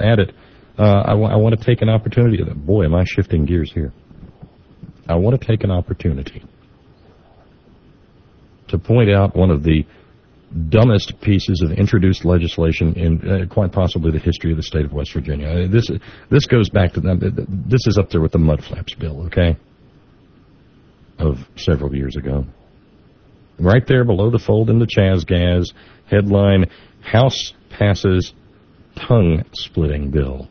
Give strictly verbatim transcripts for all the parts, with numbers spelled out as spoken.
at it, uh, I, w- I want to take an opportunity. Boy, am I shifting gears here. I want to take an opportunity to point out one of the dumbest pieces of introduced legislation in uh, quite possibly the history of the state of West Virginia. Uh, this this goes back to them. This is up there with the Mudflaps bill, okay, of several years ago. Right there below the fold in the Chaz-Gaz, headline, House passes tongue-splitting bill.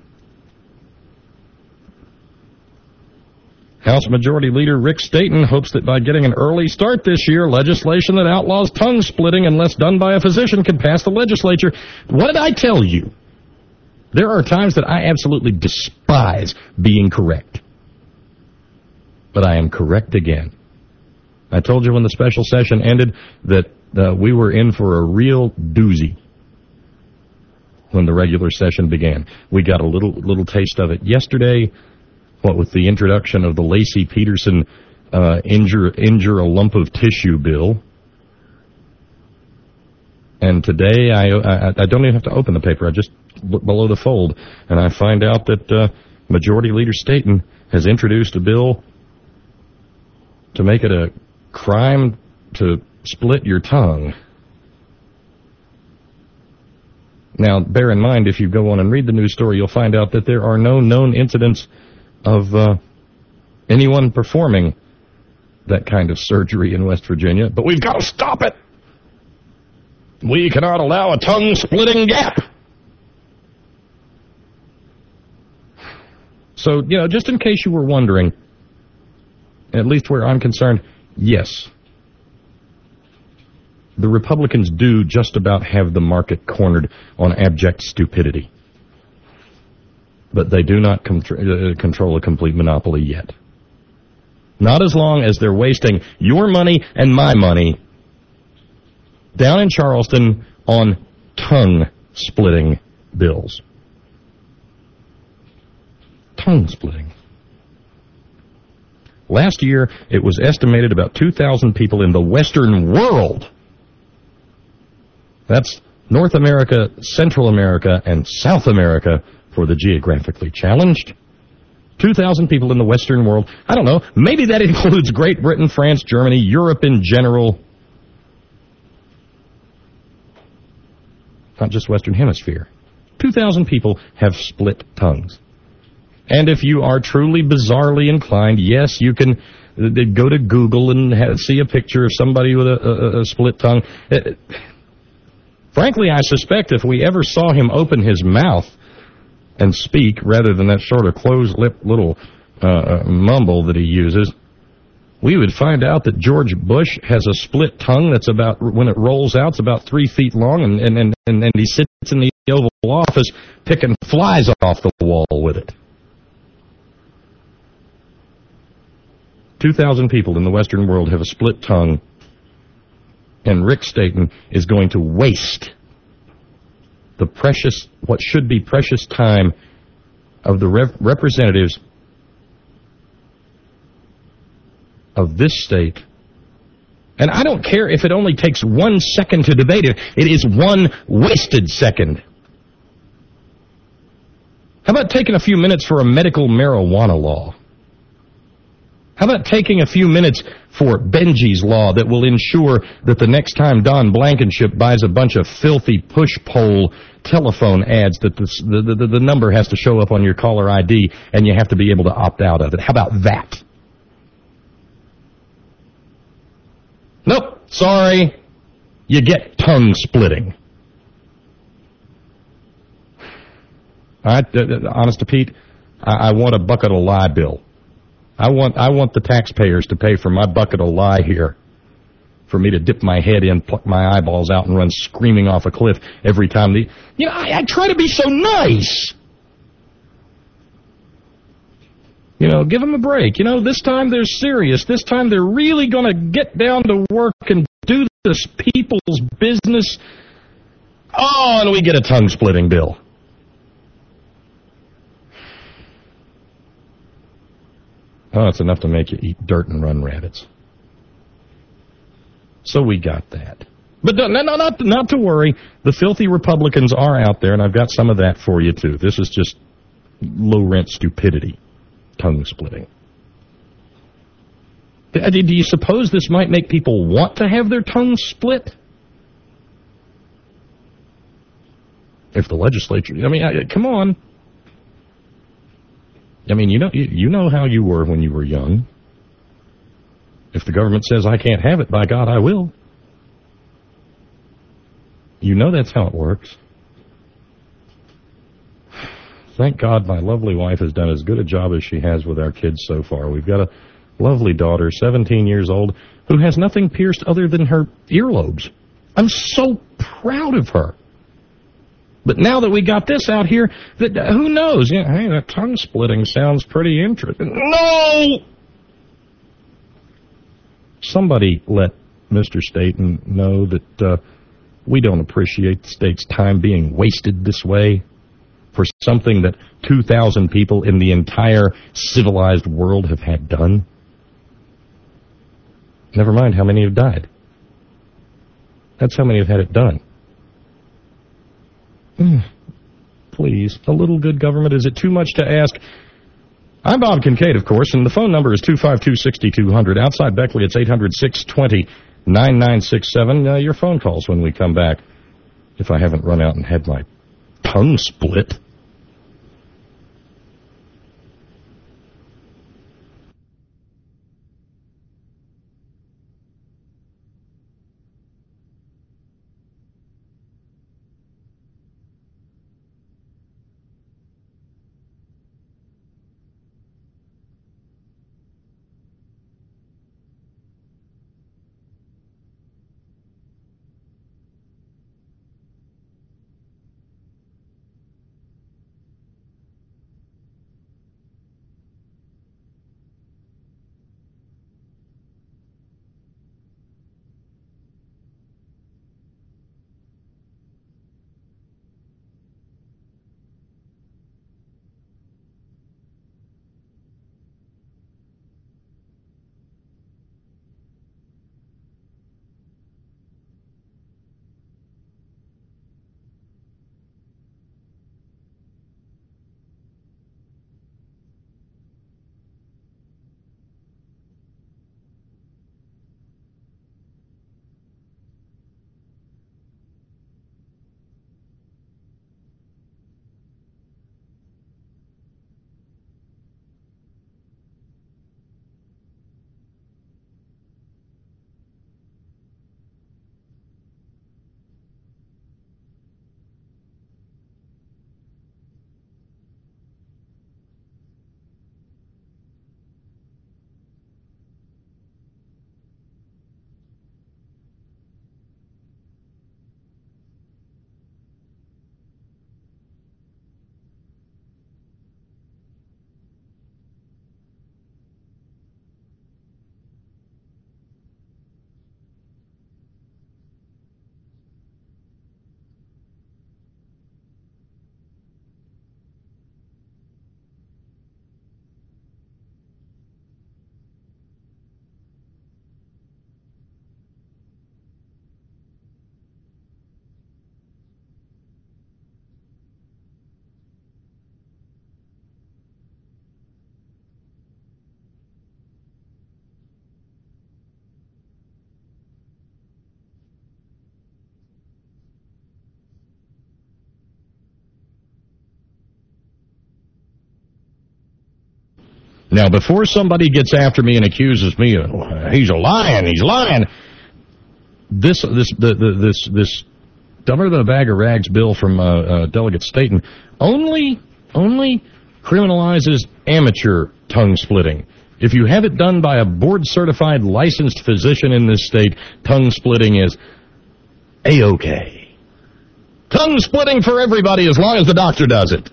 House Majority Leader Rick Staten hopes that by getting an early start this year, legislation that outlaws tongue-splitting unless done by a physician can pass the legislature. What did I tell you? There are times that I absolutely despise being correct. But I am correct again. I told you when the special session ended that uh, we were in for a real doozy when the regular session began. We got a little little taste of it yesterday. What with the introduction of the Lacey Peterson uh, injure, injure a lump of tissue bill. And today, I, I, I don't even have to open the paper. I just look below the fold, and I find out that uh, Majority Leader Staten has introduced a bill to make it a crime to split your tongue. Now, bear in mind, if you go on and read the news story, you'll find out that there are no known incidents of uh, anyone performing that kind of surgery in West Virginia. But we've got to stop it. We cannot allow a tongue-splitting gap. So, you know, just in case you were wondering, at least where I'm concerned, yes, the Republicans do just about have the market cornered on abject stupidity. But they do not con- uh, control a complete monopoly yet. Not as long as they're wasting your money and my money down in Charleston on tongue-splitting bills. Tongue-splitting. Last year, it was estimated about two thousand people in the Western world. That's North America, Central America, and South America for the geographically challenged. two thousand people in the Western world. I don't know. Maybe that includes Great Britain, France, Germany, Europe in general. Not just Western Hemisphere. two thousand people have split tongues. And if you are truly bizarrely inclined, yes, you can uh, go to Google and have, see a picture of somebody with a, a, a split tongue. Uh, frankly, I suspect if we ever saw him open his mouth and speak, rather than that sort of closed-lipped little uh, mumble that he uses, we would find out that George Bush has a split tongue that's about, when it rolls out, it's about three feet long, and, and, and, and, and he sits in the Oval Office picking flies off the wall with it. two thousand people in the Western world have a split tongue, and Rick Staten is going to waste the precious, what should be precious time of the rep- representatives of this state. And I don't care if it only takes one second to debate it. It is one wasted second. How about taking a few minutes for a medical marijuana law? How about taking a few minutes for Benji's law that will ensure that the next time Don Blankenship buys a bunch of filthy push-pole telephone ads, that the, the, the, the number has to show up on your caller I D and you have to be able to opt out of it? How about that? Nope, sorry. You get tongue splitting. All right, uh, honest to Pete, I, I want a bucket of lie bill. I want I want the taxpayers to pay for my bucket of lie here, for me to dip my head in, pluck my eyeballs out, and run screaming off a cliff every time. The you know I, I try to be so nice. You know, give them a break. You know, this time they're serious. This time they're really going to get down to work and do this people's business. Oh, and we get a tongue-splitting bill. Oh, it's enough to make you eat dirt and run rabbits. So we got that. But no, no, not, not to worry. The filthy Republicans are out there, and I've got some of that for you, too. This is just low-rent stupidity, tongue-splitting. Do you suppose this might make people want to have their tongues split? If the legislature, I mean, I, come on. I mean, you know, you, you know how you were when you were young. If the government says I can't have it, by God, I will. You know that's how it works. Thank God my lovely wife has done as good a job as she has with our kids so far. We've got a lovely daughter, seventeen years old, who has nothing pierced other than her earlobes. I'm so proud of her. But now that we got this out here, that who knows? You know, hey, that tongue splitting sounds pretty interesting. No! Somebody let Mister Staten know that uh, we don't appreciate the state's time being wasted this way for something that two thousand people in the entire civilized world have had done. Never mind how many have died. That's how many have had it done. Mm, please, a little good government. Is it too much to ask? I'm Bob Kincaid, of course, and the phone number is two five two, six two zero zero. Outside Beckley, it's eight hundred, six two zero, nine nine six seven. Uh, your phone calls when we come back, if I haven't run out and had my tongue split. Now, before somebody gets after me and accuses me of, oh, he's a lying, he's lying, this this the, the, this this dumber than a bag of rags bill from uh, uh, Delegate Staten only only criminalizes amateur tongue splitting. If you have it done by a board-certified licensed physician in this state, tongue splitting is A-OK. Tongue splitting for everybody as long as the doctor does it.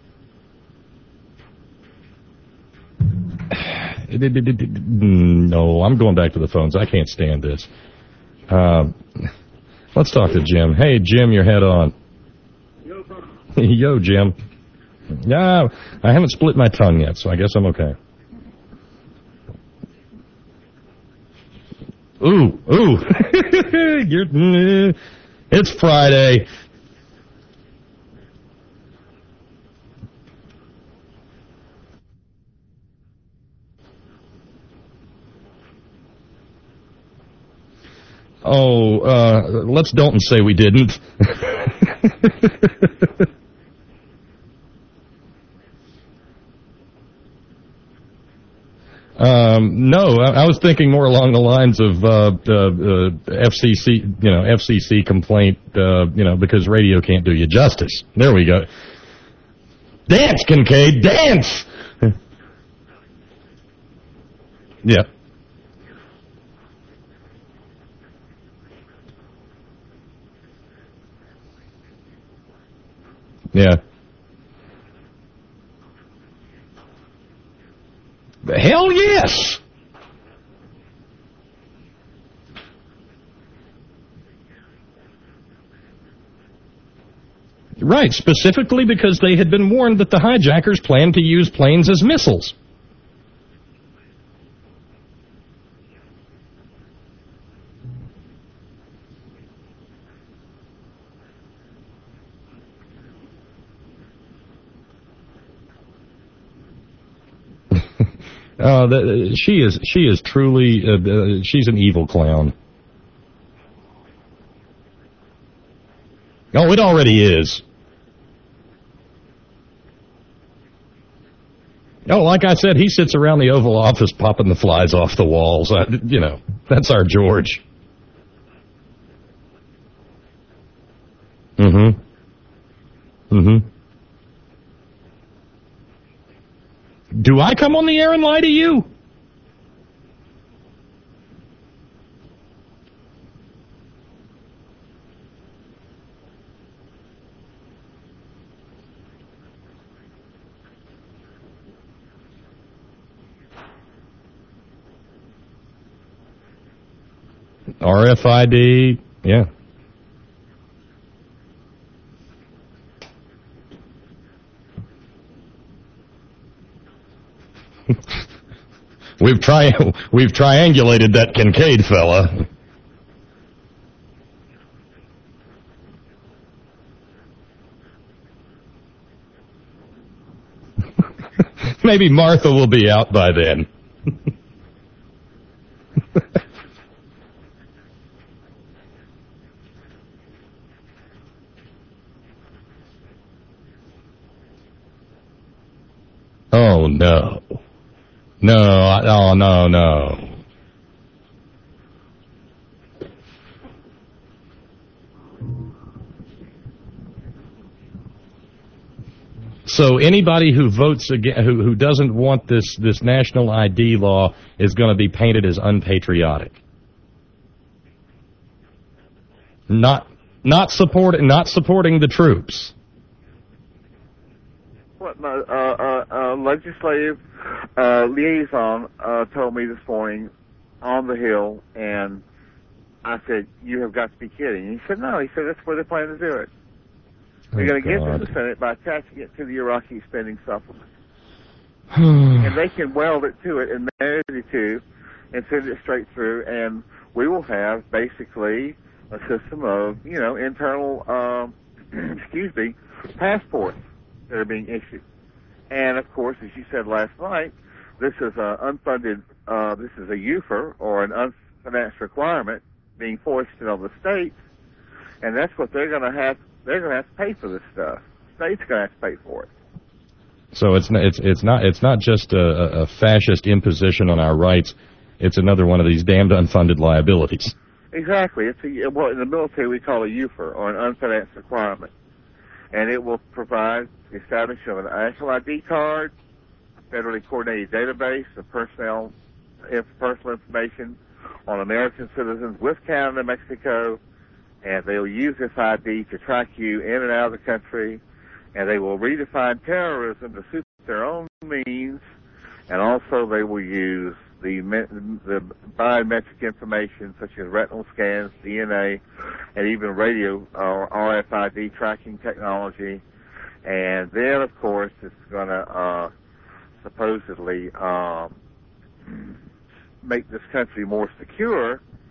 No, I'm going back to the phones. I can't stand this. Uh, let's talk to Jim. Hey, Jim, your head on. Yo, Jim. Yeah, I haven't split my tongue yet, so I guess I'm okay. Ooh, ooh. You're, mm, it's Friday. Oh, uh, let's don't say we didn't. Um, no, I, I was thinking more along the lines of uh, uh, uh, F C C, you know, F C C complaint, uh, you know, because radio can't do you justice. There we go. Dance, Kincaid, dance! Yeah. Yeah. Hell yes! Right, specifically because they had been warned that the hijackers planned to use planes as missiles. Uh, the, she is she is truly uh, uh, she's an evil clown. Oh, it already is. Oh, like I said, he sits around the Oval Office popping the flies off the walls. Uh, you know, that's our George. Mm-hmm. Mm-hmm. Do I come on the air and lie to you? R F I D, yeah. we've tri- we've triangulated that Kincaid fella. Maybe Martha will be out by then. Oh, no. No, oh, no, no. So anybody who votes again, who, who doesn't want this, this national I D law is going to be painted as unpatriotic. Not, not supporting, not supporting the troops. What my uh, uh, uh, legislative uh, liaison uh, told me this morning on the Hill, and I said, "You have got to be kidding." And he said, "No." He said, "That's where they plan to do it. They're Oh, going to get God. to the Senate by attaching it to the Iraqi spending supplement, and they can weld it to it and marry the two, and send it straight through, and we will have basically a system of, you know, internal, um, excuse me, passports that are being issued." And of course, as you said last night, this is an unfunded, uh, this is a U F R, or an unfinanced requirement being foisted on the states, and that's what they're going to have. They're going to have to pay for this stuff. States are going to have to pay for it. So it's not, it's it's not it's not just a, a fascist imposition on our rights. It's another one of these damned unfunded liabilities. Exactly. It's a, what in the military we call a U F R, or an unfinanced requirement, and it will provide the establishment of an national I D card, a federally coordinated database of personnel, personal information on American citizens with Canada and Mexico, and they'll use this I D to track you in and out of the country, and they will redefine terrorism to suit their own means, and also they will use the the biometric information such as retinal scans, D N A, and even radio or R F I D tracking technology. And then, of course, it's going to uh, supposedly um, make this country more secure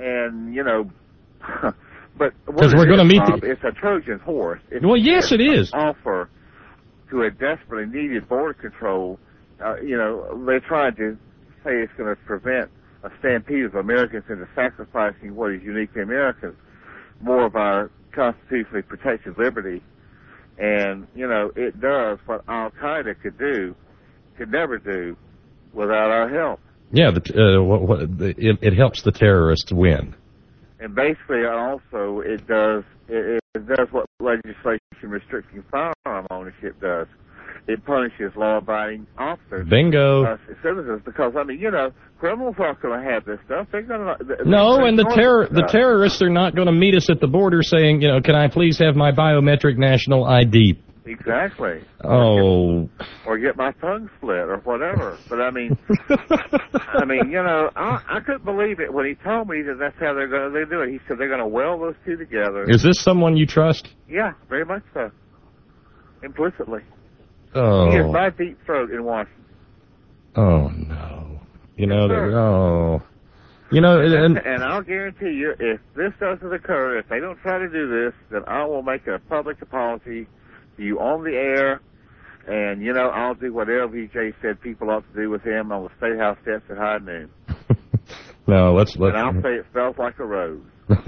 and you know, but because we're going to meet Bob, the... it's a Trojan horse. It's, well, yes, it is. Offer to a desperately needed border control. Uh, you know, they're trying to say it's going to prevent a stampede of Americans into sacrificing what is uniquely American, more of our constitutionally protected liberty. And, you know, it does what Al-Qaeda could do, could never do without our help. Yeah, the, uh, what, what, the, it, it helps the terrorists win. And basically, also, it does it, it does what legislation restricting firearm ownership does. It punishes law-abiding officers, bingo, uh, citizens, because I mean, you know, criminals aren't going to have this stuff. They're going to no, and the terror the terrorists are not going to meet us at the border saying, you know, can I please have my biometric national I D? Exactly. Oh. Or get, or get my tongue split or whatever. But I mean, I mean, you know, I, I couldn't believe it when he told me that that's how they're going to do it. He said they're going to weld those two together. Is this someone you trust? Yeah, very much so. Implicitly. Oh. He is my deep throat in Washington. Oh no. You know, yes, that, oh. You know, and, and, and I'll guarantee you, if this doesn't occur, if they don't try to do this, then I will make a public apology to you on the air, and, you know, I'll do what L B J said people ought to do with him on the State House steps at high noon. No, let's... let's and I'll say it smells like a rose.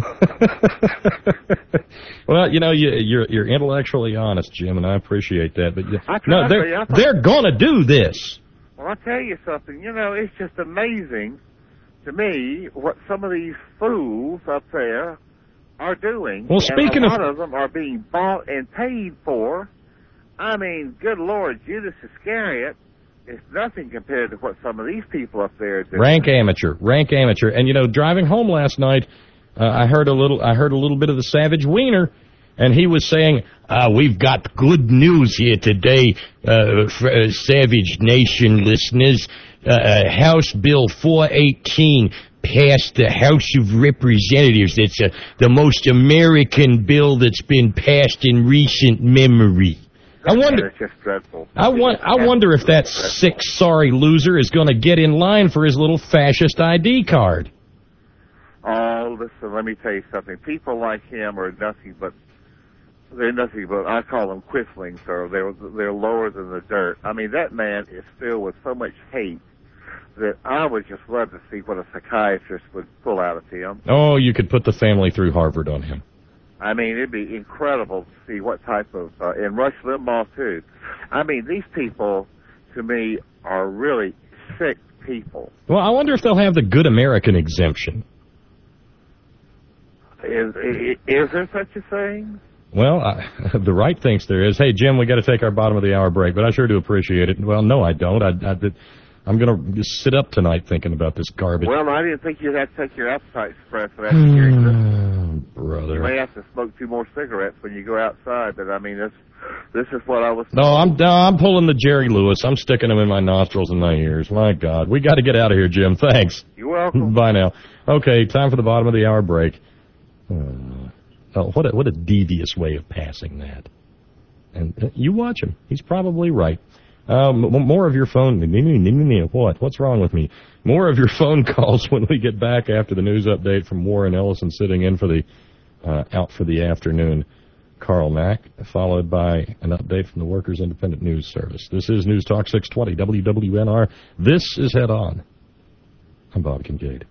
Well, you know, you, you're you're intellectually honest, Jim, and I appreciate that. But you, I no, they're, you, they're going to do this. Well, I'll tell you something. You know, it's just amazing to me what some of these fools up there are doing. Well, speaking and a lot of... of them are being bought and paid for. I mean, good Lord, Judas Iscariot is nothing compared to what some of these people up there are doing. Rank amateur, rank amateur. And, you know, driving home last night, uh, I heard a little I heard a little bit of the Savage Wiener, and he was saying, uh, we've got good news here today, uh, for, uh, Savage Nation listeners. Uh, House Bill four eighteen passed the House of Representatives. It's uh, the most American bill that's been passed in recent memory. I wonder. It's just dreadful. I want. I wonder if that sick, sorry loser is going to get in line for his little fascist I D card. Oh, listen. Let me tell you something. People like him are nothing but. They're nothing but. I call them quistlings, or they're they're lower than the dirt. I mean, that man is filled with so much hate that I would just love to see what a psychiatrist would pull out of him. Oh, you could put the family through Harvard on him. I mean, it'd be incredible to see what type of, uh, and Rush Limbaugh too. I mean, these people, to me, are really sick people. Well, I wonder if they'll have the Good American exemption. Is, is, is there such a thing? Well, I, the right thinks there is. Hey, Jim, we got to take our bottom of the hour break, but I sure do appreciate it. Well, no, I don't. I, I did. I'm going to sit up tonight thinking about this garbage. Well, I didn't think you'd have to take your appetite suppressant after hearing this. Brother. You may have to smoke two more cigarettes when you go outside, but I mean, this this is what I was... No, I'm no, I'm pulling the Jerry Lewis. I'm sticking them in my nostrils and my ears. My God. We got to get out of here, Jim. Thanks. You're welcome. Bye now. Okay, time for the bottom of the hour break. Uh, oh, what a, what a devious way of passing that. And uh, you watch him. He's probably right. Um, more of your phone. What? What's wrong with me? More of your phone calls when we get back after the news update from Warren Ellison sitting in for the uh, out for the afternoon. Carl Mack, followed by an update from the Workers Independent News Service. This is News Talk six twenty W W N R. This is Head On. I'm Bob Kincaid.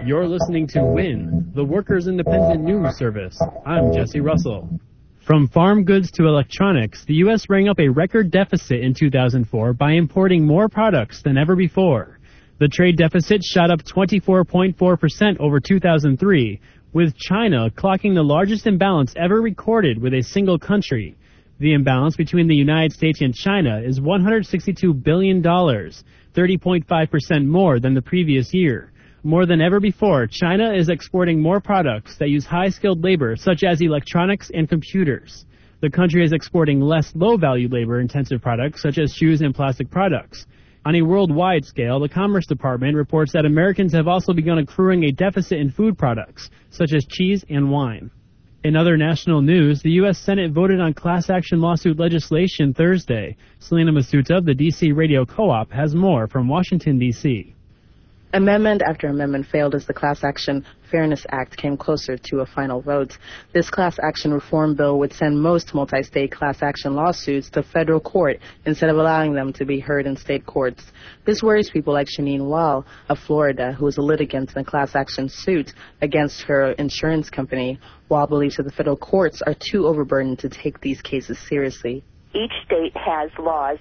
You're listening to WIN, the Workers' Independent News Service. I'm Jesse Russell. From farm goods to electronics, the U S rang up a record deficit in two thousand four by importing more products than ever before. The trade deficit shot up twenty-four point four percent over two thousand three, with China clocking the largest imbalance ever recorded with a single country. The imbalance between the United States and China is one hundred sixty-two billion dollars, thirty point five percent more than the previous year. More than ever before, China is exporting more products that use high-skilled labor, such as electronics and computers. The country is exporting less low-value labor-intensive products, such as shoes and plastic products. On a worldwide scale, the Commerce Department reports that Americans have also begun accruing a deficit in food products, such as cheese and wine. In other national news, the U S Senate voted on class action lawsuit legislation Thursday. Selena Masuta of the D C Radio Co-op has more from Washington, D C Amendment after amendment failed as the Class Action Fairness Act came closer to a final vote. This class action reform bill would send most multi-state class action lawsuits to federal court instead of allowing them to be heard in state courts. This worries people like Shanine Wall of Florida, who is a litigant in a class action suit against her insurance company. Wall believes that the federal courts are too overburdened to take these cases seriously. Each state has laws,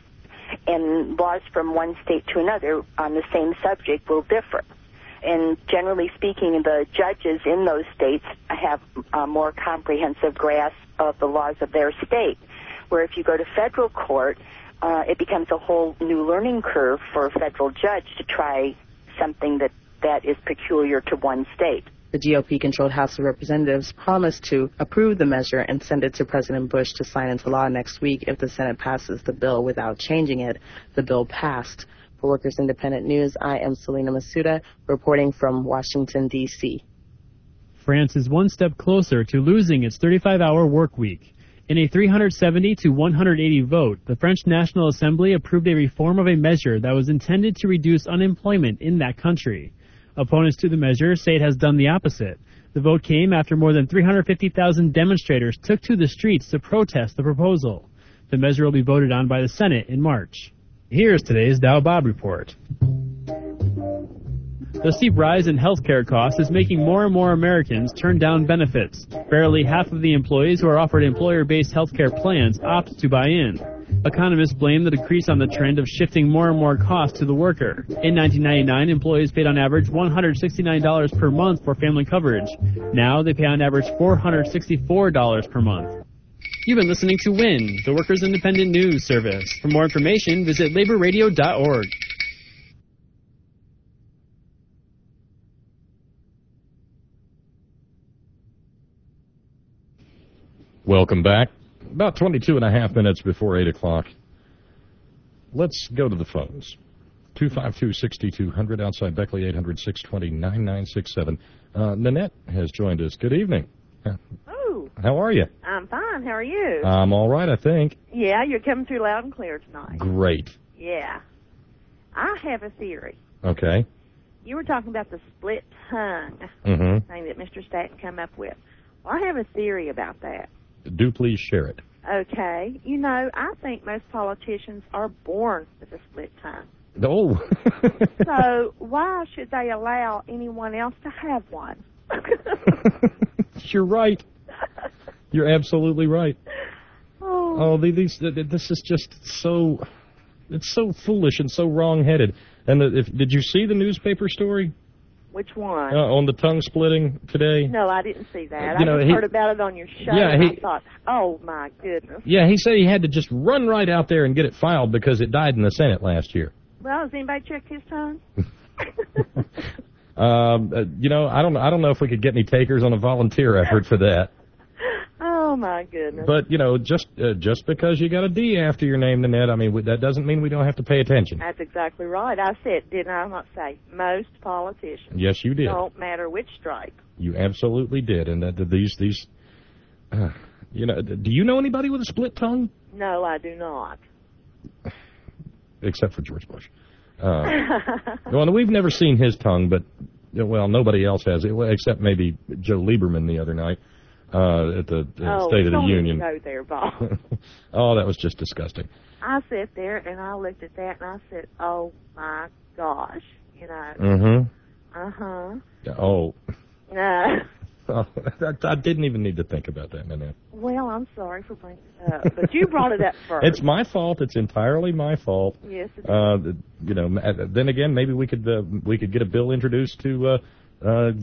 and laws from one state to another on the same subject will differ. And generally speaking, the judges in those states have a more comprehensive grasp of the laws of their state. Where if you go to federal court, uh, it becomes a whole new learning curve for a federal judge to try something that, that is peculiar to one state. The G O P-controlled House of Representatives promised to approve the measure and send it to President Bush to sign into law next week if the Senate passes the bill without changing it. The bill passed. For Workers Independent News, I am Selena Masuda, reporting from Washington, D C France is one step closer to losing its thirty-five hour work week. In a three hundred seventy to one hundred eighty vote, the French National Assembly approved a reform of a measure that was intended to reduce unemployment in that country. Opponents to the measure say it has done the opposite. The vote came after more than three hundred fifty thousand demonstrators took to the streets to protest the proposal. The measure will be voted on by the Senate in March. Here's today's Dow Bob Report. The steep rise in healthcare costs is making more and more Americans turn down benefits. Barely half of the employees who are offered employer-based healthcare plans opt to buy in. Economists blame the decrease on the trend of shifting more and more costs to the worker. In nineteen ninety-nine, employees paid on average one hundred sixty-nine dollars per month for family coverage. Now they pay on average four hundred sixty-four dollars per month. You've been listening to WIN, the Workers' Independent News Service. For more information, visit labor radio dot org. Welcome back. About twenty-two and a half minutes before eight o'clock. Let's go to the phones. two five two, six two zero zero outside Beckley, eight hundred, six two zero, nine nine six seven. Uh, Nanette has joined us. Good evening. Oh. How are you? I'm fine. How are you? I'm all right, I think. Yeah, you're coming through loud and clear tonight. Great. Yeah. I have a theory. Okay. You were talking about the split tongue Mm-hmm. thing that Mister Staten come up with. Well, I have a theory about that. Do please share it. Okay. You know, I think most politicians are born with a split tongue. Oh. So why should they allow anyone else to have one? You're right. You're absolutely right. Oh, Oh, these, this is just so, it's so foolish and so wrong-headed. And the, if, did you see the newspaper story? which one? Uh, on the tongue splitting today? No, I didn't see that. You I know, just he, heard about it on your show, yeah, and he, I thought, oh, my goodness. Yeah, he said he had to just run right out there and get it filed because it died in the Senate last year. Well, has anybody checked his tongue? um, uh, you know, I don't, I don't know if we could get any takers on a volunteer effort for that. Oh, my goodness. But, you know, just uh, just because you got a D after your name, Nanette, I mean, that doesn't mean we don't have to pay attention. That's exactly right. I said, didn't I not say, most politicians. Yes, you did. Don't matter which stripe. You absolutely did. And that, these, these, uh, you know, do you know anybody with a split tongue? No, I do not. Except for George Bush. Uh, well, we've never seen his tongue, but, well, nobody else has it, except maybe Joe Lieberman the other night. Uh, at the uh, oh, State of the don't Union. Go there, Bob. Oh, that was just disgusting. I sat there and I looked at that and I said, "Oh my gosh," you know. Mm-hmm. Uh-huh. Oh. No. Oh, I, I didn't even need to think about that, Nanette. Well, I'm sorry for bringing it up, but you brought it up first. It's my fault. It's entirely my fault. Yes, it is. Uh, you know, then again, maybe we could uh, we could get a bill introduced to uh, uh,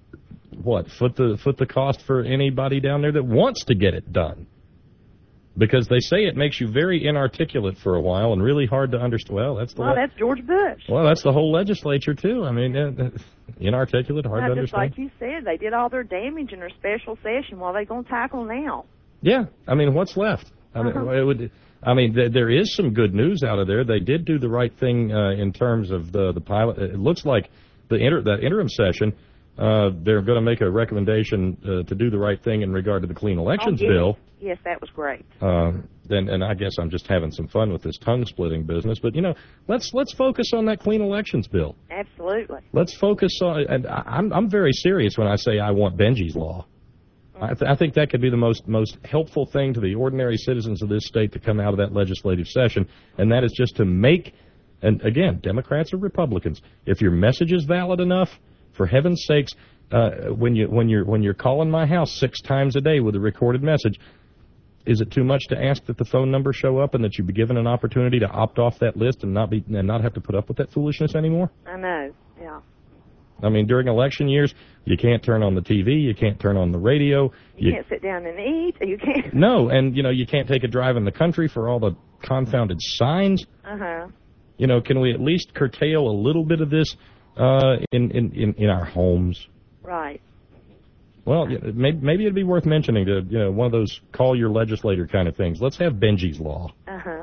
what foot the foot the cost for anybody down there that wants to get it done. Because they say it makes you very inarticulate for a while and really hard to understand. Well, that's the well, that's George Bush. Well, that's the whole legislature too. I mean, uh, inarticulate, hard now, to just understand. like you said, they did all their damage in their special session. What are they going to tackle now? Yeah, I mean, what's left? I mean, Uh-huh. it would. I mean, th- there is some good news out of there. They did do the right thing uh, in terms of the the pilot. It looks like the inter- that interim session. Uh, they're going to make a recommendation uh, to do the right thing in regard to the clean elections oh, yes. bill. Yes, that was great. Uh, and, and I guess I'm just having some fun with this tongue splitting business. But you know, let's let's focus on that clean elections bill. Absolutely. Let's focus on. And I- I'm I'm very serious when I say I want Benji's law. I, th- I think that could be the most most helpful thing to the ordinary citizens of this state to come out of that legislative session, and that is just to make. And again, Democrats or Republicans, if your message is valid enough, for heaven's sakes, uh, when you when you're when you're calling my house six times a day with a recorded message, is it too much to ask that the phone number show up and that you be given an opportunity to opt off that list and not be and not have to put up with that foolishness anymore? I know. Yeah. I mean, during election years, you can't turn on the T V, you can't turn on the radio. You, you can't sit down and eat. You can't. No, and you know you can't take a drive in the country for all the confounded signs. Uh huh. You know, can we at least curtail a little bit of this uh, in, in, in, in our homes? Right. Well, maybe, maybe it'd be worth mentioning to, you know, one of those call your legislator kind of things. Let's have Benji's law. Uh-huh.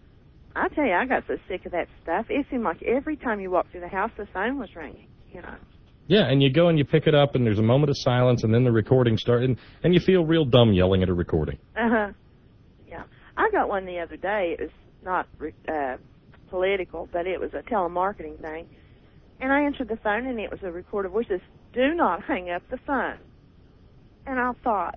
I tell you, I got so sick of that stuff. It seemed like every time you walked through the house, the phone was ringing, you know. Yeah, and you go and you pick it up, and there's a moment of silence, and then the recording starts, and, and you feel real dumb yelling at a recording. Uh-huh. Yeah. I got one the other day. It was not uh, political, but it was a telemarketing thing. And I answered the phone, and it was a recorded voice that says, "Do not hang up the phone." And I thought,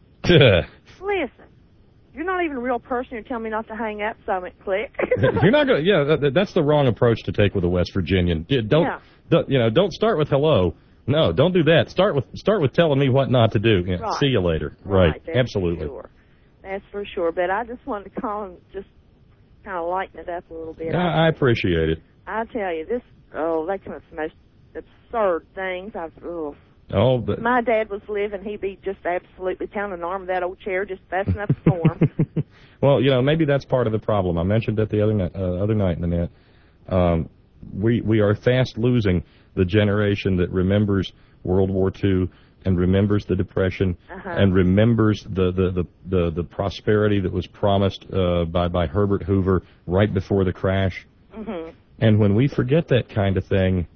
listen, you're not even a real person. You're telling me not to hang up, so I went click. You're not going. Yeah, that, that's the wrong approach to take with a West Virginian. Don't, yeah. don't, you know? Don't start with hello. No, don't do that. Start with start with telling me what not to do. Yeah, right. See you later. Right. Right. That's Absolutely. For sure. That's for sure. But I just wanted to call and just kind of lighten it up a little bit. I, I appreciate it. I tell you, this, oh, they come up with the most absurd things. I've, oh. Oh, but My dad was living, he'd be just absolutely pounding the arm of that old chair, just fussing up a storm. Well, you know, maybe that's part of the problem. I mentioned it the other night, uh, other night in the net. Um, we we are fast losing the generation that remembers World War Two and remembers the Depression uh-huh. and remembers the, the, the, the, the prosperity that was promised uh, by, by Herbert Hoover right before the crash. Mm-hmm. And when we forget that kind of thing,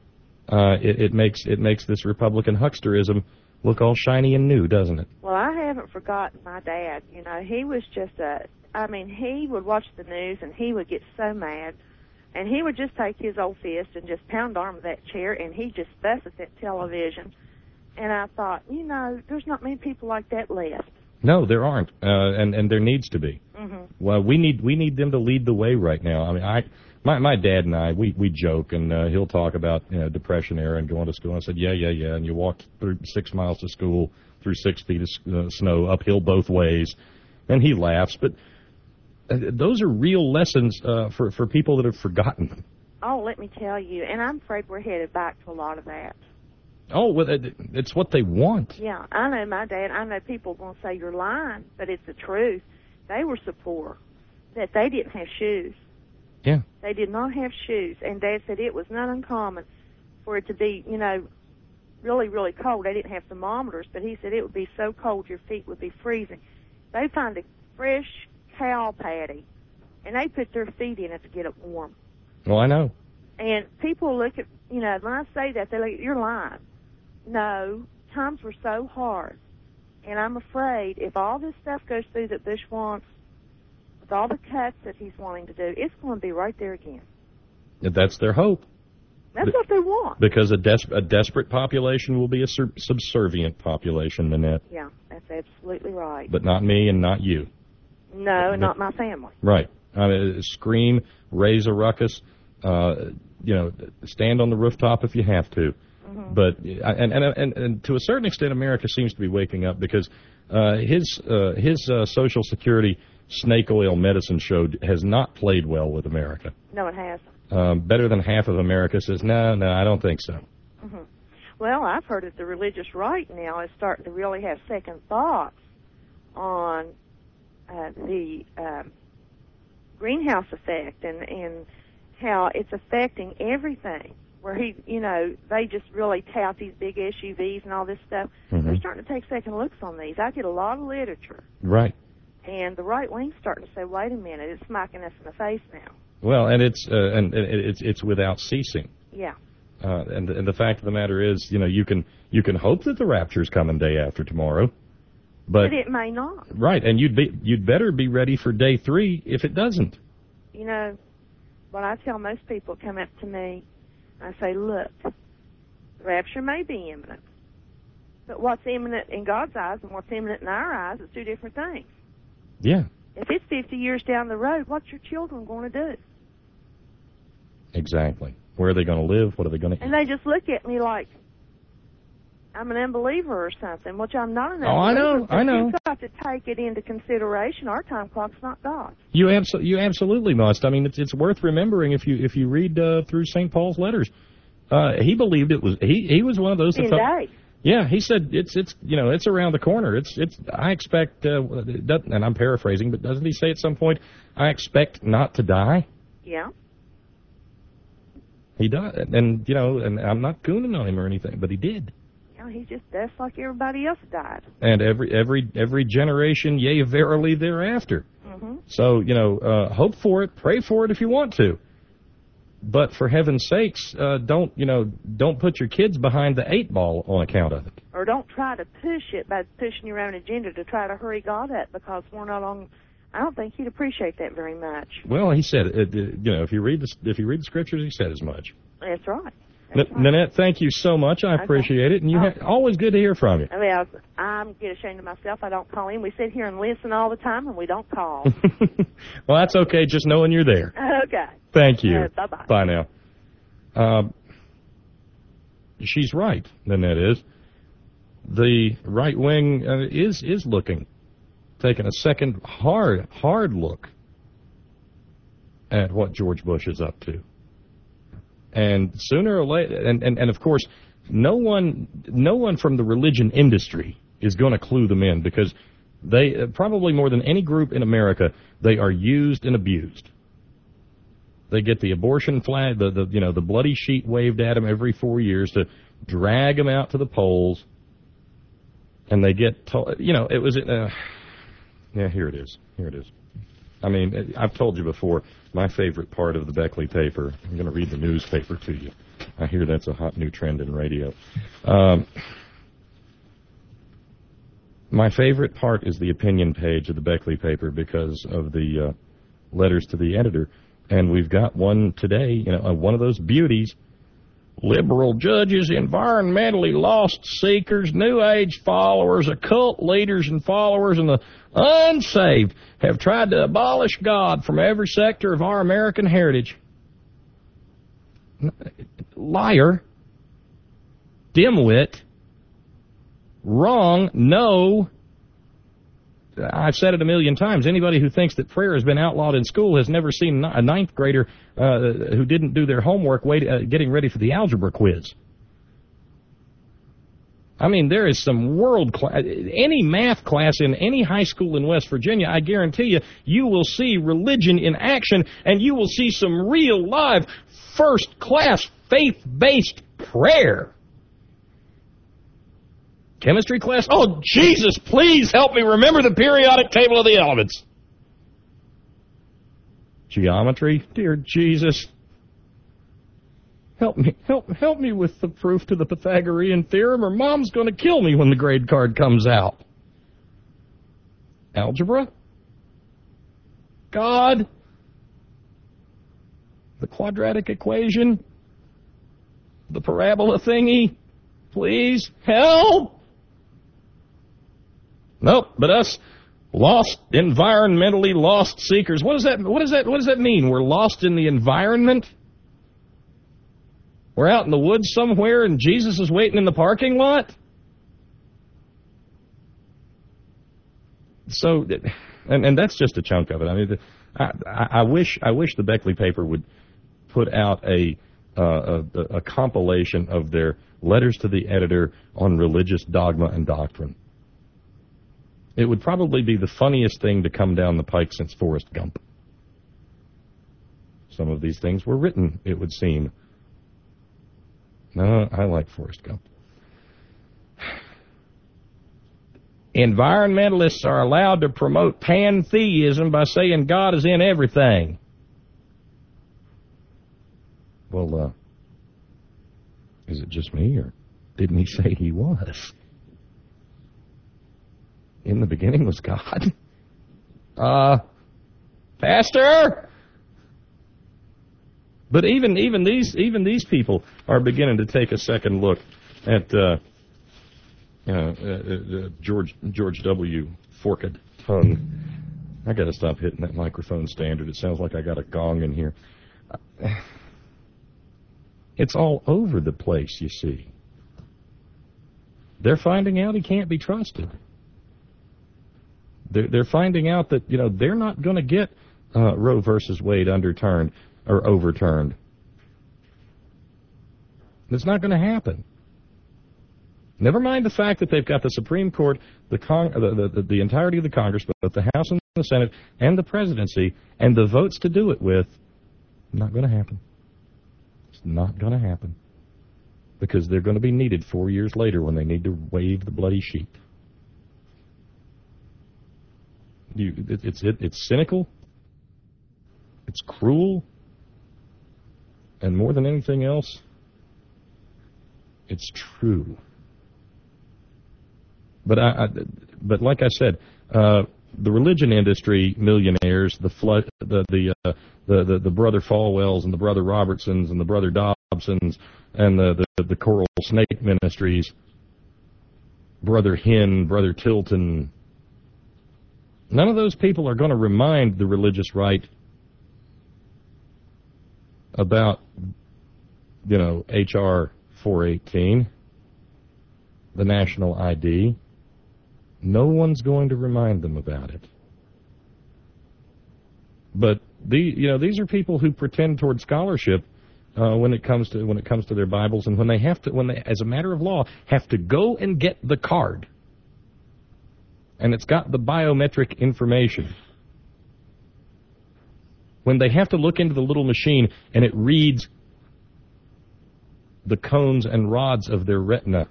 uh, it, it makes it makes this Republican hucksterism look all shiny and new, doesn't it? Well, I haven't forgotten my dad. You know, he was just a, I mean, he would watch the news and he would get so mad. And he would just take his old fist and just pound the arm of that chair, and he'd just fuss at that television. And I thought, you know, there's not many people like that left. No, there aren't, uh, and and there needs to be. Mm-hmm. Well, we need we need them to lead the way right now. I mean, I my my dad and I we we joke, and uh, he'll talk about you know Depression era and going to school. And I said, yeah, yeah, yeah, and you walk through six miles to school through six feet of uh, snow uphill both ways, and he laughs, but. Uh, those are real lessons uh, for for people that have forgotten them. Oh, let me tell you, and I'm afraid we're headed back to a lot of that. Oh, well, it, it's what they want. Yeah, I know my dad. I know people are going to say you're lying, but it's the truth. They were so poor that they didn't have shoes. Yeah. They did not have shoes, and Dad said it was not uncommon for it to be, you know, really, really cold. They didn't have thermometers, but he said it would be so cold your feet would be freezing. They'd find a fresh cow patty, and they put their feet in it to get it warm. Well, I know. And people look at, you know, when I say that, they look, you're lying. No, times were so hard. And I'm afraid if all this stuff goes through that Bush wants, with all the cuts that he's wanting to do, it's going to be right there again. That's their hope. That's what they want. Because a, des- a desperate population will be a sur- subservient population, Nanette. Yeah, that's absolutely right. But not me and not you. No, But, not my family. Right. I mean, scream, raise a ruckus, uh, you know, stand on the rooftop if you have to. Mm-hmm. But and, and and and to a certain extent, America seems to be waking up because uh, his uh, his uh, Social Security snake oil medicine show has not played well with America. No, it hasn't. Um, better than half of America says, no, no, I don't think so. Mm-hmm. Well, I've heard that the religious right now is starting to really have second thoughts on uh, the um, greenhouse effect and, and how it's affecting everything. Where he, you know, they just really tout these big S U Vs and all this stuff. Mm-hmm. They're starting to take second looks on these. I get a lot of literature. Right. And the right wing's starting to say, wait a minute, it's smacking us in the face now. Well, and it's uh, and it's it's without ceasing. Yeah. Uh, and and the fact of the matter is, you know, you can you can hope that the rapture's coming day after tomorrow, but, but it may not. Right, and you'd be you'd better be ready for day three if it doesn't. You know, what I tell most people come up to me, I say, look, the rapture may be imminent, but what's imminent in God's eyes and what's imminent in our eyes is two different things. Yeah. If it's fifty years down the road, what's your children going to do? Exactly. Where are they going to live? What are they going to eat? And they just look at me like I'm an unbeliever or something, which I'm not an unbeliever. Oh, I know, I know. You've got to take it into consideration. Our time clock's not God's. You abso- you absolutely must. I mean, it's it's worth remembering if you if you read uh, through Saint Paul's letters. Uh, he believed it was he he was one of those that In felt, days. Yeah, he said it's it's you know it's around the corner. It's it's I expect uh, and I'm paraphrasing, but doesn't he say at some point, I expect not to die? Yeah. He does, and you know, and I'm not gooning on him or anything, but he did. You know, he just that's like everybody else died. And every every every generation, yea, verily thereafter. Mm-hmm. So you know, uh, hope for it, pray for it if you want to. But for heaven's sakes, uh, don't you know? Don't put your kids behind the eight ball on account of it. Or don't try to push it by pushing your own agenda to try to hurry God up, because we're not on. I don't think He'd appreciate that very much. Well, he said, uh, you know, if you read the if you read the scriptures, he said as much. That's right. N- That's right. Nanette, thank you so much. I Okay. appreciate it, and you Oh. ha- always good to hear from you. I mean, I, I'm get ashamed of myself. I don't call in. We sit here and listen all the time, and we don't call. Well, that's okay. Just knowing you're there. Okay. Thank you. Uh, bye-bye. Bye now. Uh, she's right, Nanette is. The right wing uh, is is looking, taking a second hard hard look at what George Bush is up to. And sooner or later, and, and, and of course, no one no one from the religion industry is going to clue them in, because they uh, probably more than any group in America, they are used and abused. They get the abortion flag, the, the you know the bloody sheet waved at them every four years to drag them out to the polls, and they get told, you know it was uh, yeah here it is here it is. I mean, I've told you before, my favorite part of the Beckley paper. I'm going to read the newspaper to you. I hear that's a hot new trend in radio. Um, my favorite part is the opinion page of the Beckley paper because of the uh, letters to the editor. And we've got one today, you know, uh, one of those beauties. Liberal judges, environmentally lost seekers, New Age followers, occult leaders and followers, and the unsaved have tried to abolish God from every sector of our American heritage. Liar. Dimwit. Wrong. No. I've said it a million times. Anybody who thinks that prayer has been outlawed in school has never seen a ninth grader uh, who didn't do their homework wait, uh, getting ready for the algebra quiz. I mean, there is some world class, any math class in any high school in West Virginia, I guarantee you, you will see religion in action, and you will see some real live first class faith-based prayer. Chemistry class? Oh, Jesus, please help me remember the periodic table of the elements. Geometry? Dear Jesus, help me, help, help me with the proof to the Pythagorean theorem, or Mom's going to kill me when the grade card comes out. Algebra? God? The quadratic equation? The parabola thingy? Please, help! Nope, but us lost, environmentally lost seekers. What does that? What does that? What does that mean? We're lost in the environment. We're out in the woods somewhere and Jesus is waiting in the parking lot? So, and, and that's just a chunk of it. I mean, I, I, I wish I wish the Beckley paper would put out a, uh, a a compilation of their letters to the editor on religious dogma and doctrine. It would probably be the funniest thing to come down the pike since Forrest Gump. Some of these things were written, it would seem. No, I like Forrest Gump. Environmentalists are allowed to promote pantheism by saying God is in everything. Well, uh, is it just me, or didn't he say he was? In the beginning was God. Uh, Pastor? But even even these even these people are beginning to take a second look at uh, you know, uh, uh, George George W. Forked tongue. I got to stop hitting that microphone standard. It sounds like I got a gong in here. It's all over the place, you see. They're finding out he can't be trusted. They're, they're finding out that, you know, they're not going to get uh, Roe versus Wade underturned or overturned. It's not going to happen. Never mind the fact that they've got the Supreme Court, the, Cong- the, the, the entirety of the Congress, both the House and the Senate, and the presidency, and the votes to do it with. Not going to happen. It's not going to happen. Because they're going to be needed four years later when they need to wave the bloody sheet. You, it, it's it, it's cynical. It's cruel. And more than anything else, it's true. But I, I but like I said, uh, the religion industry millionaires, the flood, the the, uh, the the the brother Falwells and the brother Robertsons and the brother Dobsons and the the, the Coral Snake Ministries, brother Hinn, brother Tilton. None of those people are going to remind the religious right about, you know, H R four eighteen, the national I D. No one's going to remind them about it. But the, you know, these are people who pretend toward scholarship uh, when it comes to when it comes to their Bibles, and when they have to, when they, as a matter of law, have to go and get the card, and it's got the biometric information. When they have to look into the little machine and it reads the cones and rods of their retina,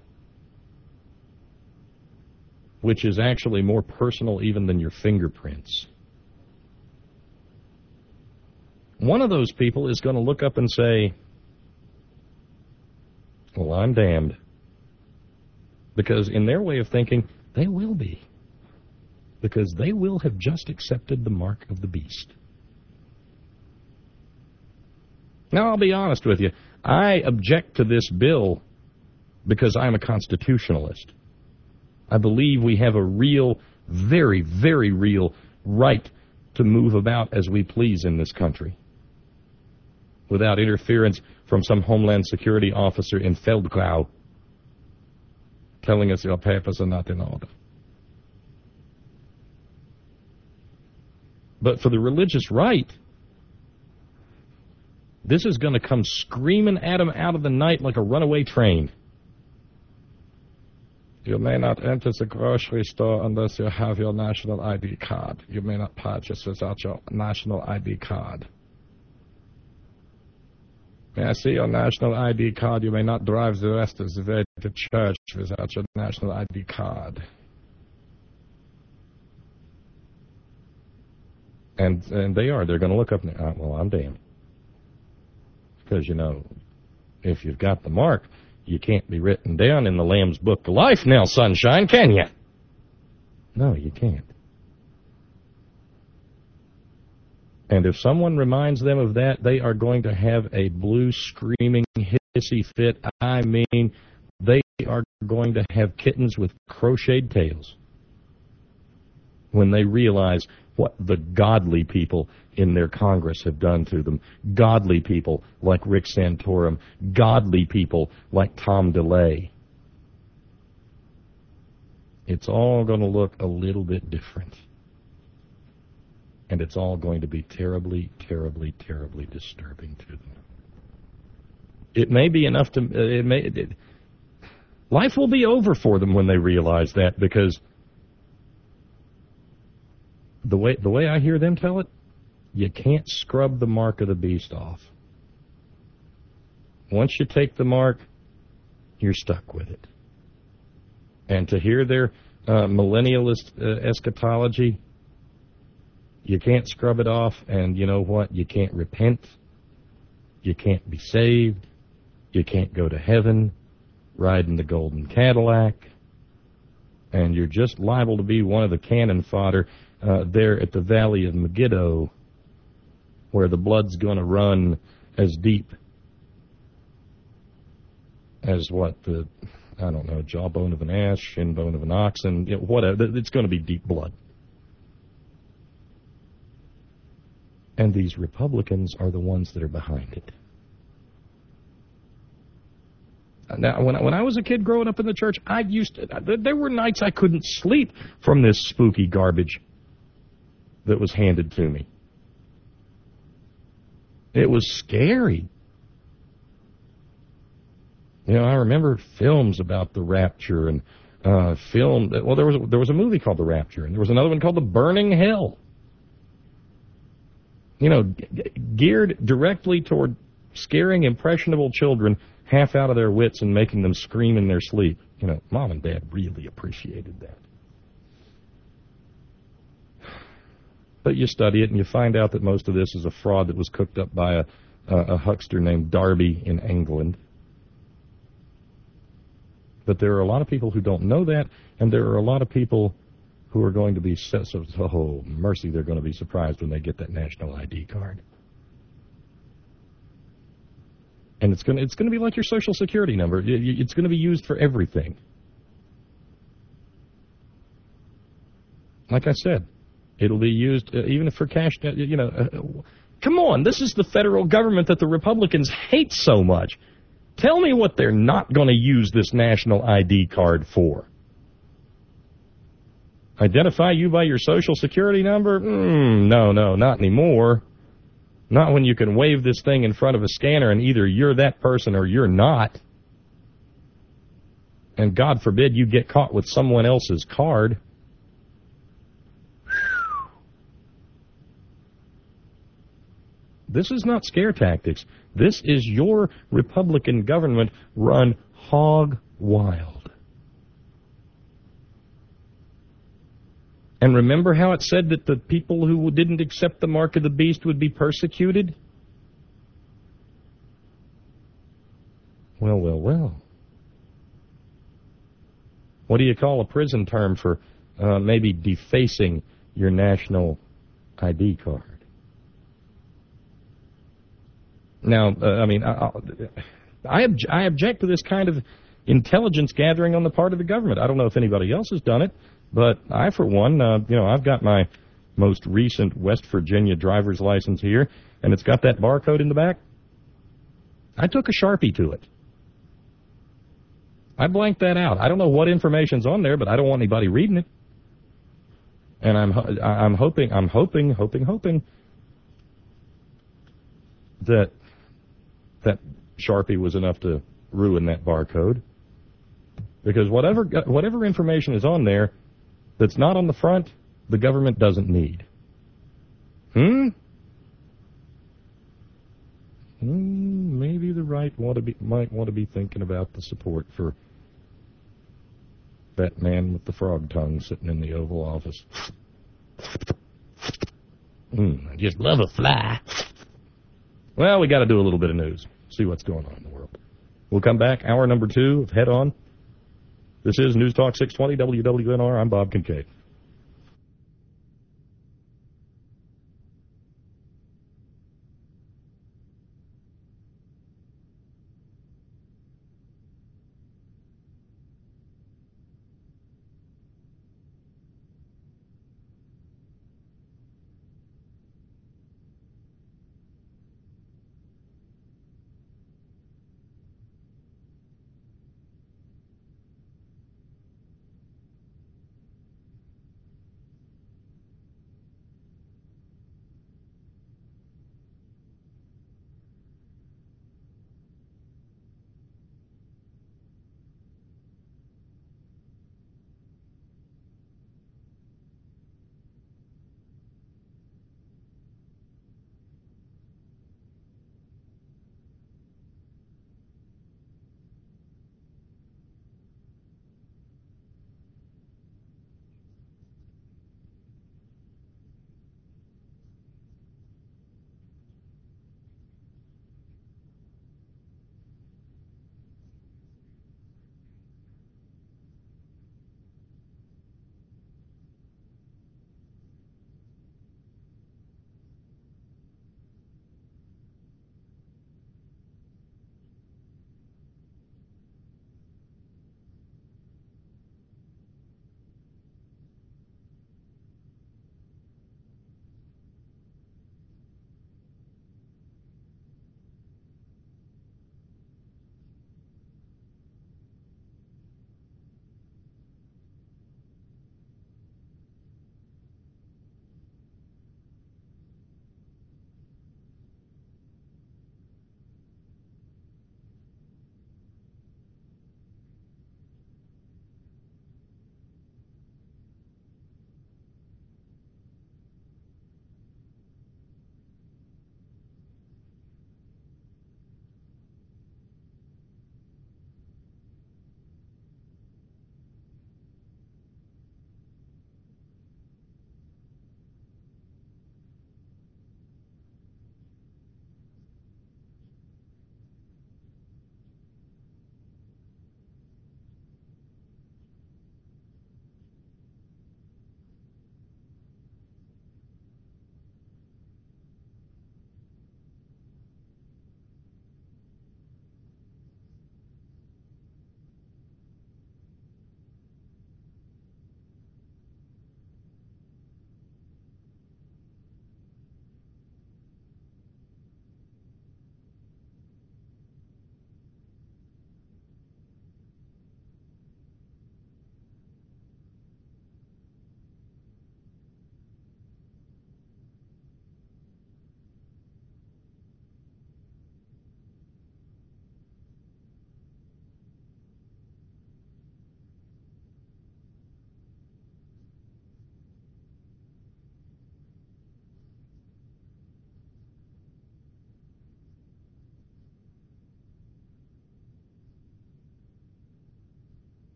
which is actually more personal even than your fingerprints. One of those people is going to look up and say, well, I'm damned. Because in their way of thinking, they will be. Because they will have just accepted the mark of the beast. Now, I'll be honest with you. I object to this bill because I'm a constitutionalist. I believe we have a real, very, very real right to move about as we please in this country without interference from some Homeland Security officer in Feldklau telling us your papers are not in order. But for the religious right, this is going to come screaming at them out of the night like a runaway train. You may not enter the grocery store unless you have your national I D card. You may not purchase without your national I D card. May I see your national I D card? You may not drive the rest of the way to church without your national I D card. And and they are. They're going to look up and, uh, well, I'm damned. Because, you know, if you've got the mark, you can't be written down in the Lamb's Book of Life now, sunshine, can you? No, you can't. And if someone reminds them of that, they are going to have a blue screaming hissy fit. I mean, they are going to have kittens with crocheted tails when they realize what the godly people in their Congress have done to them. Godly people like Rick Santorum. Godly people like Tom DeLay. It's all going to look a little bit different. And it's all going to be terribly, terribly, terribly disturbing to them. It may be enough to... It may. It, life will be over for them when they realize that, because the way the way I hear them tell it, you can't scrub the mark of the beast off. Once you take the mark, you're stuck with it. And to hear their uh, millennialist uh, eschatology, you can't scrub it off, and you know what? You can't repent. You can't be saved. You can't go to heaven riding the golden Cadillac. And you're just liable to be one of the cannon fodder uh, there at the Valley of Megiddo, where the blood's going to run as deep as what? The, I don't know, jawbone of an ass, shin bone of an ox, and you know, whatever. It's going to be deep blood. And these Republicans are the ones that are behind it. Now, when I, when I was a kid growing up in the church, I used to, there were nights I couldn't sleep from this spooky garbage that was handed to me. It was scary. You know, I remember films about the rapture and uh, film. Well, there was a, there was a movie called The Rapture, and there was another one called The Burning Hell. You know, g- geared directly toward scaring impressionable children half out of their wits and making them scream in their sleep. You know, Mom and Dad really appreciated that. But you study it and you find out that most of this is a fraud that was cooked up by a, a, a huckster named Darby in England. But there are a lot of people who don't know that, and there are a lot of people who are going to be, so, so, oh, mercy, they're going to be surprised when they get that national I D card. And it's going to, it's going to be like your Social Security number. It's going to be used for everything. Like I said, it'll be used uh, even for cash, uh, you know. Uh, come on, this is the federal government that the Republicans hate so much. Tell me what they're not going to use this national I D card for. Identify you by your Social Security number? Mm, no, no, not anymore. Not when you can wave this thing in front of a scanner and either you're that person or you're not. And God forbid you get caught with someone else's card. This is not scare tactics. This is your Republican government run hog wild. And remember how it said that the people who didn't accept the mark of the beast would be persecuted? Well, well, well. What do you call a prison term for uh, maybe defacing your national I D card? Now, uh, I mean, I, I, obj- I object to this kind of intelligence gathering on the part of the government. I don't know if anybody else has done it. But I, for one, uh, you know, I've got my most recent West Virginia driver's license here, and it's got that barcode in the back. I took a Sharpie to it. I blanked that out. I don't know what information's on there, but I don't want anybody reading it. And I'm I'm hoping, I'm hoping, hoping, hoping that that Sharpie was enough to ruin that barcode. Because whatever whatever information is on there that's not on the front, the government doesn't need. Hmm? Mm, maybe the right want to be, might want to be thinking about the support for that man with the frog tongue sitting in the Oval Office. Mm, I just love a fly. Well, we got to do a little bit of news. See what's going on in the world. We'll come back. Hour number two of Head On. This is News Talk six twenty W W N R. I'm Bob Kincaid.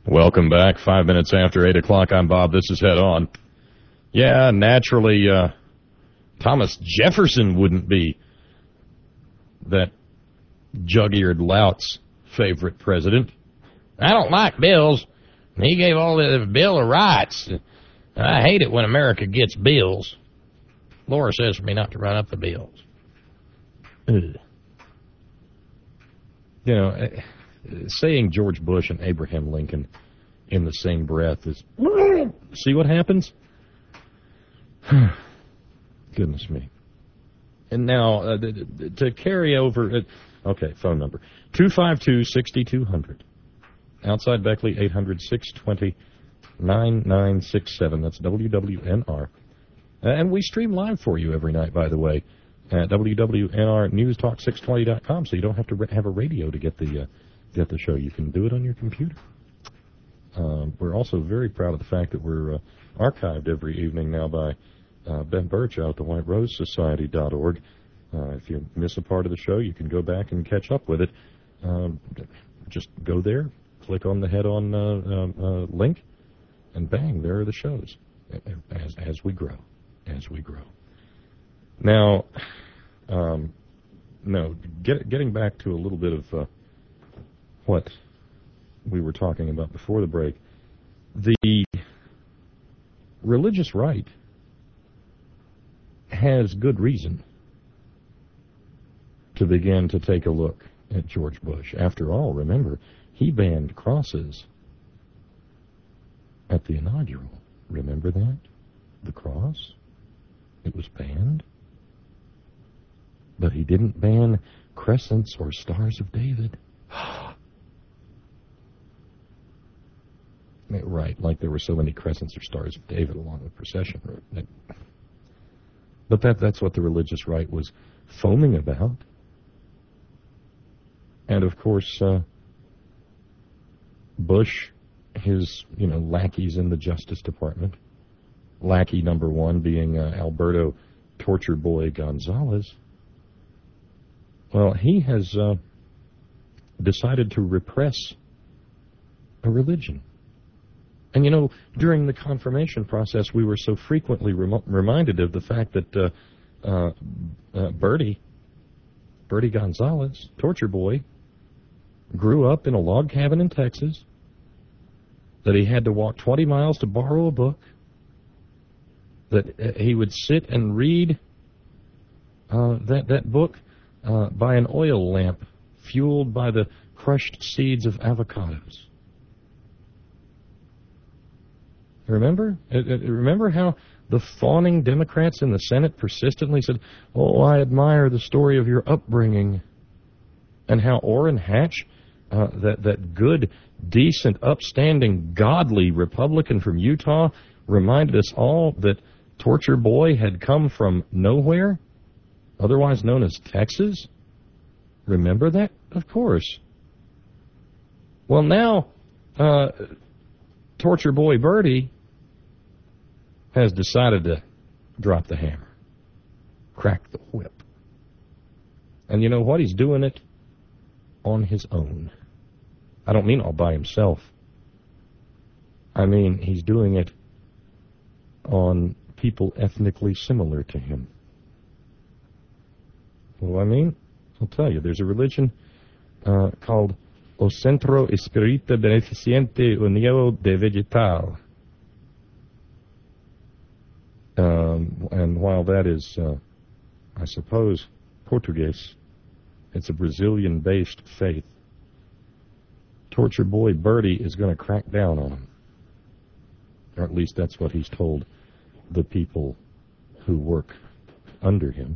Welcome back. Five minutes after eight o'clock. I'm Bob. This is Head On. Yeah, naturally, uh, Thomas Jefferson wouldn't be that jug-eared lout's favorite president. I don't like bills. He gave all the Bill of Rights. I hate it when America gets bills. Laura says for me not to run up the bills. Ugh. You know, saying George Bush and Abraham Lincoln in the same breath is... See what happens? Goodness me. And now, uh, to carry over... Uh, okay, phone number. two five two, six two zero zero. Outside Beckley, eight hundred, six two zero, nine nine six seven. That's W W N R. Uh, and we stream live for you every night, by the way, at W W N R News Talk six twenty dot com, so you don't have to have a radio to get the uh, get the show. You can do it on your computer. Um, we're also very proud of the fact that we're uh, archived every evening now by uh, Ben Birch out at the White Rose Society dot org. Uh, if you miss a part of the show, you can go back and catch up with it. Um, just go there, click on the Head On uh, uh, uh, link, and bang, there are the shows as, as we grow, as we grow. Now, um, no, get, getting back to a little bit of uh, what we were talking about before the break, the religious right has good reason to begin to take a look at George Bush. After all, remember, he banned crosses at the inaugural. Remember that? The cross? It was banned. But he didn't ban crescents or stars of David. Right, like there were so many crescents or stars of David along the procession route. But that, that's what the religious right was foaming about. And, of course, uh, Bush, his, you know, lackeys in the Justice Department, lackey number one being uh, Alberto Torture Boy Gonzalez, well, he has uh, decided to repress a religion. And, you know, during the confirmation process, we were so frequently rem- reminded of the fact that uh, uh, uh, Bertie, Bertie Gonzalez, Torture Boy, grew up in a log cabin in Texas, that he had to walk twenty miles to borrow a book, that he would sit and read uh, that, that book uh, by an oil lamp fueled by the crushed seeds of avocados. Remember? Remember how the fawning Democrats in the Senate persistently said, oh, I admire the story of your upbringing, and how Orrin Hatch, uh, that, that good, decent, upstanding, godly Republican from Utah, reminded us all that Torture Boy had come from nowhere, otherwise known as Texas? Remember that? Of course. Well, now, uh, Torture Boy Bertie has decided to drop the hammer, crack the whip. And you know what? He's doing it on his own. I don't mean all by himself. I mean, he's doing it on people ethnically similar to him. What do I mean? I'll tell you. There's a religion uh, called O Centro Espírita Beneficente União de Vegetal. Um, and while that is, uh, I suppose, Portuguese, it's a Brazilian-based faith. Torture Boy Bertie is going to crack down on him. Or at least that's what he's told the people who work under him.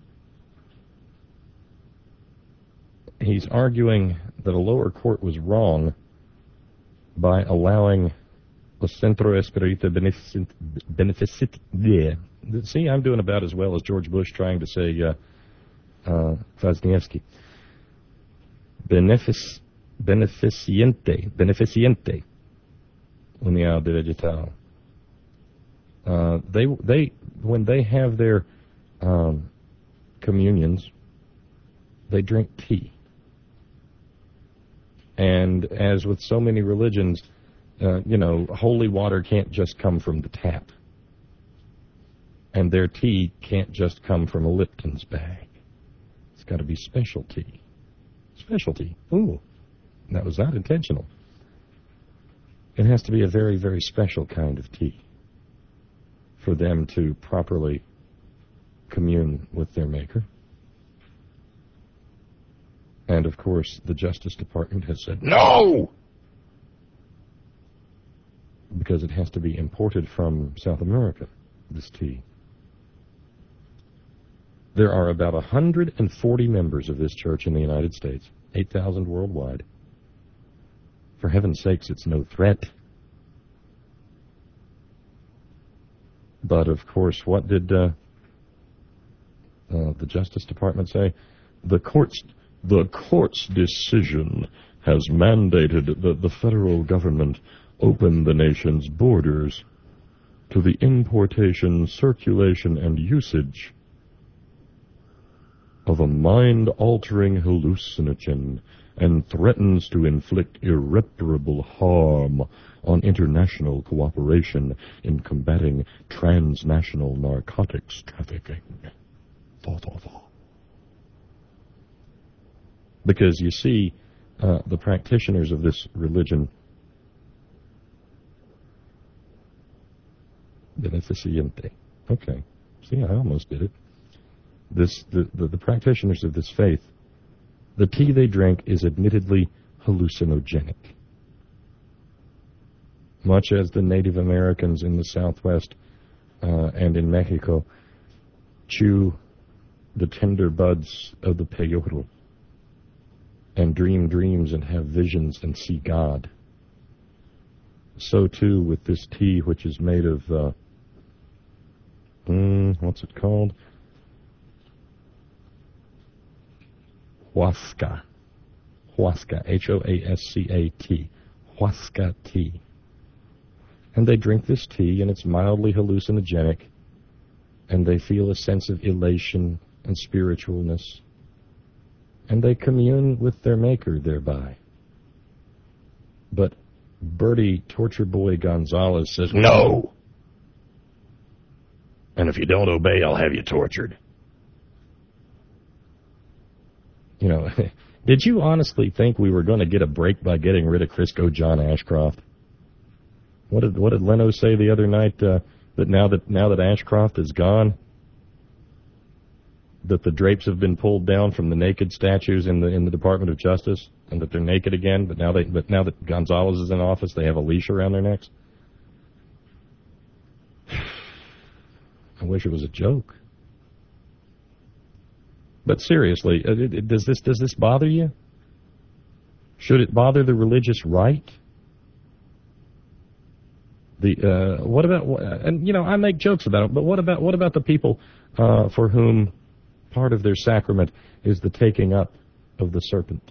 He's arguing that a lower court was wrong by allowing the Centro Espírita Beneficente. Yeah. See, I'm doing about as well as George Bush trying to say uh, uh, Kwasniewski. Benefic, beneficiente, beneficiente, União de Vegetal. Uh, they, they, when they have their um, communions, they drink tea. And as with so many religions, uh, you know, holy water can't just come from the tap. And their tea can't just come from a Lipton's bag. It's got to be specialty. Specialty. Ooh, that was not intentional. It has to be a very, very special kind of tea for them to properly commune with their maker. And, of course, the Justice Department has said, no! Because it has to be imported from South America, this tea. There are about one hundred forty members of this church in the United States, eight thousand worldwide. For heaven's sakes, it's no threat. But, of course, what did uh, uh, the Justice Department say? The court's, the court's decision has mandated that the federal government open the nation's borders to the importation, circulation, and usage of a mind-altering hallucinogen and threatens to inflict irreparable harm on international cooperation in combating transnational narcotics trafficking. Thaw, thaw, thaw. Because, you see, uh, the practitioners of this religion, beneficiente. Okay. See, I almost did it. This, the, the, the practitioners of this faith, the tea they drink is admittedly hallucinogenic. Much as the Native Americans in the Southwest uh, and in Mexico chew the tender buds of the peyote and dream dreams and have visions and see God. So, too, with this tea, which is made of, uh, mm, what's it called? Huasca. Huasca. H O A S C A T. Huasca tea. And they drink this tea, and it's mildly hallucinogenic, and they feel a sense of elation and spiritualness, and they commune with their maker thereby. But Bertie Torture Boy Gonzalez says, no! And if you don't obey, I'll have you tortured. You know, did you honestly think we were going to get a break by getting rid of Crisco John Ashcroft? What did what did Leno say the other night? Uh, that now that now that Ashcroft is gone, that the drapes have been pulled down from the naked statues in the in the Department of Justice, and that they're naked again. But now they but now that Gonzalez is in office, they have a leash around their necks. I wish it was a joke. But seriously, does this does this bother you? Should it bother the religious right? The uh, what about and you know I make jokes about it, but what about what about the people uh, for whom part of their sacrament is the taking up of the serpent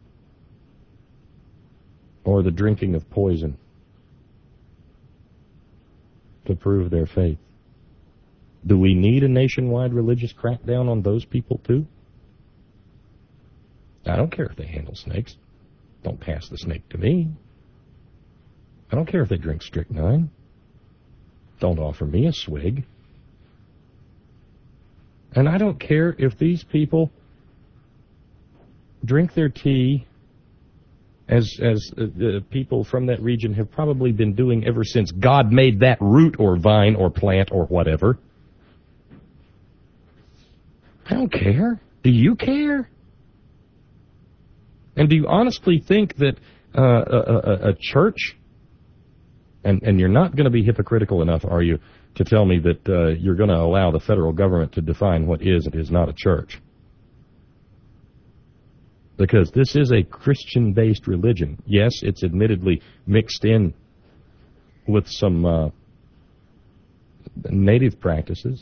or the drinking of poison to prove their faith? Do we need a nationwide religious crackdown on those people too? I don't care if they handle snakes. Don't pass the snake to me. I don't care if they drink strychnine. Don't offer me a swig. And I don't care if these people drink their tea as as uh, uh, people from that region have probably been doing ever since God made that root or vine or plant or whatever. I don't care. Do you care? And do you honestly think that uh, a, a, a church, and, and you're not going to be hypocritical enough, are you, to tell me that uh, you're going to allow the federal government to define what is and is not a church? Because this is a Christian-based religion. Yes, it's admittedly mixed in with some uh, native practices.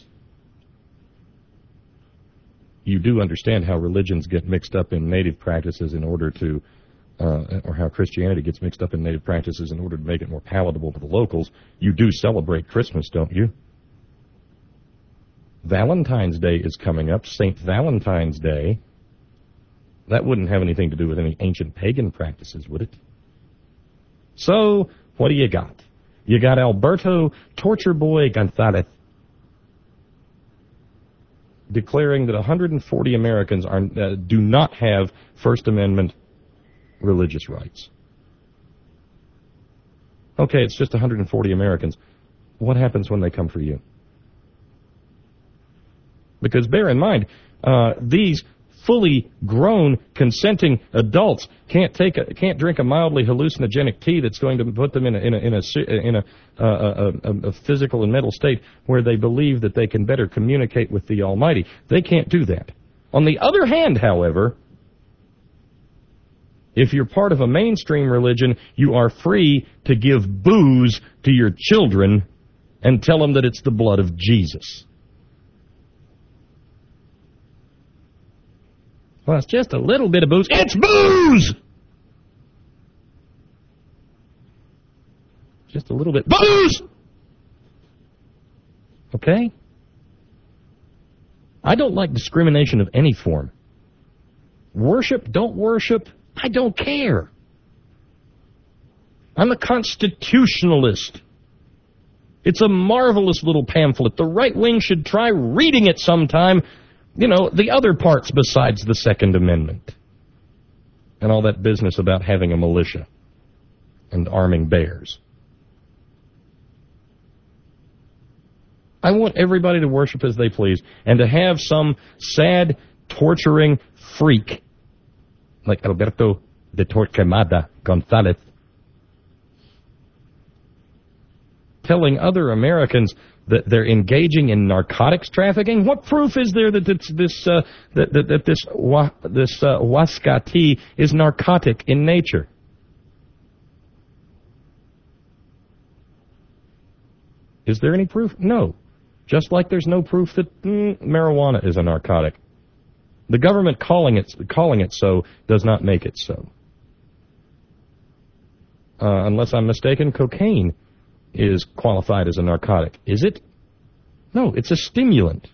You do understand how religions get mixed up in native practices in order to, uh, or how Christianity gets mixed up in native practices in order to make it more palatable to the locals. You do celebrate Christmas, don't you? Valentine's Day is coming up, Saint Valentine's Day. That wouldn't have anything to do with any ancient pagan practices, would it? So, What do you got? You got Alberto Torture Boy Gonzalez declaring that one hundred forty Americans are, uh, do not have First Amendment religious rights. Okay, it's just one hundred forty Americans. What happens when they come for you? Because bear in mind, uh, these fully grown, consenting adults can't take a, can't drink a mildly hallucinogenic tea that's going to put them in a in a in a in a, uh, a, a, a physical and mental state where they believe that they can better communicate with the Almighty. They can't do that. On the other hand, however, if you're part of a mainstream religion, you are free to give booze to your children and tell them that it's the blood of Jesus. Well, it's just a little bit of booze. It's booze! Just a little bit. Booze! Okay? I don't like discrimination of any form. Worship, don't worship, I don't care. I'm a constitutionalist. It's a marvelous little pamphlet. The right wing should try reading it sometime. You know, the other parts besides the Second Amendment. And all that business about having a militia and arming bears. I want everybody to worship as they please and to have some sad, torturing freak like Alberto de Torquemada Gonzalez telling other Americans that they're engaging in narcotics trafficking. What proof is there that it's this uh, that, that that this wa, this uh, Huasca tea is narcotic in nature? Is there any proof? No. Just like there's no proof that mm, marijuana is a narcotic. The government calling it calling it so does not make it so. Uh, unless I'm mistaken, cocaine is qualified as a narcotic. Is it? No, it's a stimulant.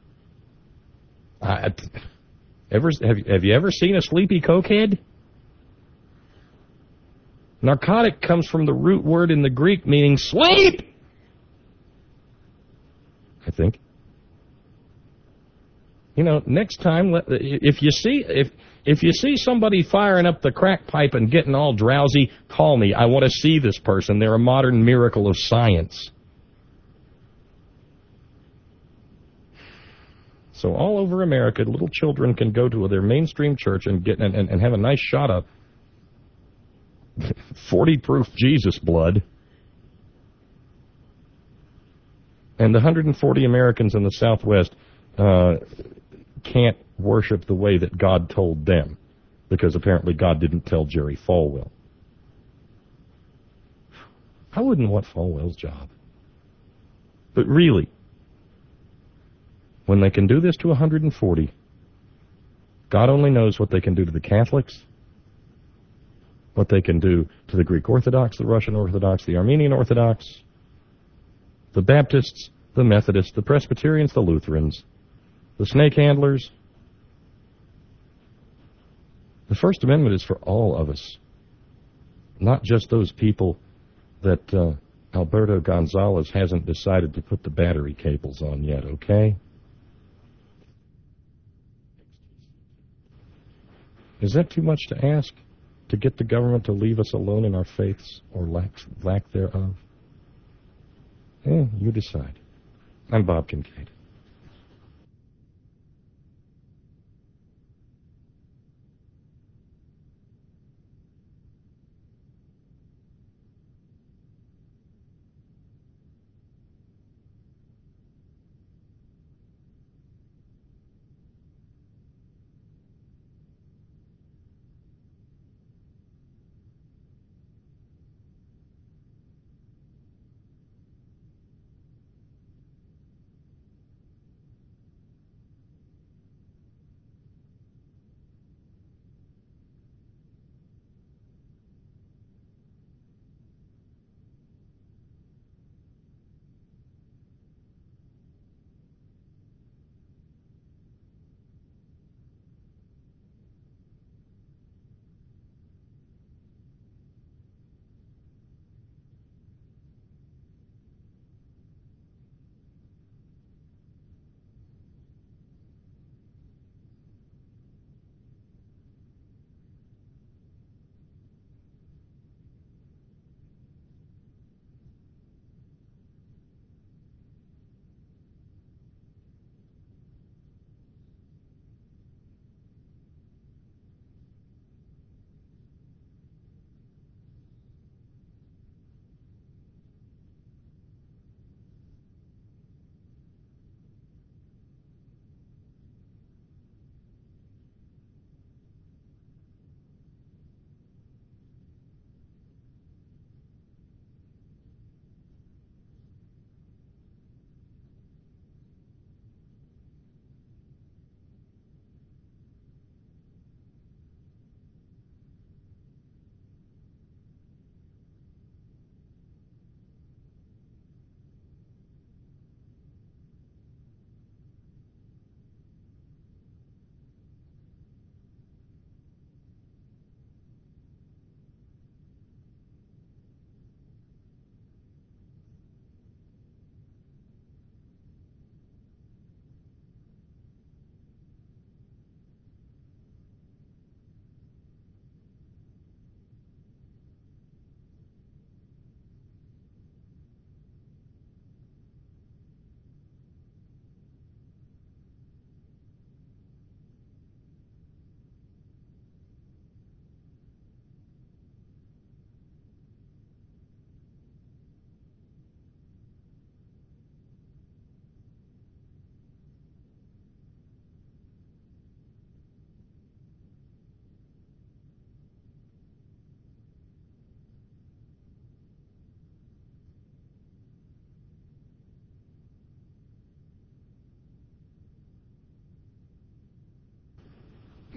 Uh, ever have, have you ever seen a sleepy cokehead? Narcotic comes from the root word in the Greek meaning sleep, I think. You know, next time, if you see if if you see somebody firing up the crack pipe and getting all drowsy, call me. I want to see this person. They're a modern miracle of science. So all over America, little children can go to their mainstream church and get and, and, and have a nice shot of forty proof Jesus blood. And the one hundred forty Americans in the Southwest uh, can't worship the way that God told them, because apparently God didn't tell Jerry Falwell. I wouldn't want Falwell's job. But really, when they can do this to one hundred forty, God only knows what they can do to the Catholics, what they can do to the Greek Orthodox, the Russian Orthodox, the Armenian Orthodox, the Baptists, the Methodists, the Presbyterians, the Lutherans, the snake handlers. The First Amendment is for all of us, not just those people that uh, Alberto Gonzalez hasn't decided to put the battery cables on yet, okay? Is that too much to ask, to get the government to leave us alone in our faiths or lack, lack thereof? Eh, you decide. I'm Bob Kincaid.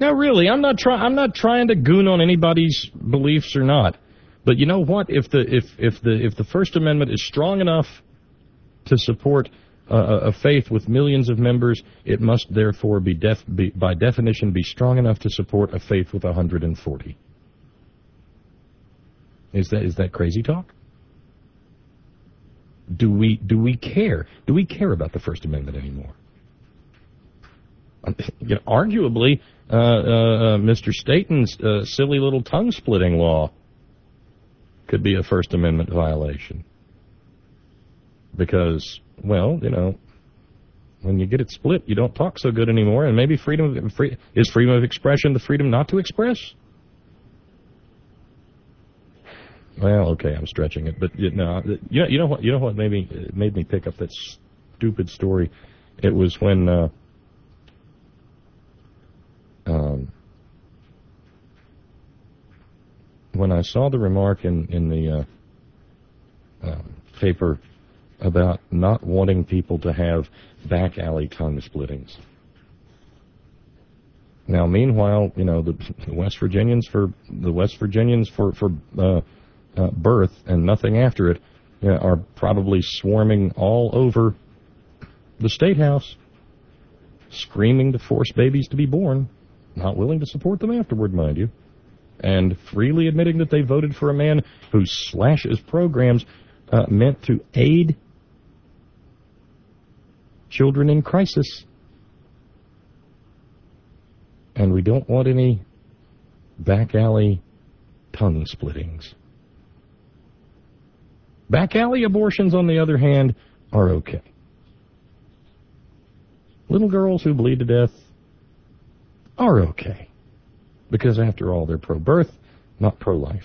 Now, really, I'm not trying. I'm not trying to goon on anybody's beliefs or not. But you know what? If the if if the if the First Amendment is strong enough to support uh, a faith with millions of members, it must therefore be, def, be by definition be strong enough to support a faith with one hundred forty. Is that is that crazy talk? Do we do we care? Do we care about the First Amendment anymore? You know, arguably, uh, uh, uh, Mister Staten's uh, silly little tongue-splitting law could be a First Amendment violation. Because, well, you know, when you get it split, you don't talk so good anymore, and maybe freedom of, free, is freedom of expression the freedom not to express? Well, okay, I'm stretching it, but you know, you know, you know what? You know what made me made me pick up that stupid story? It was when. Uh, Um, when I saw the remark in, in the uh, uh, paper about not wanting people to have back alley tongue splittings. Now, meanwhile, you know, the, the West Virginians for the West Virginians for for uh, uh, birth and nothing after it, you know, are probably swarming all over the State House, screaming to force babies to be born. Not willing to support them afterward, mind you, and freely admitting that they voted for a man who slashes programs uh, meant to aid children in crisis. And we don't want any back alley tongue splittings. Back alley abortions, on the other hand, are okay. Little girls who bleed to death are okay. Because after all, they're pro-birth, not pro-life.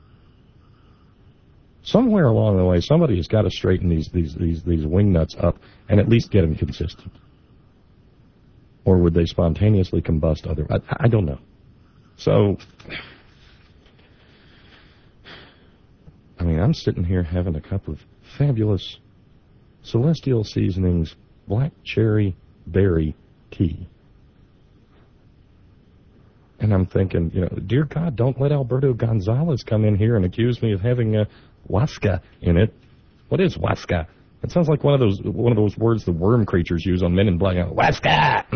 Somewhere along the way, somebody has got to straighten these these these these wingnuts up and at least get them consistent. Or would they spontaneously combust other? I, I don't know. So, I mean, I'm sitting here having a cup of fabulous Celestial Seasonings black cherry berry tea. And I'm thinking, you know, dear God, don't let Alberto Gonzalez come in here and accuse me of having a Huasca in it. What is Huasca? It sounds like one of those one of those words the worm creatures use on Men in Black. Huasca!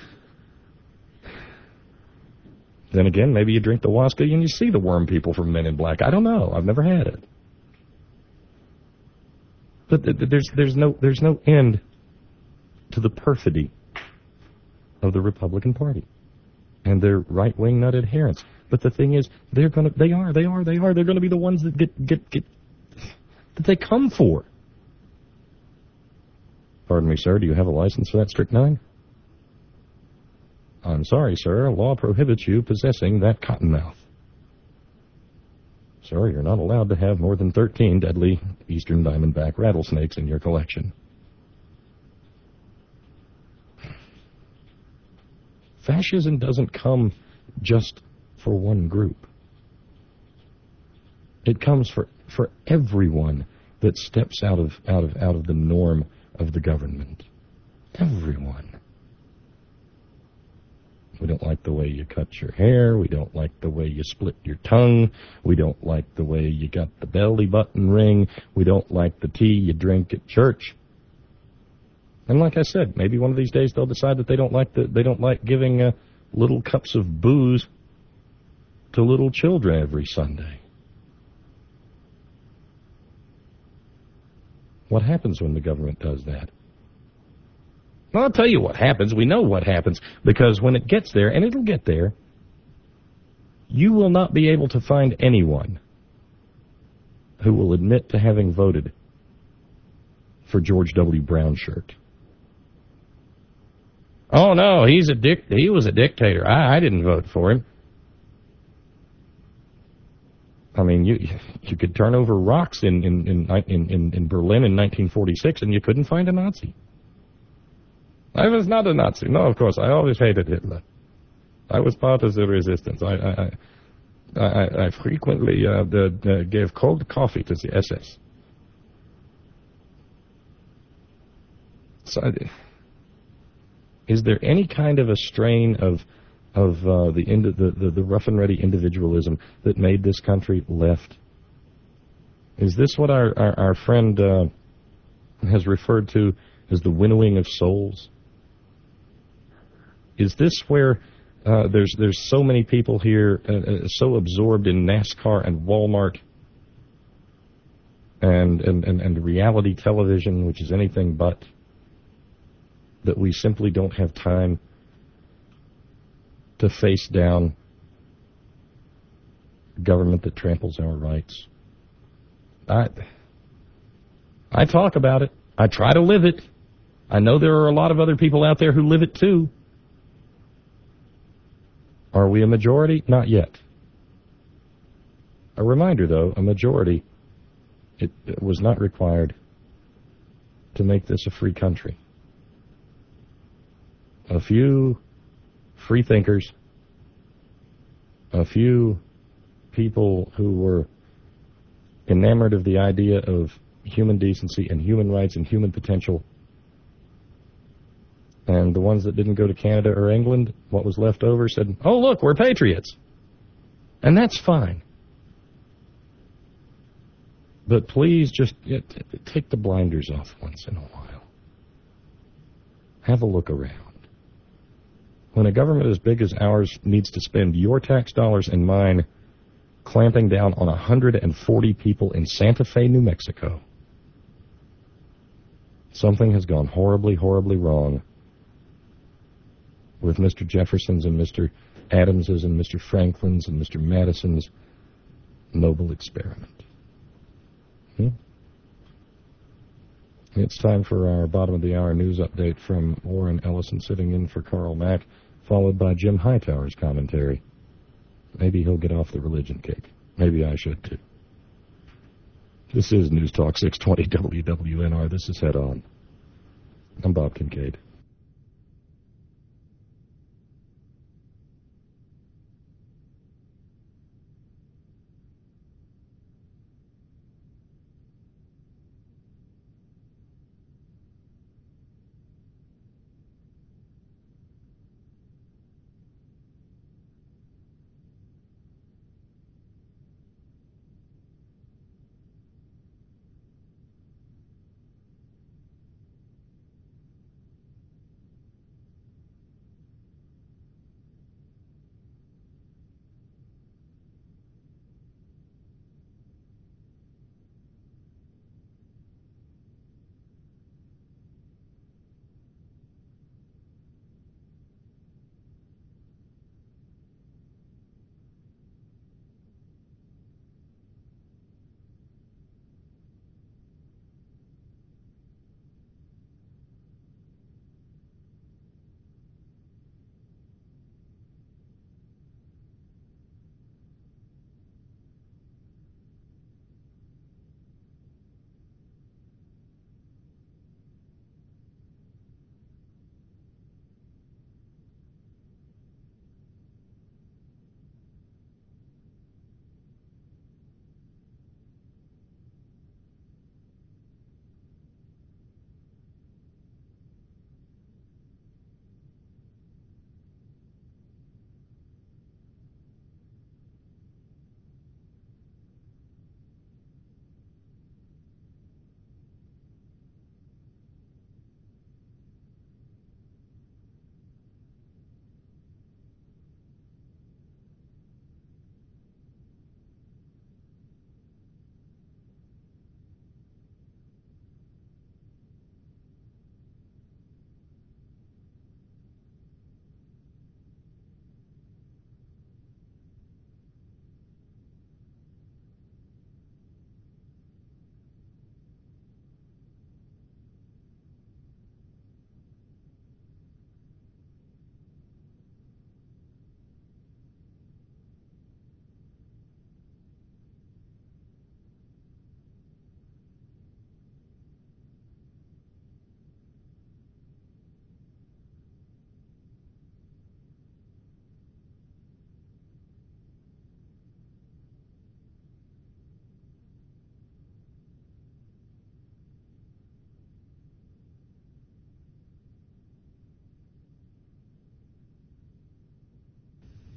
Then again, maybe you drink the Huasca and you see the worm people from Men in Black. I don't know. I've never had it. But there's there's no there's no end to the perfidy of the Republican Party and their right-wing nut adherents. But the thing is, they're gonna they are they are they are they're gonna be the ones that get get get that they come for. Pardon me, sir, do you have a license for that strychnine? I'm sorry, sir, law prohibits you possessing that cottonmouth. Sir, you're not allowed to have more than thirteen deadly eastern diamondback rattlesnakes in your collection. Fascism doesn't come just for one group. It comes for, for everyone that steps out of out of out of the norm of the government. Everyone. We don't like the way you cut your hair. We don't like the way you split your tongue. We don't like the way you got the belly button ring. We don't like the tea you drink at church. And like I said, maybe one of these days they'll decide that they don't like the they don't like giving uh, little cups of booze to little children every Sunday. What happens when the government does that? Well, I'll tell you what happens. We know what happens, because when it gets there, and it'll get there, you will not be able to find anyone who will admit to having voted for George W. Brownshirt. Oh no, he's a dic- he was a dictator. I, I didn't vote for him. I mean, you you could turn over rocks in in in in, in Berlin in nineteen forty-six, and you couldn't find a Nazi. I was not a Nazi. No, of course, I always hated Hitler. I was part of the resistance. I I I, I frequently uh, the, the gave cold coffee to the S S. So, is there any kind of a strain of of uh, the, indi- the, the the rough and ready individualism that made this country left? Is this what our, our, our friend uh, has referred to as the winnowing of souls? Is this where uh, there's there's so many people here uh, uh, so absorbed in NASCAR and Walmart and, and, and, and reality television, which is anything but, that we simply don't have time to face down government that tramples our rights? I, I talk about it. I try to live it. I know there are a lot of other people out there who live it too. Are we a majority? Not yet. A reminder, though, a majority, it, it was not required to make this a free country. A few free thinkers, a few people who were enamored of the idea of human decency and human rights and human potential, and the ones that didn't go to Canada or England, what was left over, said, oh, look, we're patriots. And that's fine. But please just yeah, t- take the blinders off once in a while. Have a look around. When a government as big as ours needs to spend your tax dollars and mine clamping down on one hundred forty people in Santa Fe, New Mexico, something has gone horribly, horribly wrong with Mister Jefferson's and Mister Adams's and Mister Franklin's and Mister Madison's noble experiment. Hmm? It's time for our bottom of the hour news update from Warren Ellison, sitting in for Carl Mack, followed by Jim Hightower's commentary. Maybe he'll get off the religion kick. Maybe I should too. This is News Talk six twenty W W N R. This is Head On. I'm Bob Kincaid.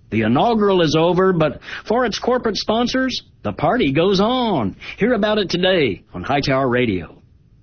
The inaugural is over, but for its corporate sponsors, the party goes on. Hear about it today on Hightower Radio.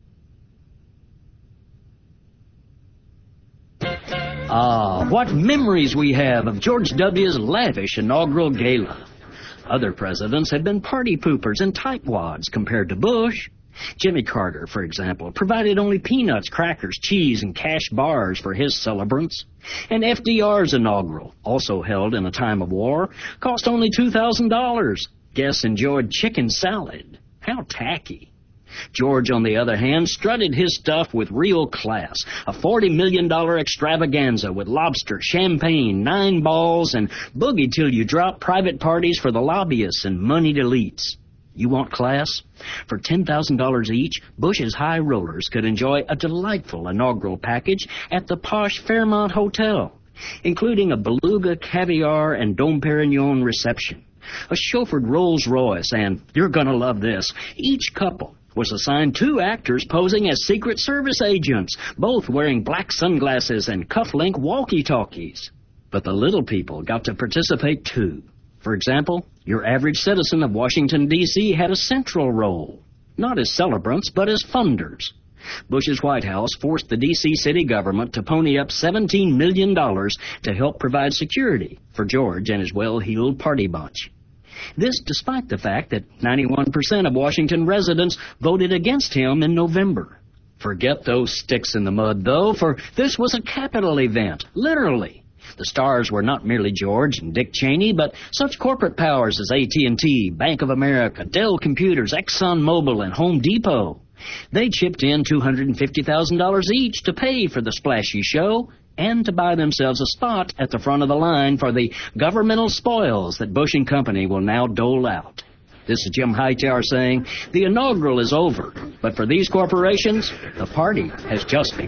Ah, what memories we have of George W.'s lavish inaugural gala. Other presidents have been party poopers and tightwads compared to Bush. Jimmy Carter, for example, provided only peanuts, crackers, cheese, and cash bars for his celebrants. And F D R's inaugural, also held in a time of war, cost only two thousand dollars. Guests enjoyed chicken salad. How tacky. George, on the other hand, strutted his stuff with real class. A forty million dollars extravaganza with lobster, champagne, nine balls, and boogie till you drop private parties for the lobbyists and moneyed elites. You want class? For ten thousand dollars each, Bush's high rollers could enjoy a delightful inaugural package at the posh Fairmont Hotel, including a beluga, caviar, and Dom Perignon reception, a chauffeured Rolls Royce, and, you're gonna love this, each couple was assigned two actors posing as Secret Service agents, both wearing black sunglasses and cuff-link walkie-talkies. But the little people got to participate too. For example, your average citizen of Washington, D C had a central role, not as celebrants, but as funders. Bush's White House forced the D C city government to pony up seventeen million dollars to help provide security for George and his well-heeled party bunch. This despite the fact that ninety-one percent of Washington residents voted against him in November. Forget those sticks in the mud, though, for this was a capital event, literally. The stars were not merely George and Dick Cheney, but such corporate powers as A T and T, Bank of America, Dell Computers, ExxonMobil, and Home Depot. They chipped in two hundred fifty thousand dollars each to pay for the splashy show and to buy themselves a spot at the front of the line for the governmental spoils that Bush and Company will now dole out. This is Jim Hightower saying, the inaugural is over, but for these corporations, the party has just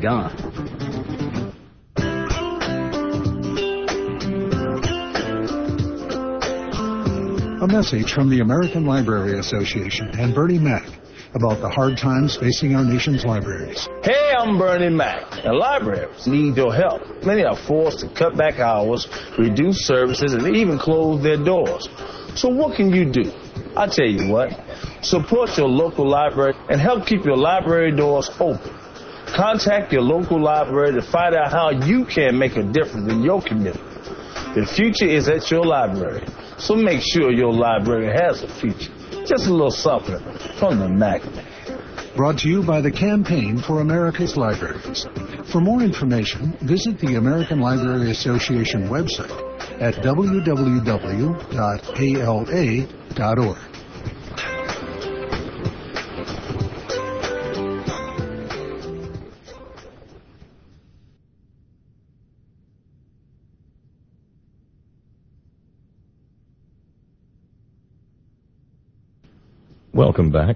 begun. A message from the American Library Association and Bernie Mac about the hard times facing our nation's libraries. Hey, I'm Bernie Mac. The libraries need your help. Many are forced to cut back hours, reduce services, and even close their doors. So what can you do? I tell you what, support your local library and help keep your library doors open. Contact your local library to find out how you can make a difference in your community. The future is at your library, so make sure your library has a future. Just a little something from the Mac. Brought to you by the Campaign for America's Libraries. For more information, visit the American Library Association website at w w w dot a l a dot org. Welcome back.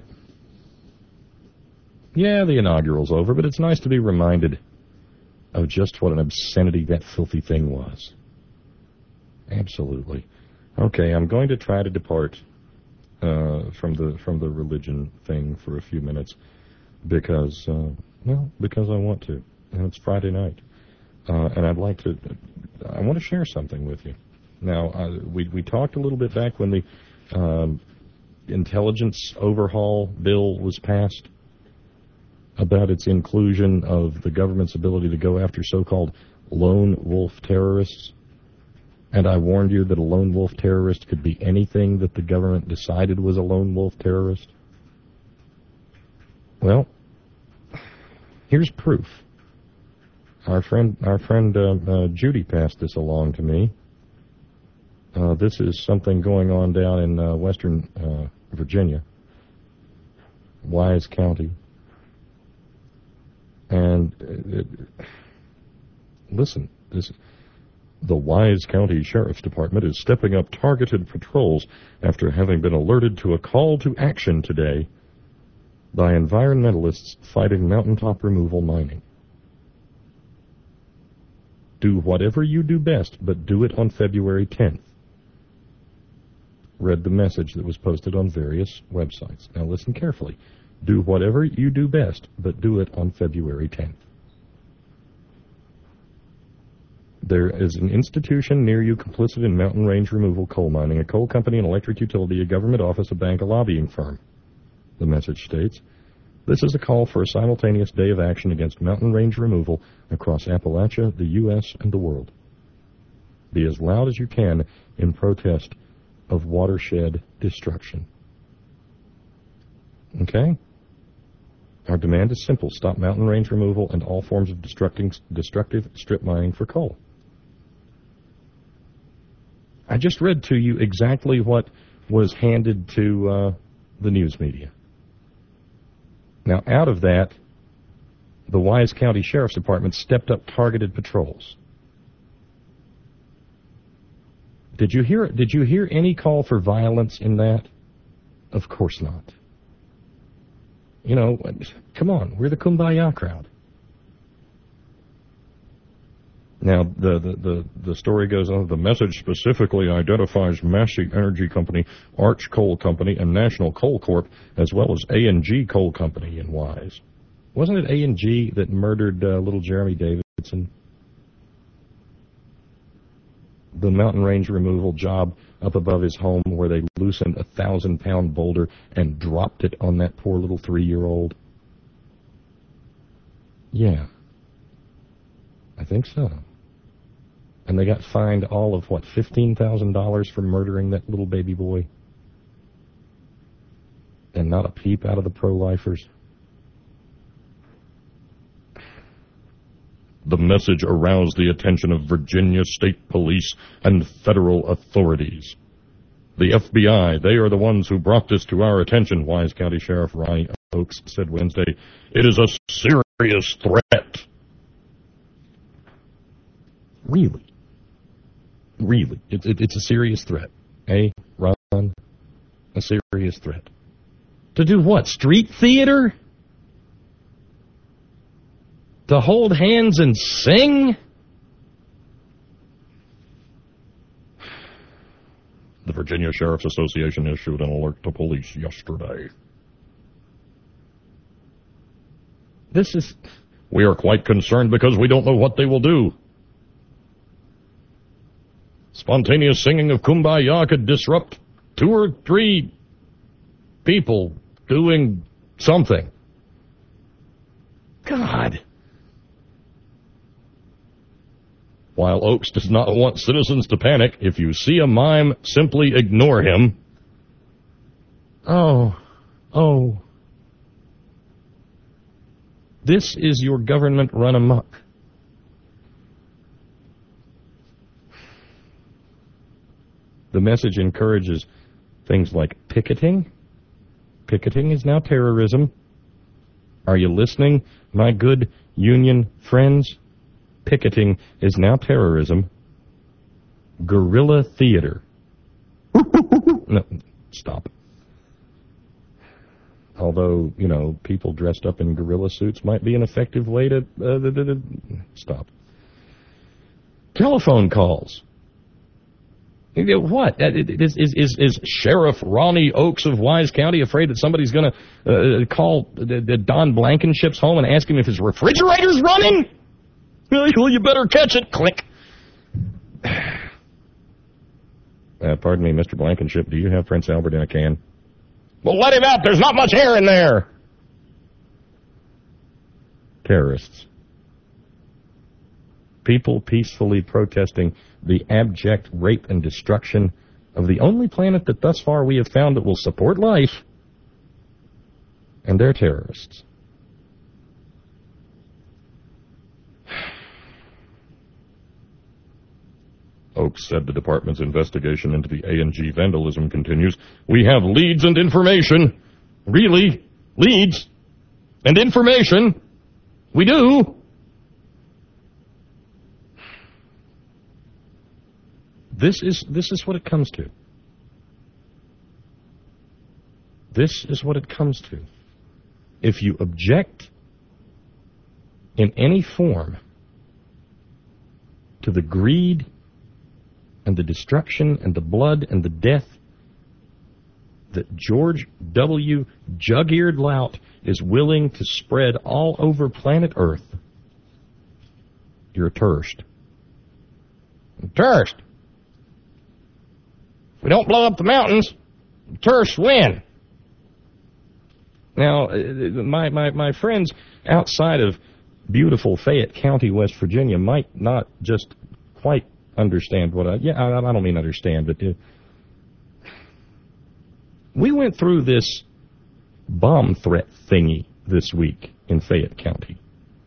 Yeah, the inaugural's over, but it's nice to be reminded of just what an obscenity that filthy thing was. Absolutely. Okay, I'm going to try to depart uh, from the from the religion thing for a few minutes because, uh, well, because I want to. And it's Friday night. Uh, and I'd like to, I want to share something with you. Now, uh, we, we talked a little bit back when the um, intelligence overhaul bill was passed about its inclusion of the government's ability to go after so-called lone wolf terrorists. And I warned you that a lone wolf terrorist could be anything that the government decided was a lone wolf terrorist. Well, here's proof. Our friend, our friend uh, uh, Judy passed this along to me. Uh, this is something going on down in uh, western uh, Virginia, Wise County. And it, listen, this, the Wise County Sheriff's Department is stepping up targeted patrols after having been alerted to a call to action today by environmentalists fighting mountaintop removal mining. Do whatever you do best, but do it on February tenth. Read the message that was posted on various websites. Now listen carefully. Do whatever you do best, but do it on February tenth. There is an institution near you complicit in mountain range removal, coal mining, a coal company, an electric utility, a government office, a bank, a lobbying firm. The message states, this is a call for a simultaneous day of action against mountain range removal across Appalachia, the U S, and the world. Be as loud as you can in protest of watershed destruction. Okay? Our demand is simple. Stop mountain range removal and all forms of destructive strip mining for coal. I just read to you exactly what was handed to uh, the news media. Now, out of that, the Wise County Sheriff's Department stepped up targeted patrols. Did you hear, did you hear any call for violence in that? Of course not. You know, come on, we're the Kumbaya crowd. Now, the, the, the, the story goes on. The message specifically identifies Massey Energy Company, Arch Coal Company, and National Coal Corp, as well as A and G Coal Company in Wise. Wasn't it A and G that murdered uh, little Jeremy Davidson? The mountain range removal job up above his home where they loosened a thousand-pound boulder and dropped it on that poor little three-year-old? Yeah. I think so. And they got fined all of, what, fifteen thousand dollars for murdering that little baby boy? And not a peep out of the pro-lifers. The message aroused the attention of Virginia State Police and federal authorities. The F B I, they are the ones who brought this to our attention, Wise County Sheriff Ronnie Oakes said Wednesday. It is a serious threat. Really? Really? It, it, it's a serious threat. Eh, Ron? A serious threat. To do what? Street theater? To hold hands and sing? The Virginia Sheriff's Association issued an alert to police yesterday. This is... We are quite concerned because we don't know what they will do. Spontaneous singing of Kumbaya could disrupt two or three people doing something. God. While Oakes does not want citizens to panic, if you see a mime, simply ignore him. Oh, oh. This is your government run amok. The message encourages things like picketing. Picketing is now terrorism. Are you listening, my good union friends? Picketing is now terrorism. Guerrilla theater. No, stop. Although, you know, people dressed up in gorilla suits might be an effective way to... Uh, stop. Telephone calls. What? Is, is, is, is Sheriff Ronnie Oakes of Wise County afraid that somebody's going to uh, call the, the Don Blankenship's home and ask him if his refrigerator's running? Well, you better catch it. Click. Uh, pardon me, Mister Blankenship, do you have Prince Albert in a can? Well, let him out. There's not much air in there. Terrorists. People peacefully protesting the abject rape and destruction of the only planet that thus far we have found that will support life, and they're terrorists. Oakes said the department's investigation into the A and G vandalism continues. We have leads and information. Really? Leads and information? We do. This is this is what it comes to. This is what it comes to. If you object in any form to the greed and the destruction and the blood and the death that George W. Jug-eared Lout is willing to spread all over planet Earth, you're a terrorist. Tourists. If we don't blow up the mountains, tourists win. Now, my, my, my friends outside of beautiful Fayette County, West Virginia, might not just quite understand what I... Yeah, I, I don't mean understand, but... Uh, we went through this bomb threat thingy this week in Fayette County.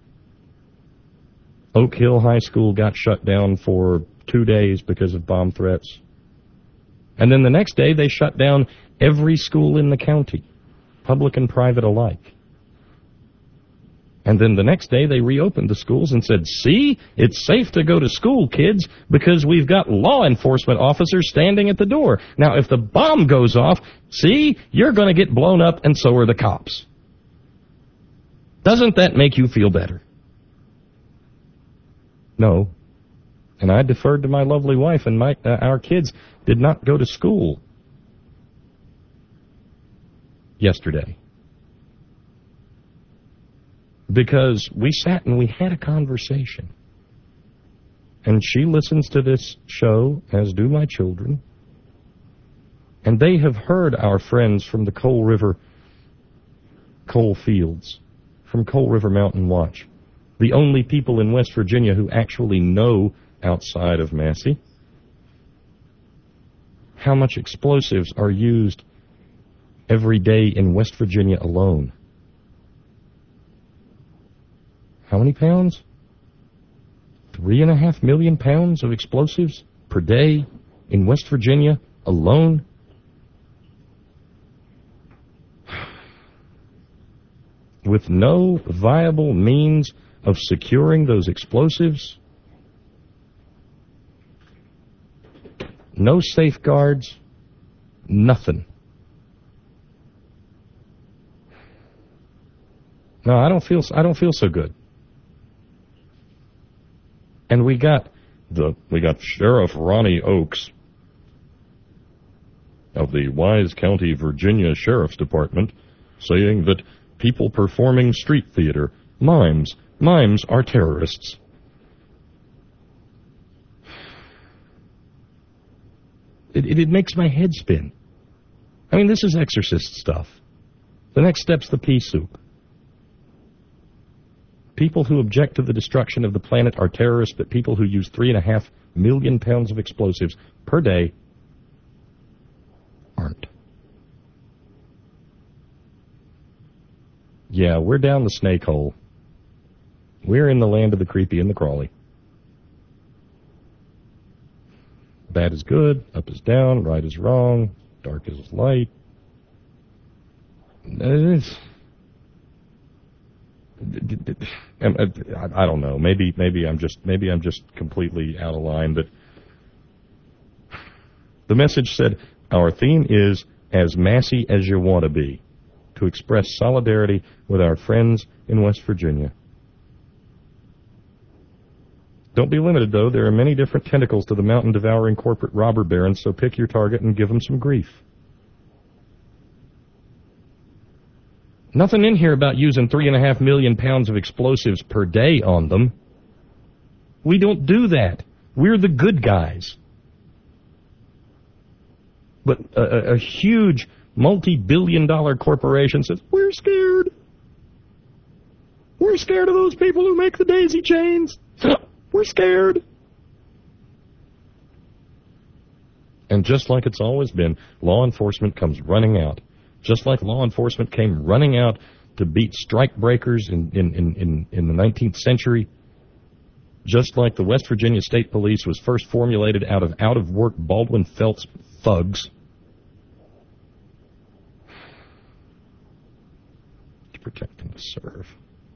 Oak Hill High School got shut down for two days because of bomb threats. And then the next day, they shut down every school in the county, public and private alike. And then the next day, they reopened the schools and said, see, it's safe to go to school, kids, because we've got law enforcement officers standing at the door. Now, if the bomb goes off, see, you're going to get blown up, and so are the cops. Doesn't that make you feel better? No. And I deferred to my lovely wife, and my, uh, our kids did not go to school yesterday. Because we sat and we had a conversation. And she listens to this show, as do my children. And they have heard our friends from the Coal River coal fields, from Coal River Mountain Watch, the only people in West Virginia who actually know, outside of Massey, how much explosives are used every day in West Virginia alone. How many pounds? Three and a half million pounds of explosives per day in West Virginia alone. With no viable means of securing those explosives, no safeguards, nothing. No, I don't feel I don't feel so good. And we got the we got Sheriff Ronnie Oakes of the Wise County, Virginia Sheriff's Department saying that people performing street theater, mimes, mimes are terrorists. It, it, it makes my head spin. I mean, this is Exorcist stuff. The next step's the pea soup. People who object to the destruction of the planet are terrorists, but people who use three and a half million pounds of explosives per day aren't. Yeah, we're down the snake hole. We're in the land of the creepy and the crawly. Bad is good, up is down, right is wrong, dark is light. It's... I don't know. Maybe, maybe I'm just, maybe I'm just completely out of line. But the message said, "Our theme is as Massey as you want to be, to express solidarity with our friends in West Virginia." Don't be limited, though. There are many different tentacles to the mountain-devouring corporate robber barons. So pick your target and give them some grief. Nothing in here about using three and a half million pounds of explosives per day on them. We don't do that. We're the good guys. But a, a huge multi-billion dollar corporation says, we're scared. We're scared of those people who make the daisy chains. We're scared. And just like it's always been, law enforcement comes running out. Just like law enforcement came running out to beat strike breakers in, in, in, in the nineteenth century, just like the West Virginia State Police was first formulated out of out-of-work Baldwin Felts thugs to protect and to serve.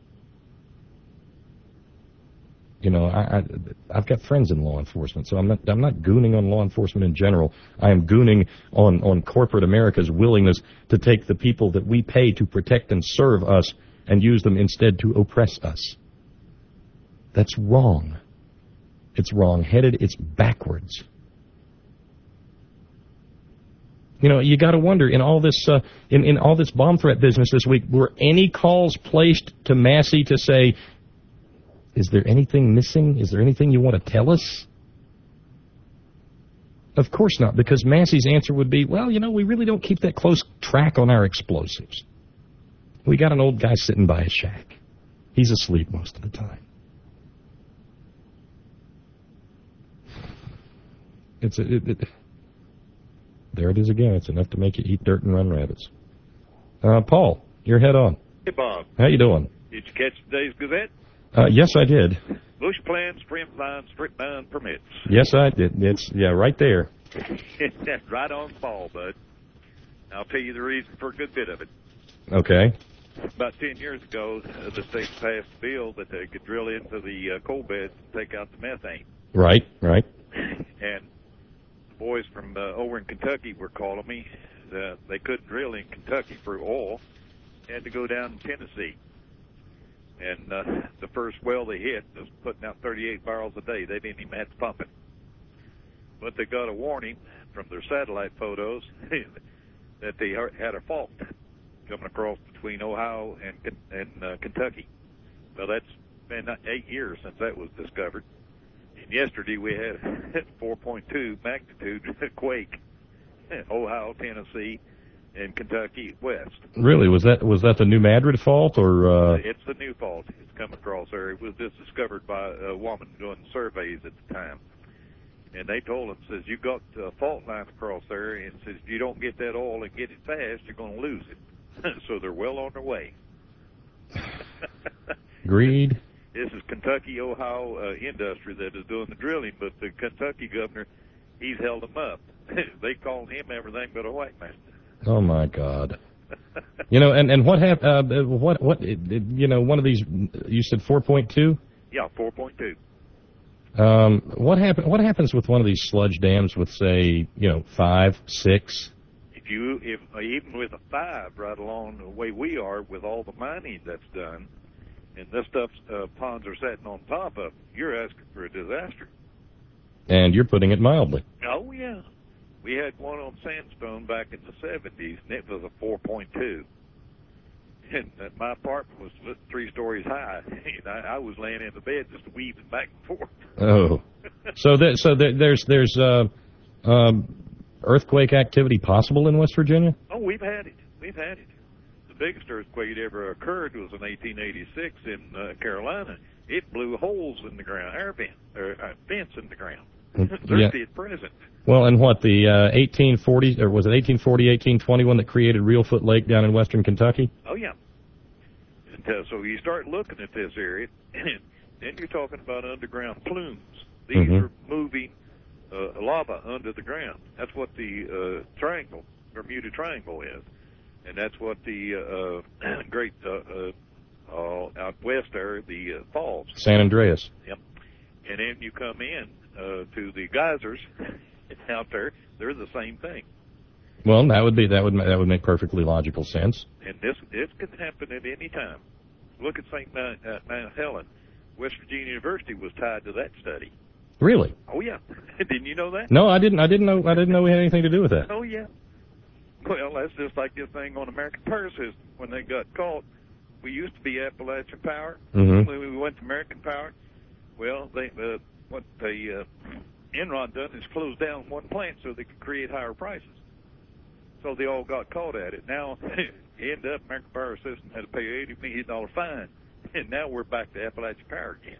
You know, I, I, I've got friends in law enforcement, so I'm not, I'm not gooning on law enforcement in general. I am gooning on, on corporate America's willingness to take the people that we pay to protect and serve us and use them instead to oppress us. That's wrong. It's wrong-headed. It's backwards. You know, you got to wonder, in all this uh, in, in all this bomb threat business this week, were any calls placed to Massey to say, is there anything missing? Is there anything you want to tell us? Of course not, because Massey's answer would be, well, you know, we really don't keep that close track on our explosives. We got an old guy sitting by a shack. He's asleep most of the time. It's a, it, it, there it is again. It's enough to make you eat dirt and run rabbits. Uh, Paul, your head on. Hey, Bob. How you doing? Did you catch today's Gazette? Uh, yes, I did. Bush plans, strip mine, strip mine permits. Yes, I did. It's, yeah, right there. Right on the ball, bud. I'll tell you the reason for a good bit of it. Okay. About ten years ago, uh, the state passed a bill that they could drill into the uh, coal beds and take out the methane. Right, right. And the boys from uh, over in Kentucky were calling me. Uh, they couldn't drill in Kentucky for oil. They had to go down to Tennessee. And uh, the first well they hit was putting out thirty-eight barrels a day. They didn't even have to pump it. But they got a warning from their satellite photos that they had a fault coming across between Ohio and, and uh, Kentucky. Well, that's been eight years since that was discovered. And yesterday we had a four point two magnitude quake in Ohio, Tennessee, and Kentucky west. Really? Was that was that the New Madrid fault or? Uh... It's the new fault. It's come across there. It was just discovered by a woman doing surveys at the time. And they told them, says, you got uh, fault lines across there, and says, if you don't get that oil and get it fast, you're going to lose it. So they're well on their way. Agreed. This is Kentucky, Ohio uh, industry that is doing the drilling, but the Kentucky governor, he's held them up. They called him everything but a white man. Oh my God! You know, and and what happened? Uh, what what? You know, one of these. You said four point two. Yeah, four point two. Um, what happen? What happens with one of these sludge dams with, say, you know, five, six? If you, if even with a five, right along the way we are with all the mining that's done, and this stuff uh, ponds are sitting on top of, you're asking for a disaster. And you're putting it mildly. Oh yeah. We had one on Sandstone back in the seventies, and it was a four point two. And uh, my apartment was three stories high, and I, I was laying in the bed just weaving back and forth. Oh, so there, so there, there's there's uh, um, earthquake activity possible in West Virginia? Oh, we've had it. We've had it. The biggest earthquake that ever occurred was in eighteen eighty-six in uh, Carolina. It blew holes in the ground, air vent, or uh, vents in the ground. They're Yeah. still present. Well, and what, the uh, eighteen forty, or was it eighteen forty, eighteen twenty-one that created Reelfoot Lake down in western Kentucky? Oh, yeah. And, uh, so you start looking at this area, and then you're talking about underground plumes. These Mhm. are moving uh, lava under the ground. That's what the uh, triangle, Bermuda Triangle is. And that's what the uh, great, uh, uh, uh, out west there, the uh, falls. San Andreas. Yep. And then you come in uh, to the geysers out there. They're the same thing. Well, that would be that would that would make perfectly logical sense. And this this can happen at any time. Look at Saint Mount, uh, Mount Helen. West Virginia University was tied to that study. Really? Oh yeah. Didn't you know that? No, I didn't. I didn't know. I didn't know we had anything to do with that. Oh yeah. Well, that's just like this thing on American Power System. When they got caught, we used to be Appalachian Power. Mhm. When we went to American Power, well, they uh, what the uh, Enron done is closed down one plant so they could create higher prices. So they all got caught at it. Now, end up American Power System had to pay an eighty million dollar fine, and now we're back to Appalachian Power again.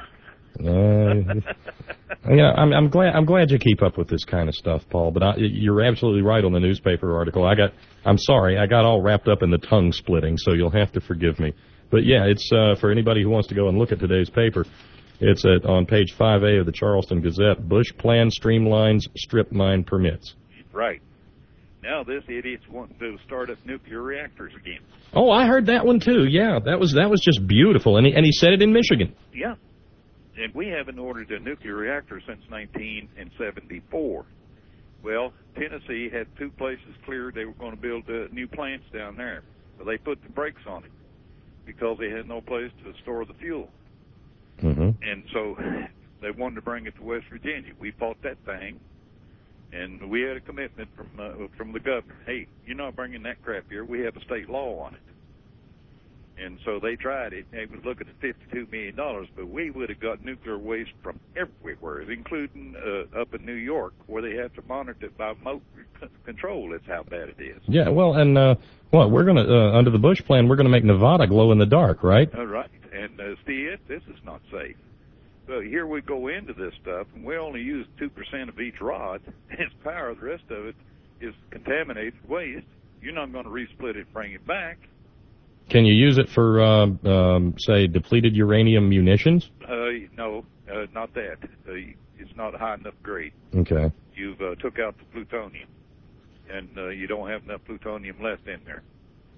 Uh, yeah, I'm, I'm glad. I'm glad you keep up with this kind of stuff, Paul. But I, you're absolutely right on the newspaper article. I got. I'm sorry. I got all wrapped up in the tongue splitting, so you'll have to forgive me. But yeah, it's uh, for anybody who wants to go and look at today's paper. It's at, on page five A of the Charleston Gazette. Bush plan streamlines strip mine permits. Right. Now this idiot's wanting to start up nuclear reactors again. Oh, I heard that one too. Yeah, that was that was just beautiful, and he and he said it in Michigan. Yeah. And we haven't ordered a nuclear reactor since nineteen seventy-four. Well, Tennessee had two places cleared. They were going to build uh, new plants down there. But they put the brakes on it because they had no place to store the fuel. Mm-hmm. And so they wanted to bring it to West Virginia. We fought that thing, and we had a commitment from uh, from the governor. Hey, you're not bringing that crap here. We have a state law on it. And so they tried it. They was looking at fifty-two million dollars, but we would have got nuclear waste from everywhere, including uh, up in New York, where they have to monitor it by remote control. That's how bad it is. Yeah, well, and uh, what we're going to uh, under the Bush plan, we're going to make Nevada glow in the dark, right? All right, and uh, see, it this is not safe. So here we go into this stuff, and we only use two percent of each rod as power. The rest of it is contaminated waste. You're not going to resplit it and bring it back. Can you use it for, uh, um, say, depleted uranium munitions? Uh, no, uh, not that. Uh, it's not high enough grade. Okay. You've uh, took out the plutonium, and uh, you don't have enough plutonium left in there.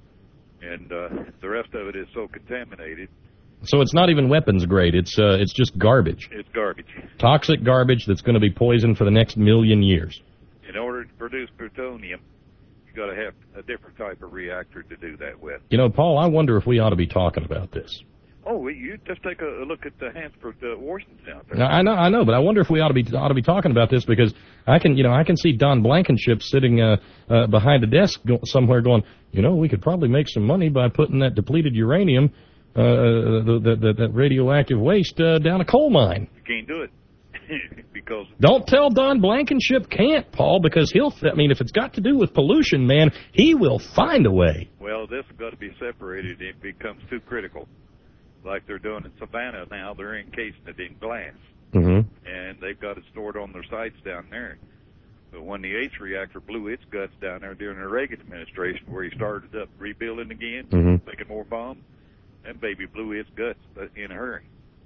And uh, the rest of it is so contaminated. So it's not even weapons grade. It's uh, it's just garbage. It's garbage. Toxic garbage that's going to be poisoned for the next million years. In order to produce plutonium, you got to have a different type of reactor to do that with. You know, Paul, I wonder if we ought to be talking about this. Oh, you just take a look at the Hansford, uh, Washington out there. Now, I know, I know, but I wonder if we ought to be ought to be talking about this because I can, you know, I can see Don Blankenship sitting uh, uh, behind a desk go- somewhere, going, you know, we could probably make some money by putting that depleted uranium, uh, the, the, the, that radioactive waste, uh, down a coal mine. You can't do it because. Don't tell Don Blankenship can't, Paul, because he'll. I mean, if it's got to do with pollution, man, he will find a way. Well, this has got to be separated. It becomes too critical. Like they're doing in Savannah now, they're encasing it in glass. Mm-hmm. And they've got it stored on their sites down there. But when the H reactor blew its guts down there during the Reagan administration, where he started up rebuilding again, mm-hmm. making more bombs, that baby blew its guts in a hurry.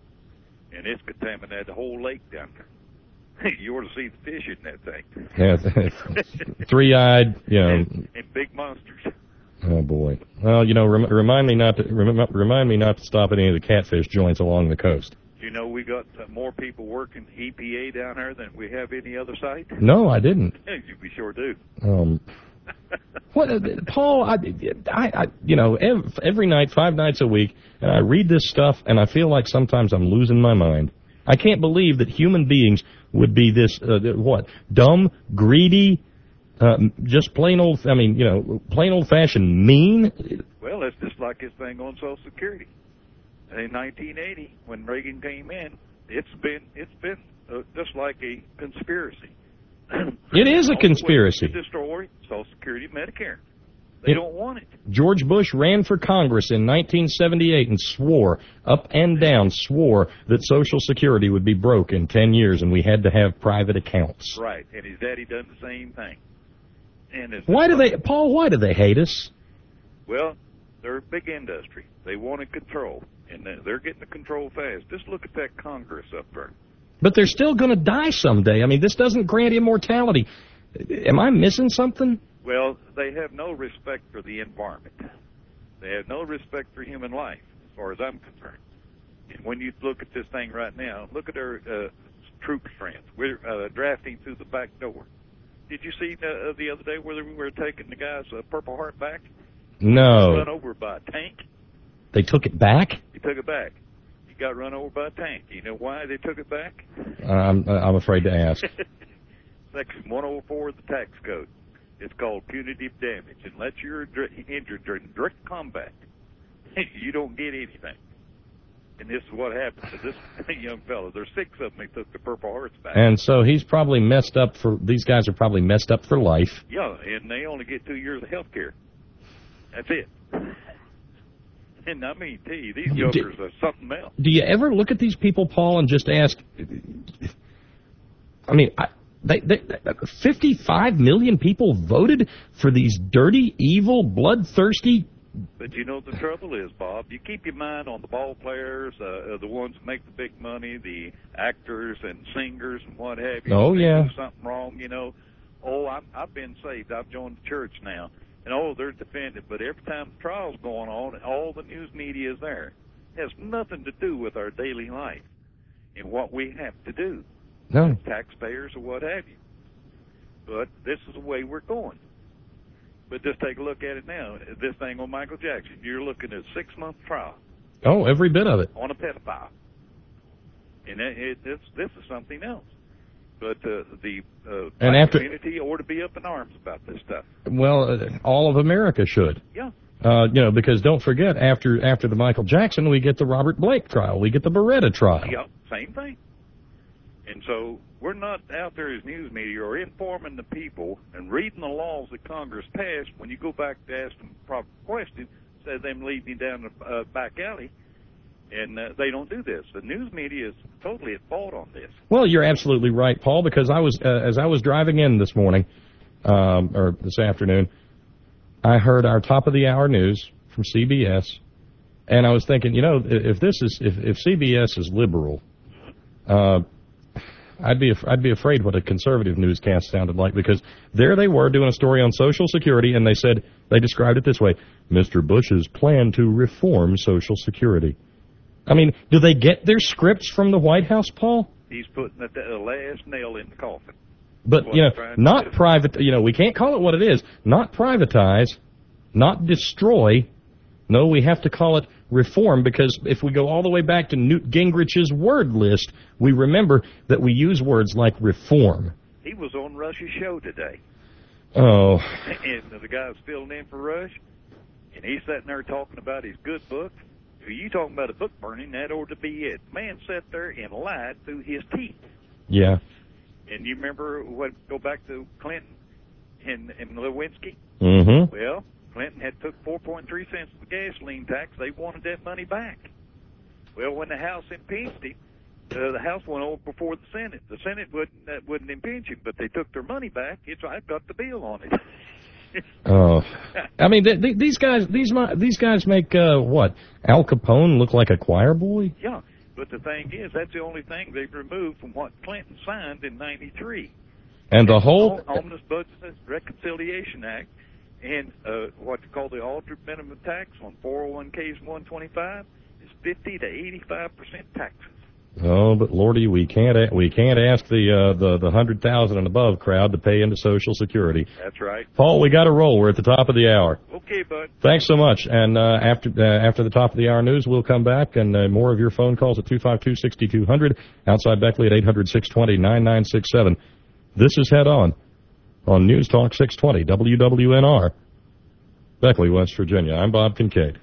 And it's contaminated the whole lake down there. You ought to see the fish in that thing. Yeah, three-eyed, you know. And, and big monsters. Oh boy! Well, you know, rem- remind me not to rem- remind me not to stop at any of the catfish joints along the coast. You know, we got uh, more people working E P A down there than we have any other site. No, I didn't. You we sure do. Um, what, uh, Paul? I, I, I, you know, every, every night, five nights a week, and I read this stuff, and I feel like sometimes I'm losing my mind. I can't believe that human beings would be this uh, what dumb, greedy. Uh, just plain old, I mean, you know, plain old-fashioned mean. Well, it's just like this thing on Social Security. In nineteen eighty, when Reagan came in, it's been it's been uh, just like a conspiracy. It is a conspiracy. To destroy Social Security and Medicare. They it, don't want it. George Bush ran for Congress in nineteen seventy-eight and swore, up and down, swore that Social Security would be broke in ten years and we had to have private accounts. Right, and his daddy done the same thing. And why do they, Paul, why do they hate us? Well, they're a big industry. They want to control, and they're getting the control fast. Just look at that Congress up there. But they're still going to die someday. I mean, this doesn't grant immortality. Am I missing something? Well, they have no respect for the environment. They have no respect for human life, as far as I'm concerned. And when you look at this thing right now, look at our uh, troop strength. We're uh, drafting through the back door. Did you see uh, the other day where we were taking the guy's uh, Purple Heart back? No. Run over by a tank. They took it back? He took it back. He got run over by a tank. You know why they took it back? I'm, I'm afraid to ask. Section one oh four of the tax code. It's called punitive damage. Unless you're injured during direct combat, you don't get anything. And this is what happened to this young fellow. There's six of them. They took the Purple Hearts back. And so he's probably messed up for, these guys are probably messed up for life. Yeah, and they only get two years of health care. That's it. And I mean, to you, these jokers are something else. Do you ever look at these people, Paul, and just ask, I mean, I, they, they, fifty-five million people voted for these dirty, evil, bloodthirsty. But you know the trouble is, Bob, you keep your mind on the ball players, uh, the ones that make the big money, the actors and singers and what have you. Oh, they yeah. do something wrong, you know. Oh, I'm, I've been saved. I've joined the church now. And, oh, they're defended. But every time the trial's going on, all the news media is there. It has nothing to do with our daily life and what we have to do. No. Taxpayers or what have you. But this is the way we're going. But just take a look at it now. This thing on Michael Jackson, you're looking at a six-month trial. Oh, every bit of it. On a pedophile. And it, it, it's, this is something else. But uh, the uh, and after, community ought to be up in arms about this stuff. Well, uh, all of America should. Yeah. Uh, you know, because don't forget, after after the Michael Jackson, we get the Robert Blake trial. We get the Beretta trial. Yeah, same thing. And so we're not out there as news media or informing the people and reading the laws that Congress passed. When you go back to ask them proper questions, instead of them leading you down the uh, back alley, and uh, they don't do this. The news media is totally at fault on this. Well, you're absolutely right, Paul, because I was uh, as I was driving in this morning, um, or this afternoon, I heard our top of the hour news from C B S, and I was thinking, you know, if this is if, if C B S is liberal, uh, I'd be I'd be afraid what a conservative newscast sounded like, because there they were doing a story on Social Security, and they said they described it this way: Mister Bush's plan to reform Social Security. I mean, do they get their scripts from the White House, Paul? He's putting the, the last nail in the coffin. But, you know, not private, you know, we can't call it what it is. Not privatize, not destroy. No, we have to call it reform, because if we go all the way back to Newt Gingrich's word list, we remember that we use words like reform. He was on Rush's show today. Oh. And the guy's filling in for Rush, and he's sitting there talking about his good book. If you talking about a book burning, that ought to be it. Man sat there and lied through his teeth. Yeah. And you remember what? Go back to Clinton and, and Lewinsky. Mm-hmm. Well, Clinton had took four point three cents of the gasoline tax. They wanted that money back. Well, when the House impeached him, uh, the House went over before the Senate. The Senate wouldn't uh, wouldn't impeach him, but they took their money back. It's I've got the bill on it. Oh, I mean, th- th- these guys, these these guys make uh, what? Al Capone look like a choir boy? Yeah. But the thing is, that's the only thing they've removed from what Clinton signed in ninety-three. And the whole... Omnibus Budget Reconciliation Act, and uh, what they call the altered minimum tax on four oh one K's one twenty-five is fifty to eighty-five percent taxes. Oh, but Lordy, we can't a- we can't ask the uh, the the hundred thousand and above crowd to pay into Social Security. That's right. Paul, we got to roll. We're at the top of the hour. Okay, bud. Thanks so much. And uh, after uh, after the top of the hour news, we'll come back, and uh, more of your phone calls at two five two, six two zero zero. Outside Beckley at eight hundred, six two zero, nine nine six seven. This is Head On on News Talk six twenty W W N R, Beckley, West Virginia. I'm Bob Kincaid.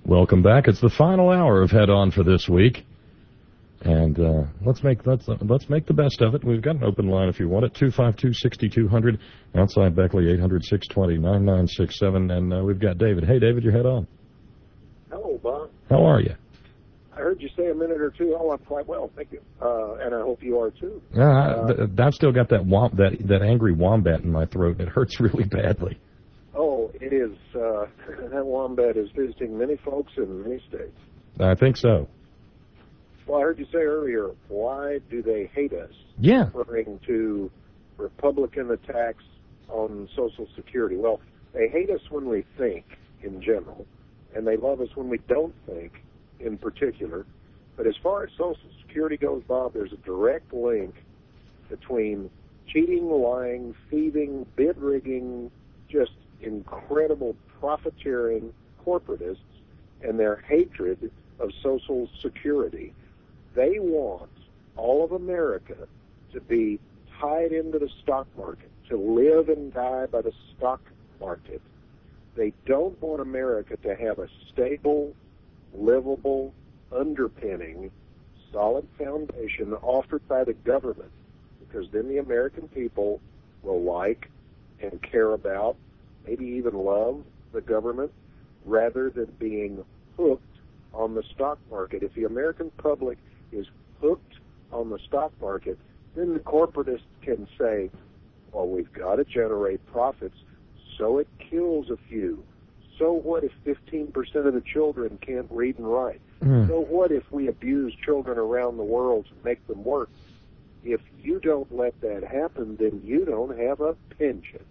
Welcome back. It's the final hour of Head On for this week. And uh, let's make let's uh, let's make the best of it. We've got an open line if you want it, two five two, six two zero zero. Outside Beckley, eight hundred, six two zero, nine nine six seven. And uh, we've got David. Hey, David, you're Head On. Hello, Bob. How are you? I heard you say a minute or two. Oh, I'm quite well, thank you. Uh, and I hope you are, too. Uh, uh, I've still got that wom- that that angry wombat in my throat. It hurts really badly. Oh, it is. Uh, that wombat is visiting many folks in many states. I think so. Well, I heard you say earlier, why do they hate us? Yeah. Referring to Republican attacks on Social Security. Well, they hate us when we think, in general, and they love us when we don't think, in particular. But as far as Social Security goes, Bob, there's a direct link between cheating, lying, thieving, bid rigging, just incredible profiteering corporatists and their hatred of Social Security. They want all of America to be tied into the stock market, to live and die by the stock market. They don't want America to have a stable, livable underpinning, solid foundation offered by the government, because then the American people will like and care about, maybe even love the government, rather than being hooked on the stock market. If the American public is hooked on the stock market, then the corporatists can say, well, we've got to generate profits, so it kills a few. So what if fifteen percent of the children can't read and write? Mm. So what if we abuse children around the world to make them work? If you don't let that happen, then you don't have a pension.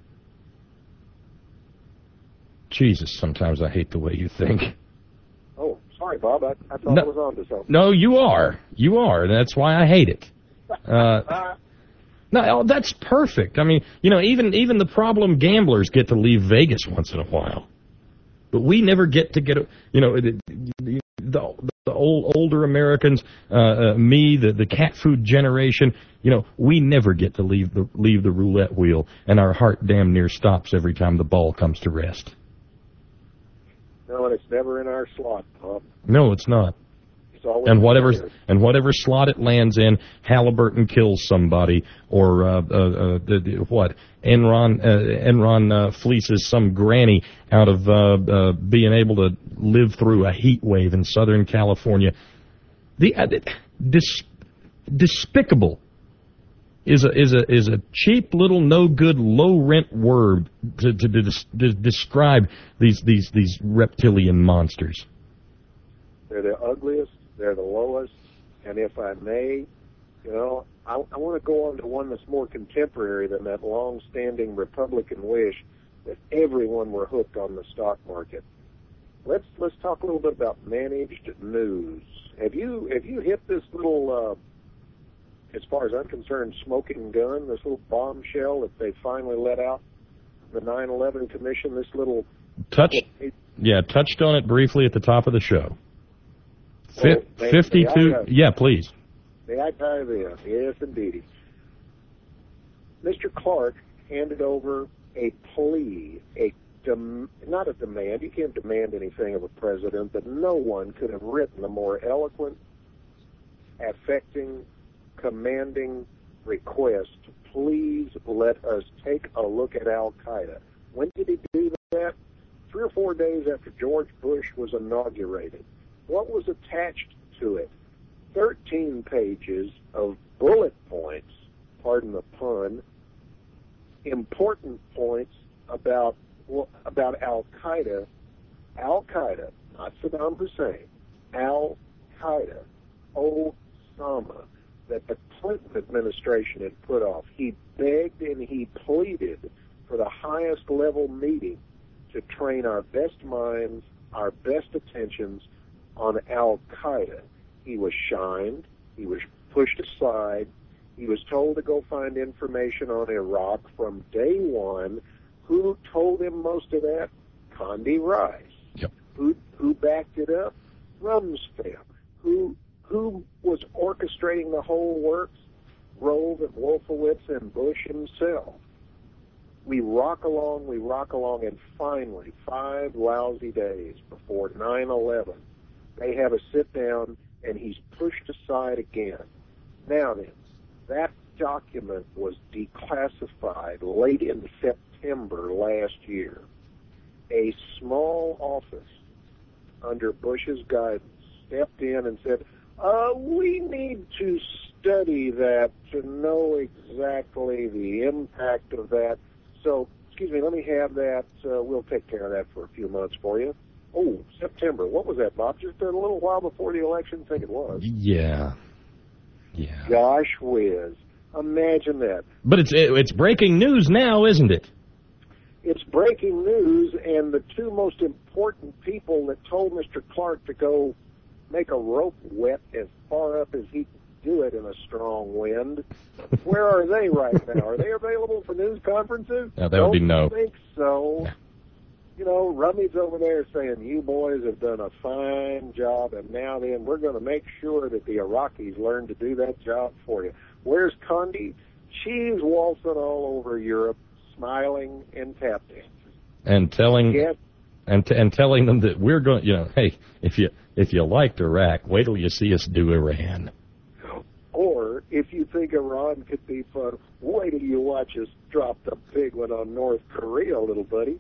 Jesus, sometimes I hate the way you think. Oh, sorry, Bob. I, I thought no, I was on to something. No, you are. You are. That's why I hate it. Uh, no, that's perfect. I mean, you know, even even the problem gamblers get to leave Vegas once in a while. But we never get to get, you know, the, the, the old, older Americans, uh, uh, me, the, the cat food generation, you know, we never get to leave the leave the roulette wheel, and our heart damn near stops every time the ball comes to rest. No, and it's never in our slot, Bob. No, it's not. It's always and whatever there. and whatever slot it lands in, Halliburton kills somebody, or uh, uh, uh, the, the, what Enron uh, Enron uh, fleeces some granny out of uh, uh, being able to live through a heat wave in Southern California. The uh, dis, despicable is a is a is a cheap little no good low rent word to, to, to, to describe these these these reptilian monsters. They're the ugliest. They're the lowest, and if I may, you know, I, I want to go on to one that's more contemporary than that long-standing Republican wish that everyone were hooked on the stock market. Let's let's talk a little bit about managed news. Have you have you hit this little, uh, as far as I'm concerned, smoking gun, this little bombshell that they finally let out, the nine eleven Commission, this little... Touch, yeah, touched on it briefly at the top of the show. Well, may, fifty-two, may I, uh, yeah, please. May I dive in? Yes, indeed. Mister Clark handed over a plea, a dem- not a demand. You can't demand anything of a president, but no one could have written a more eloquent, affecting, commanding request. Please let us take a look at Al-Qaeda. When did he do that? Three or four days after George Bush was inaugurated. What was attached to it? Thirteen pages of bullet points, pardon the pun, important points about well, about Al-Qaeda, Al-Qaeda, not Saddam Hussein, Al-Qaeda, Osama, that the Clinton administration had put off. He begged and he pleaded for the highest level meeting to train our best minds, our best attentions on Al-Qaeda. He was shined. He was pushed aside. He was told to go find information on Iraq from day one. Who told him most of that? Condi Rice. Yep. Who who backed it up? Rumsfeld. Who who was orchestrating the whole works? Rove and Wolfowitz and Bush himself. we rock along, we rock along, and finally, five lousy days before nine eleven, they have a sit-down, and he's pushed aside again. Now then, that document was declassified late in September last year. A small office under Bush's guidance stepped in and said, uh, we need to study that to know exactly the impact of that. So, excuse me, let me have that. Uh, we'll take care of that for a few months for you. Oh, September. What was that, Bob? Just a little while before the election? I think it was. Yeah. Yeah. Gosh whiz. Imagine that. But it's it's breaking news now, isn't it? It's breaking news, and the two most important people that told Mister Clark to go make a rope wet as far up as he could do it in a strong wind, where are they right now? Are they available for news conferences? No, that would be no. I think so. No. You know, Rummy's over there saying, you boys have done a fine job, and now then we're going to make sure that the Iraqis learn to do that job for you. Where's Condi? She's waltzing all over Europe, smiling and tap dancing. And telling Yes. and t- and telling them that we're going, you know, hey, if you if you liked Iraq, wait till you see us do Iran. Or, if you think Iran could be fun, wait till you watch us drop the big one on North Korea, little buddy.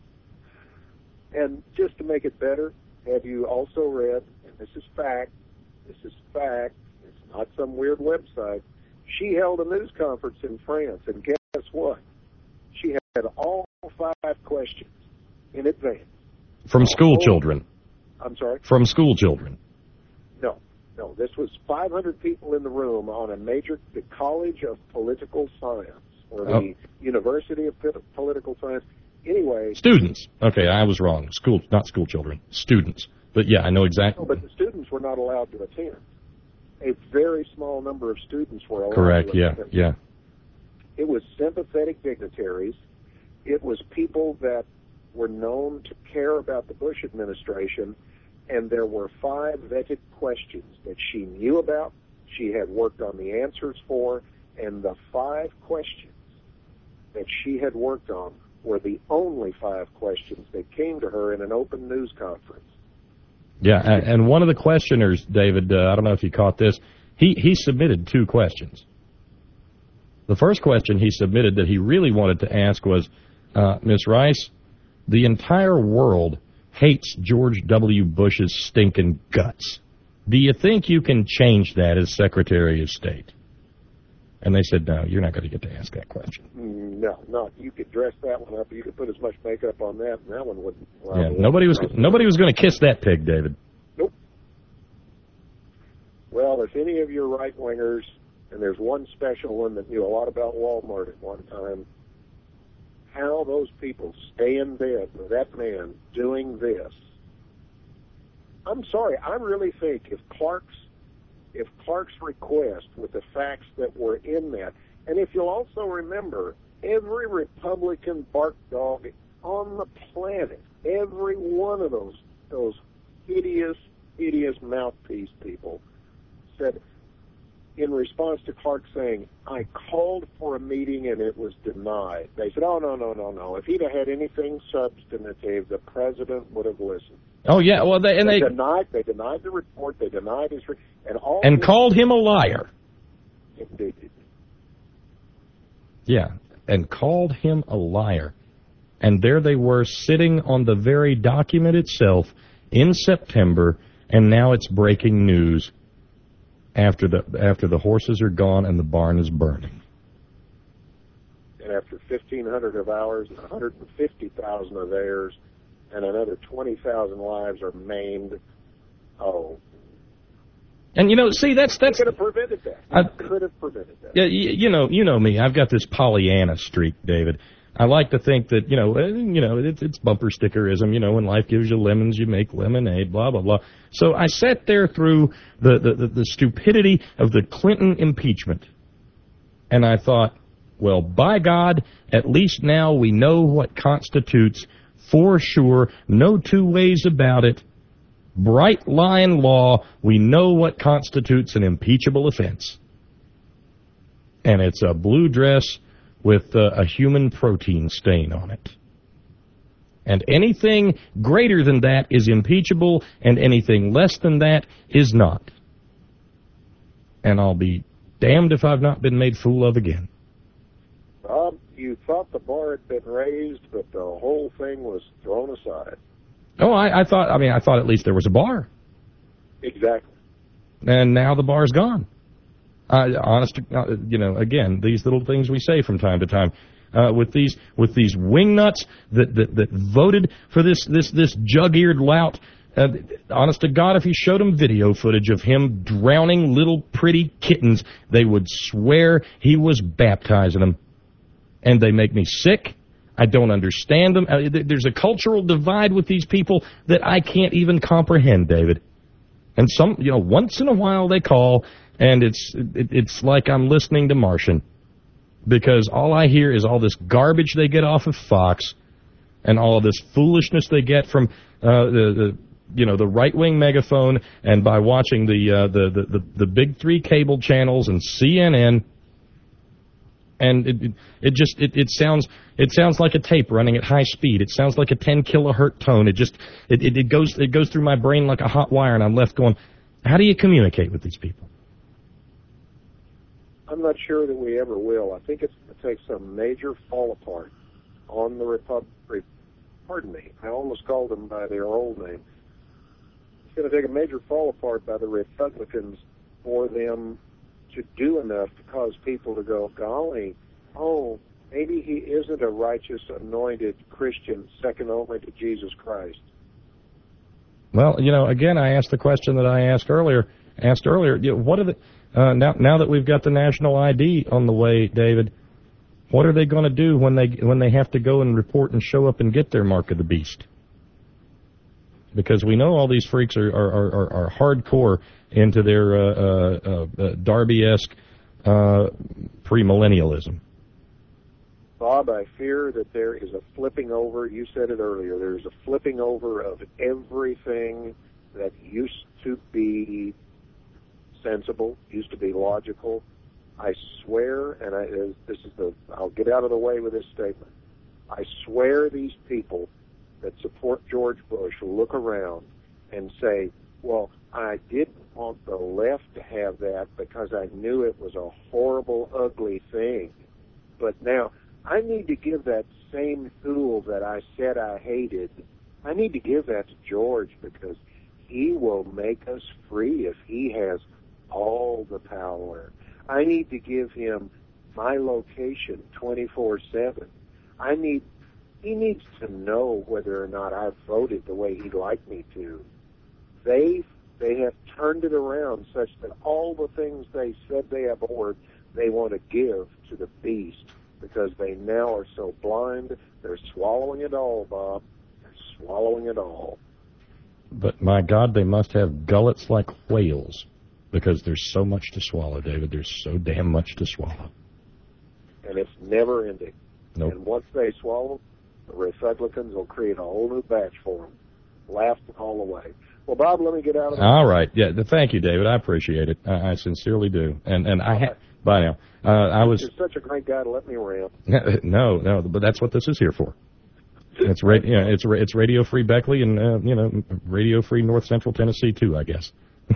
And just to make it better, have you also read, and this is fact, this is fact, it's not some weird website, she held a news conference in France, and guess what? She had all five questions in advance. From school Oh, children. I'm sorry? From school children. No, no. This was five hundred people in the room on a major, the College of Political Science, or the Oh. University of P- Political Science. Anyway. Students. Okay, I was wrong. School, not school children. Students. But yeah, I know exactly. No, but the students were not allowed to attend. A very small number of students were allowed Correct, to yeah, attend. yeah. It was sympathetic dignitaries. It was people that were known to care about the Bush administration, and there were five vetted questions that she knew about, she had worked on the answers for, and the five questions that she had worked on were the only five questions that came to her in an open news conference. Yeah, and, and one of the questioners, David, uh, I don't know if you caught this, he, he submitted two questions. The first question he submitted that he really wanted to ask was, uh, Miz Rice, the entire world hates George W. Bush's stinking guts. Do you think you can change that as Secretary of State? And they said, no, you're not going to get to ask that question. No, no. You could dress that one up. You could put as much makeup on that, and that one wouldn't. Well, Yeah, nobody was nobody was going to kiss that pig, David. Nope. Well, if any of your right-wingers, and there's one special one that knew a lot about Walmart at one time, how those people stay in bed with that man doing this. I'm sorry, I really think if Clark's if Clark's request with the facts that were in that, and if you'll also remember, every Republican bark dog on the planet, every one of those those hideous, hideous mouthpiece people said, in response to Clark saying, I called for a meeting and it was denied, they said, oh, no, no, no, no. If he'd have had anything substantive, the president would have listened. Oh, yeah, well, they, and they, they denied, they denied the report, they denied his, re- and all and this, called him a liar. Indeed. Yeah, and called him a liar. And there they were sitting on the very document itself in September, and now it's breaking news after the after the horses are gone and the barn is burning. And after fifteen hundred of ours, one hundred fifty thousand of theirs, and another twenty thousand lives are maimed, oh. And, you know, see, that's... that's could have prevented that. I, could have prevented that. Yeah, you, you know, you know me. I've got this Pollyanna streak, David. I like to think that, you know, uh, you know, it's, it's bumper stickerism. You know, when life gives you lemons, you make lemonade, blah, blah, blah. So I sat there through the, the, the, the stupidity of the Clinton impeachment, and I thought, well, by God, at least now we know what constitutes, for sure, no two ways about it, bright line law. We know what constitutes an impeachable offense. And it's a blue dress with uh, a human protein stain on it. And anything greater than that is impeachable, and anything less than that is not. And I'll be damned if I've not been made fool of again. Bob, you thought the bar had been raised, but the whole thing was thrown aside. Oh, I, I thought, I mean, I thought at least there was a bar. Exactly. And now the bar's gone. Uh, honest, uh, you know, again, these little things we say from time to time. Uh, with these with these wingnuts that, that that voted for this this this jug-eared lout. Uh, honest to God, if you showed them video footage of him drowning little pretty kittens, they would swear he was baptizing them. And they make me sick. I don't understand them. Uh, there's a cultural divide with these people that I can't even comprehend, David. And some, you know, once in a while they call, and it's it, it's like I'm listening to Martian. Because all I hear is all this garbage they get off of Fox, and all of this foolishness they get from uh, the, the you know the right wing megaphone, and by watching the, uh, the, the the the big three cable channels and C N N, and it it, it just it, it sounds it sounds like a tape running at high speed. It sounds like a ten kilohertz tone. It just it, it it goes it goes through my brain like a hot wire, and I'm left going, how do you communicate with these people? I'm not sure that we ever will. I think it's going to take some major fall apart on the Republic. Pardon me, I almost called them by their old name. It's going to take a major fall apart by the Republicans for them to do enough to cause people to go, golly, oh, maybe he isn't a righteous, anointed Christian second only to Jesus Christ. Well, you know, again, I asked the question that I asked earlier. Asked earlier, you know, what are the Uh, now, now that we've got the national I D on the way, David, what are they going to do when they when they have to go and report and show up and get their mark of the beast? Because we know all these freaks are are, are, are hardcore into their uh, uh, uh, Darby-esque uh, premillennialism. Bob, I fear that there is a flipping over. You said it earlier. There's a flipping over of everything that used to be sensible, used to be logical. I swear, and I, this is the, I'll get out of the way with this statement. I swear these people that support George Bush will look around and say, well, I didn't want the left to have that because I knew it was a horrible, ugly thing. But now, I need to give that same fool that I said I hated, I need to give that to George because he will make us free if he has all the power. I need to give him my location twenty-four seven. I need, he needs to know whether or not I've voted the way he'd like me to. They, they have turned it around such that all the things they said they abhorred, they want to give to the beast because they now are so blind, they're swallowing it all, Bob. They're swallowing it all. But my God, they must have gullets like whales. Because there's so much to swallow, David. There's so damn much to swallow. And it's never ending. Nope. And once they swallow, the Republicans will create a whole new batch for them. Laugh all the way. Well, Bob, let me get out of there. All right. Yeah. Thank you, David. I appreciate it. I, I sincerely do. And and I ha- bye now. Uh, I was. You're such a great guy to let me rant. No, no. But that's what this is here for. It's ra- yeah, it's ra- it's Radio Free Beckley and uh, you know Radio Free North Central Tennessee too, I guess.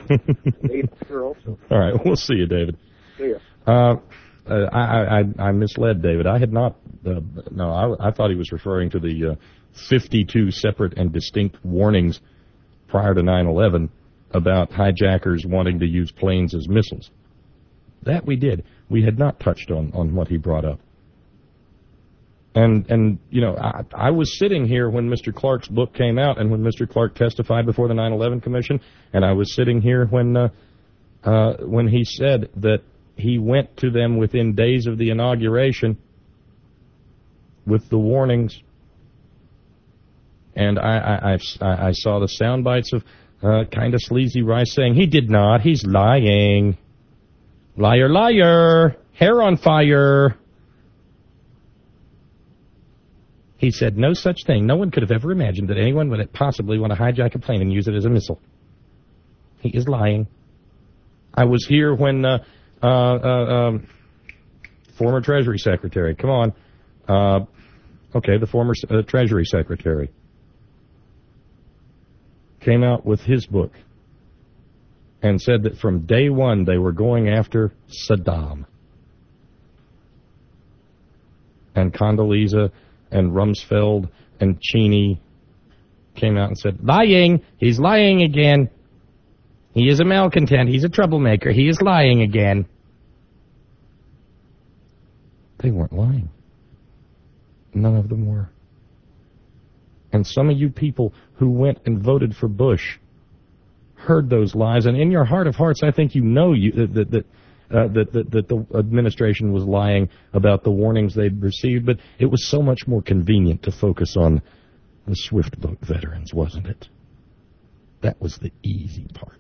All right, we'll see you, David. See ya. Uh, uh, I, I, I misled David. I had not. Uh, no, I, I thought he was referring to the uh, fifty-two separate and distinct warnings prior to nine eleven about hijackers wanting to use planes as missiles. That we did. We had not touched on, on what he brought up. And, and you know, I, I was sitting here when Mister Clark's book came out and when Mister Clark testified before the nine eleven Commission, and I was sitting here when uh, uh, when he said that he went to them within days of the inauguration with the warnings. And I, I, I, I saw the sound bites of uh, kind of sleazy Rice saying, he did not, he's lying. Liar, liar, hair on fire. He said no such thing. No one could have ever imagined that anyone would possibly want to hijack a plane and use it as a missile. He is lying. I was here when uh, uh, uh, um, former Treasury Secretary. Come on. Uh, okay, the former uh, Treasury Secretary came out with his book and said that from day one they were going after Saddam. And Condoleezza and Rumsfeld and Cheney came out and said, lying, he's lying again. He is a malcontent, he's a troublemaker, he is lying again. They weren't lying. None of them were. And some of you people who went and voted for Bush heard those lies, and in your heart of hearts, I think you know you, that, that, uh, that, that, that the administration was lying about the warnings they'd received, but it was so much more convenient to focus on the Swift boat veterans, wasn't it? That was the easy part.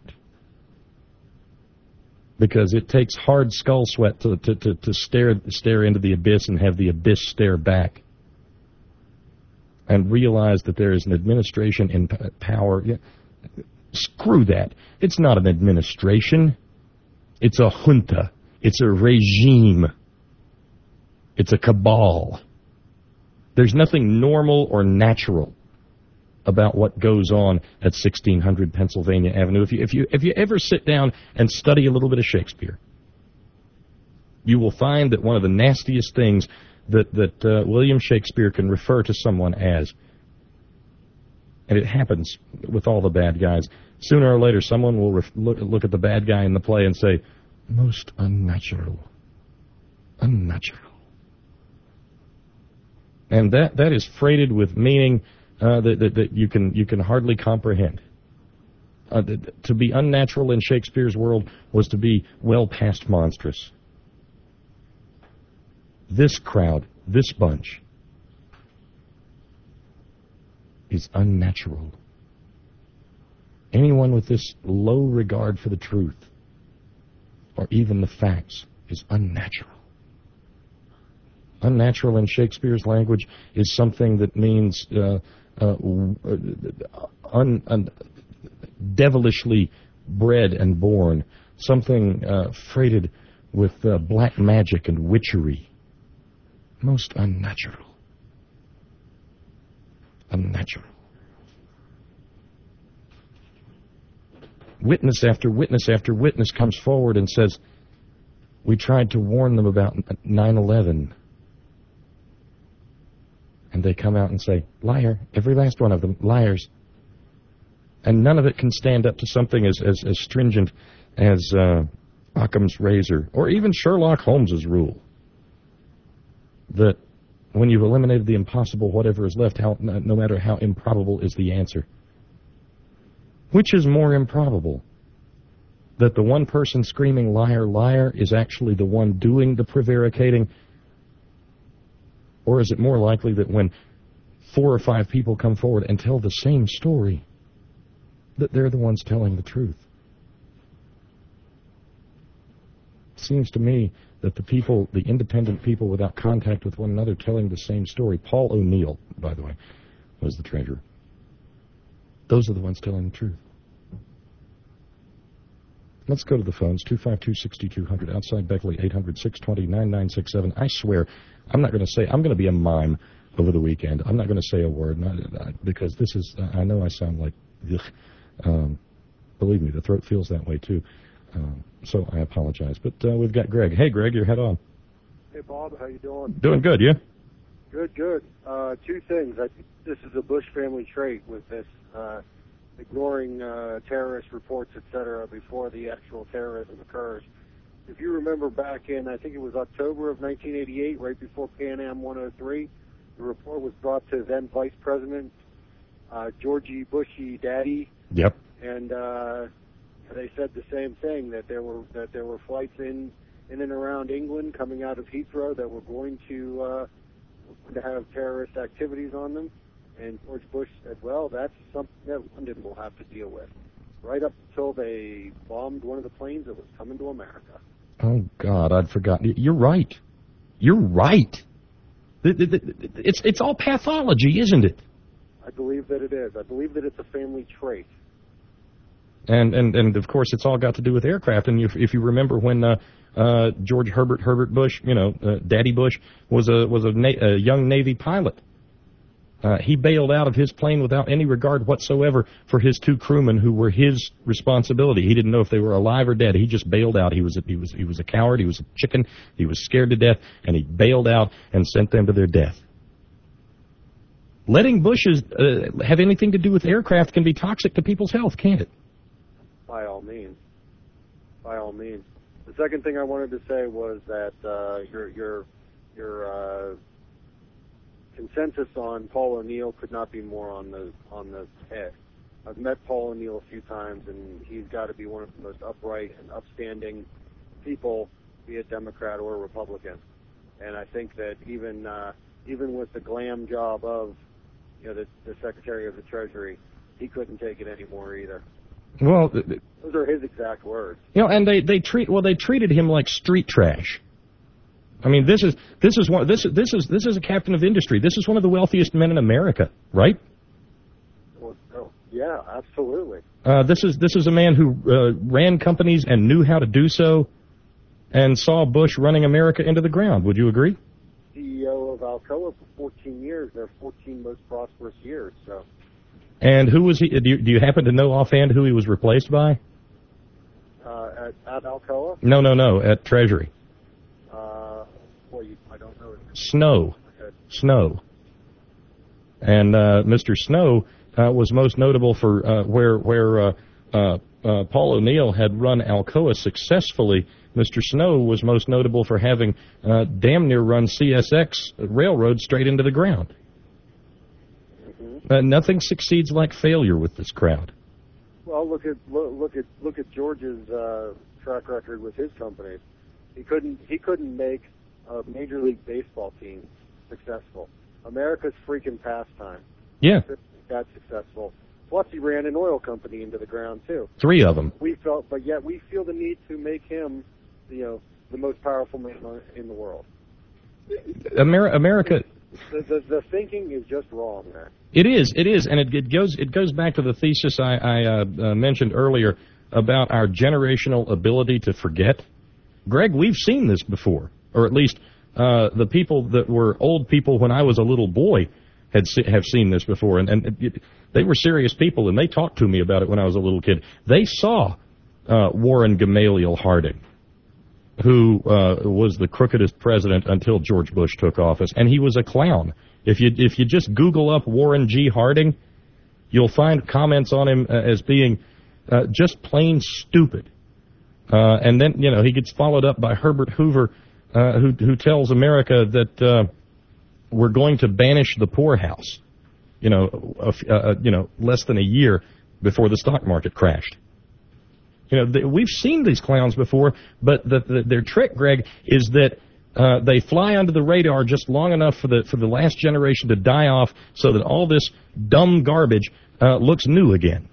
Because it takes hard skull sweat to, to, to, to stare, stare into the abyss and have the abyss stare back. And realize that there is an administration in power. Yeah, screw that. It's not an administration. It's a junta. It's a regime. It's a cabal. There's nothing normal or natural about what goes on at sixteen hundred Pennsylvania Avenue. If you, if you, if you ever sit down and study a little bit of Shakespeare, you will find that one of the nastiest things that, that uh, William Shakespeare can refer to someone as, and it happens with all the bad guys, sooner or later someone will ref- look, look at the bad guy in the play and say, most unnatural. Unnatural. And that, that is freighted with meaning uh, that, that, that you can you can hardly comprehend. Uh, that, to be unnatural in Shakespeare's world was to be well past monstrous. This crowd, this bunch, is unnatural. Anyone with this low regard for the truth, or even the facts, is unnatural. Unnatural in Shakespeare's language is something that means uh, uh, un, un, devilishly bred and born, something uh, freighted with uh, black magic and witchery. Most unnatural. Unnatural. Witness after witness after witness comes forward and says, we tried to warn them about nine eleven. And they come out and say, liar, every last one of them, liars. And none of it can stand up to something as, as, as stringent as uh, Occam's razor, or even Sherlock Holmes's rule, that when you've eliminated the impossible, whatever is left, how, no matter how improbable is the answer. Which is more improbable? That the one person screaming liar, liar is actually the one doing the prevaricating? Or is it more likely that when four or five people come forward and tell the same story, that they're the ones telling the truth? It seems to me that the people, the independent people without contact with one another telling the same story, Paul O'Neill, by the way, was the treasurer. Those are the ones telling the truth. Let's go to the phones, two five two, six two zero zero, outside Beckley, eight hundred, six two zero, nine nine six seven. I swear, I'm not going to say, I'm going to be a mime over the weekend. I'm not going to say a word, not, because this is, I know I sound like, ugh. Um, believe me, the throat feels that way too. Um, so I apologize. But uh, we've got Greg. Hey, Greg, you're head on. Hey, Bob, how you doing? Doing good, you? Good, good. Uh, two things. I think this is a Bush family trait with this uh, ignoring uh, terrorist reports, et cetera, before the actual terrorism occurs. If you remember back in, I think it was October of nineteen eighty-eight, right before Pan Am one oh three, the report was brought to then Vice President uh, Georgie Bushy Daddy. Yep. And uh, they said the same thing, that there were that there were flights in in and around England coming out of Heathrow that were going to uh, to have terrorist activities on them. And George Bush said, well, that's something that London will have to deal with, right up until they bombed one of the planes that was coming to America. Oh, God, I'd forgotten. You're right. You're right. It's, it's all pathology, isn't it? I believe that it is. I believe that it's a family trait. And, and, and of course, it's all got to do with aircraft. And if, if you remember when uh, uh, George Herbert Herbert Bush, you know, uh, Daddy Bush, was a was a, na- a young Navy pilot, uh, he bailed out of his plane without any regard whatsoever for his two crewmen who were his responsibility. He didn't know if they were alive or dead. He just bailed out. He was a, he was he was a coward. He was a chicken. He was scared to death, and he bailed out and sent them to their death. Letting bushes uh, have anything to do with aircraft can be toxic to people's health, can't it? By all means. By all means. The second thing I wanted to say was that uh, your your your uh, consensus on Paul O'Neill could not be more on the on the head. I've met Paul O'Neill a few times, and he's got to be one of the most upright and upstanding people, be it Democrat or Republican. And I think that even uh, even with the glam job of you know the, the Secretary of the Treasury, he couldn't take it anymore either. Well, those are his exact words. You know, and they, they treat well they treated him like street trash. I mean, this is this is one this this is this is a captain of industry. This is one of the wealthiest men in America, right? Well, oh, yeah, absolutely. Uh, this is this is a man who uh, ran companies and knew how to do so, and saw Bush running America into the ground. Would you agree? C E O of Alcoa for fourteen years. Their fourteen most prosperous years. So. And who was he? Do you, do you happen to know offhand who he was replaced by? Uh, at, at Alcoa? No, no, no. At Treasury. Uh, well, you, I don't know. Snow. Okay. Snow. And uh, Mister Snow uh, was most notable for uh, where where uh, uh, uh, Paul O'Neill had run Alcoa successfully. Mister Snow was most notable for having uh, damn near run C S X railroad straight into the ground. Uh, nothing succeeds like failure with this crowd. Well, look at look, look at look at George's uh, track record with his companies. He couldn't he couldn't make a Major League Baseball team successful. America's freaking pastime. Yeah. That successful. Plus, he ran an oil company into the ground too. Three of them. We felt, but yet we feel the need to make him, you know, the most powerful man in the world. Ameri- America. The, the the thinking is just wrong, man. It is, it is, and it, it goes it goes back to the thesis I, I uh, uh, mentioned earlier about our generational ability to forget. Greg, we've seen this before, or at least uh, the people that were old people when I was a little boy had se- have seen this before, and, and it, they were serious people, and they talked to me about it when I was a little kid. They saw uh, Warren Gamaliel Harding, who uh, was the crookedest president until George Bush took office, and he was a clown. If you if you just Google up Warren G. Harding, you'll find comments on him uh, as being uh, just plain stupid. Uh, and then, you know, he gets followed up by Herbert Hoover, uh, who who tells America that uh, we're going to banish the poorhouse, you know, a, uh, you know, less than a year before the stock market crashed. You know, th- we've seen these clowns before, but the, the, their trick, Greg, is that uh, they fly under the radar just long enough for the for the last generation to die off, so that all this dumb garbage uh, looks new again.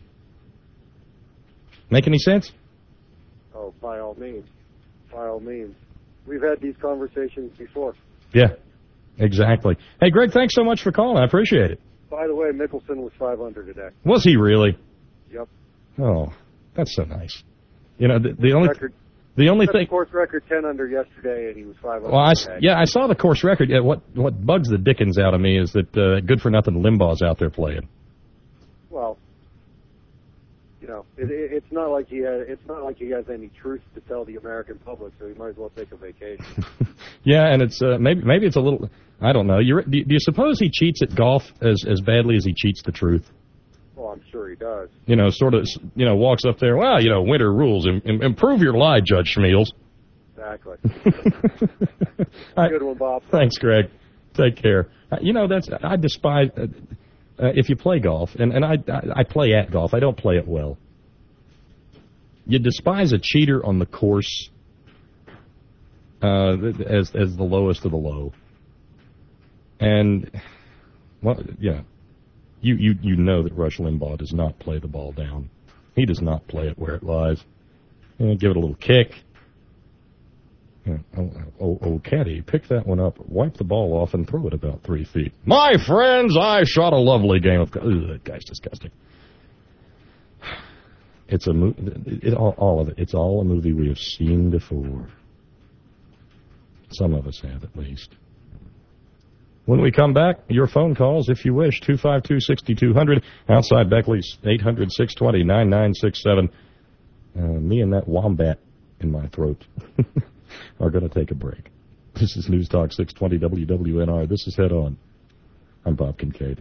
Make any sense? Oh, by all means, by all means. We've had these conversations before. Yeah, exactly. Hey, Greg, thanks so much for calling. I appreciate it. By the way, Mickelson was five under today. Was he really? Yep. Oh, that's so nice. You know, the, the only record, the only thing. Course record ten under yesterday, and he was five under. Well, I, today. yeah, I saw the course record. Yeah, what what bugs the dickens out of me is that uh, good for nothing Limbaugh's out there playing. Well, you know, it, it, it's not like he has, it's not like he has any truth to tell the American public, so he might as well take a vacation. Yeah, and it's uh, maybe maybe it's a little. I don't know. You do, do you suppose he cheats at golf as as badly as he cheats the truth? Well, I'm sure he does. You know, sort of, you know, walks up there, well, you know, winter rules. Im- im- improve your lie, Judge Schmeals. Exactly. I, Good one, Bob. Thanks, Greg. Take care. Uh, you know, that's, I despise, uh, uh, if you play golf, and, and I, I, I play at golf, I don't play it well. You despise a cheater on the course uh, as, as the lowest of the low. And, well, yeah. You, you you know that Rush Limbaugh does not play the ball down. He does not play it where it lies. You know, give it a little kick. Yeah. Oh, oh, oh, caddy, pick that one up, wipe the ball off, and throw it about three feet. My friends, I shot a lovely game of golf. That guy's disgusting. It's a mo- it, it, all, all of it. It's all a movie we have seen before. Some of us have, at least. When we come back, your phone calls, if you wish, two five two, six two zero zero, outside Beckley's, eight hundred, six two zero, nine nine six seven. Uh, me and that wombat in my throat are going to take a break. This is News Talk six twenty W W N R. This is Head On. I'm Bob Kincaid.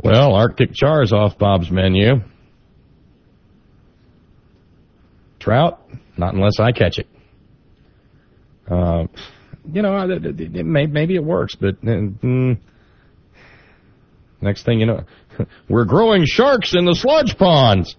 Well, Arctic char's off Bob's menu. Trout? Not unless I catch it. Uh, you know, it, it, it may, maybe it works, but uh, mm, next thing you know, we're growing sharks in the sludge ponds.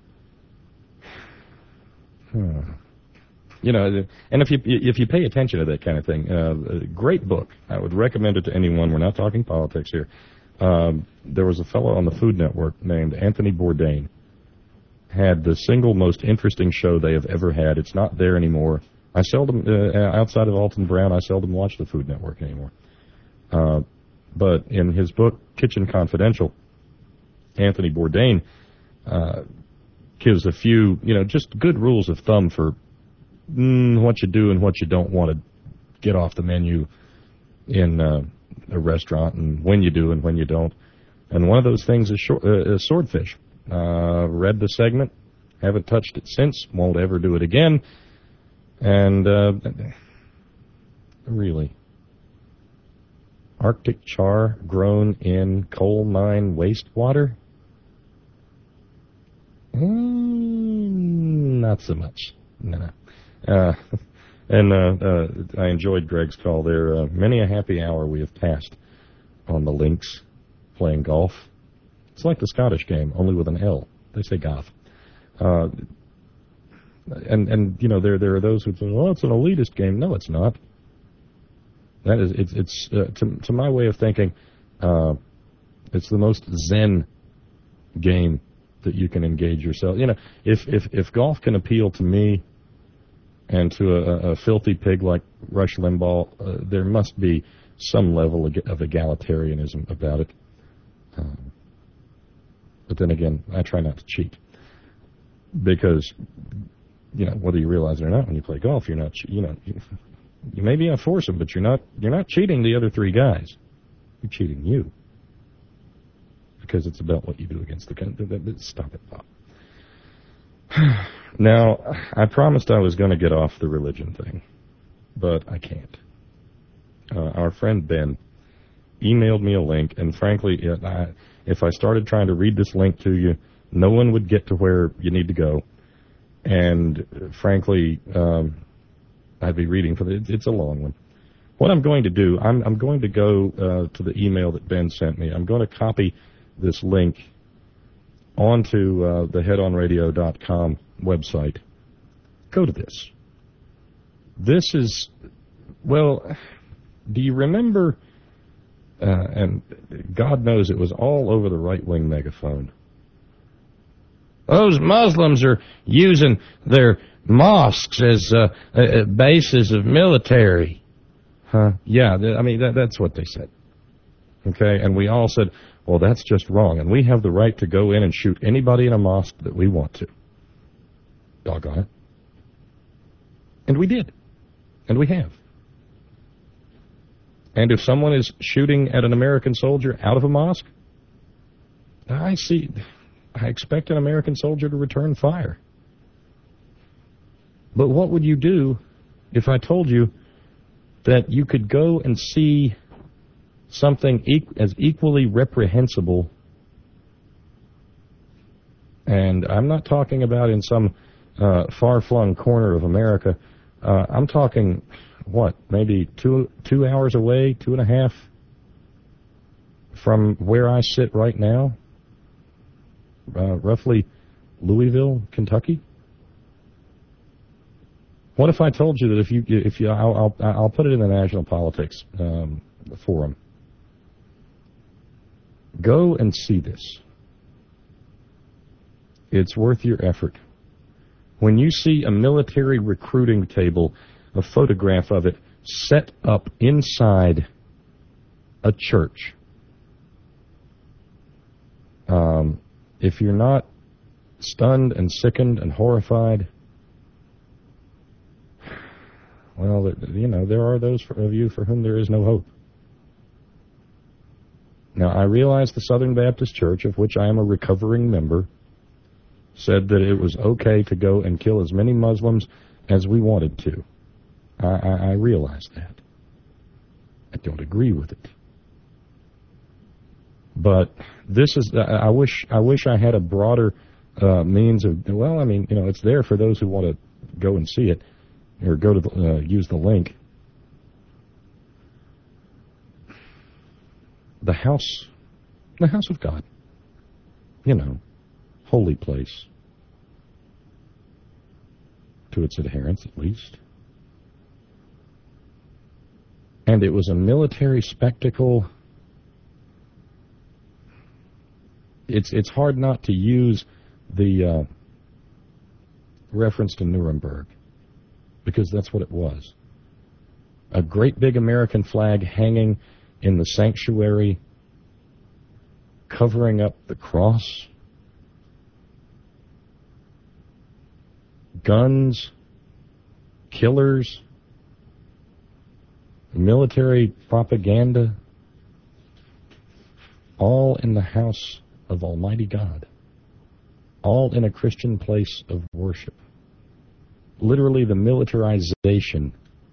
Hmm. You know, and if you if you pay attention to that kind of thing, uh, a great book. I would recommend it to anyone. We're not talking politics here. Um, there was a fellow on the Food Network named Anthony Bourdain. Had the single most interesting show they have ever had. It's not there anymore. I seldom, uh, outside of Alton Brown, I seldom watch the Food Network anymore. Uh, but in his book, Kitchen Confidential, Anthony Bourdain uh, gives a few, you know, just good rules of thumb for mm, what you do and what you don't want to get off the menu in uh, a restaurant, and when you do and when you don't. And one of those things is, short, uh, is swordfish. Uh, read the segment, haven't touched it since, won't ever do it again. And, uh, really, Arctic char grown in coal mine wastewater? Mm, not so much. No. Uh, and, uh, uh, I enjoyed Greg's call there. Uh, many a happy hour we have passed on the links playing golf. It's like the Scottish game, only with an L. They say golf. Uh, and, and, you know, there, there are those who say, well, it's an elitist game. No, it's not. That is, it's, it's, uh, to, to my way of thinking, uh, it's the most zen game that you can engage yourself. You know, if, if, if golf can appeal to me and to a, a filthy pig like Rush Limbaugh, uh, there must be some level of egalitarianism about it. Um, But then again, I try not to cheat because, you know, whether you realize it or not, when you play golf, you're not, you know, you, you may be a foursome, but you're not, you're not cheating the other three guys. You're cheating you because it's about what you do against the. Stop it, Bob. Now, I promised I was going to get off the religion thing, but I can't. Uh, our friend Ben emailed me a link, and frankly, it, I, if I started trying to read this link to you, no one would get to where you need to go. And frankly, um, I'd be reading for the, it's a long one. What I'm going to do, I'm, I'm going to go uh, to the email that Ben sent me. I'm going to copy this link onto uh, the head on radio dot com website. Go to this. This is, well, do you remember, uh, and God knows it was all over the right-wing megaphone, those Muslims are using their mosques as uh, uh, bases of military. Huh? Yeah, th- I mean, that, that's what they said. Okay, and we all said, well, that's just wrong, and we have the right to go in and shoot anybody in a mosque that we want to. Doggone it. And we did. And we have. And if someone is shooting at an American soldier out of a mosque, I see... I expect an American soldier to return fire. But what would you do if I told you that you could go and see something e- as equally reprehensible, and I'm not talking about in some uh, far-flung corner of America, uh, I'm talking, what, maybe two two hours away, two and a half from where I sit right now? Uh, roughly Louisville, Kentucky. What if I told you that if you, if you, I'll, I'll, I'll put it in the national politics um, forum. Go and see this. It's worth your effort. When you see a military recruiting table, a photograph of it set up inside a church, um, if you're not stunned and sickened and horrified, well, you know, there are those of you for whom there is no hope. Now, I realize the Southern Baptist Church, of which I am a recovering member, said that it was okay to go and kill as many Muslims as we wanted to. I, I, I realize that. I don't agree with it. But this is, I wish, I wish I had a broader uh, means of, well, I mean, you know, it's there for those who want to go and see it, or go to the, uh, use the link. The house, the house of God, you know, holy place, to its adherents at least. And it was a military spectacle. It's it's hard not to use the uh, reference to Nuremberg, because that's what it was. A great big American flag hanging in the sanctuary, covering up the cross. Guns, killers, military propaganda, all in the house of Almighty God, all in a Christian place of worship. Literally the militarization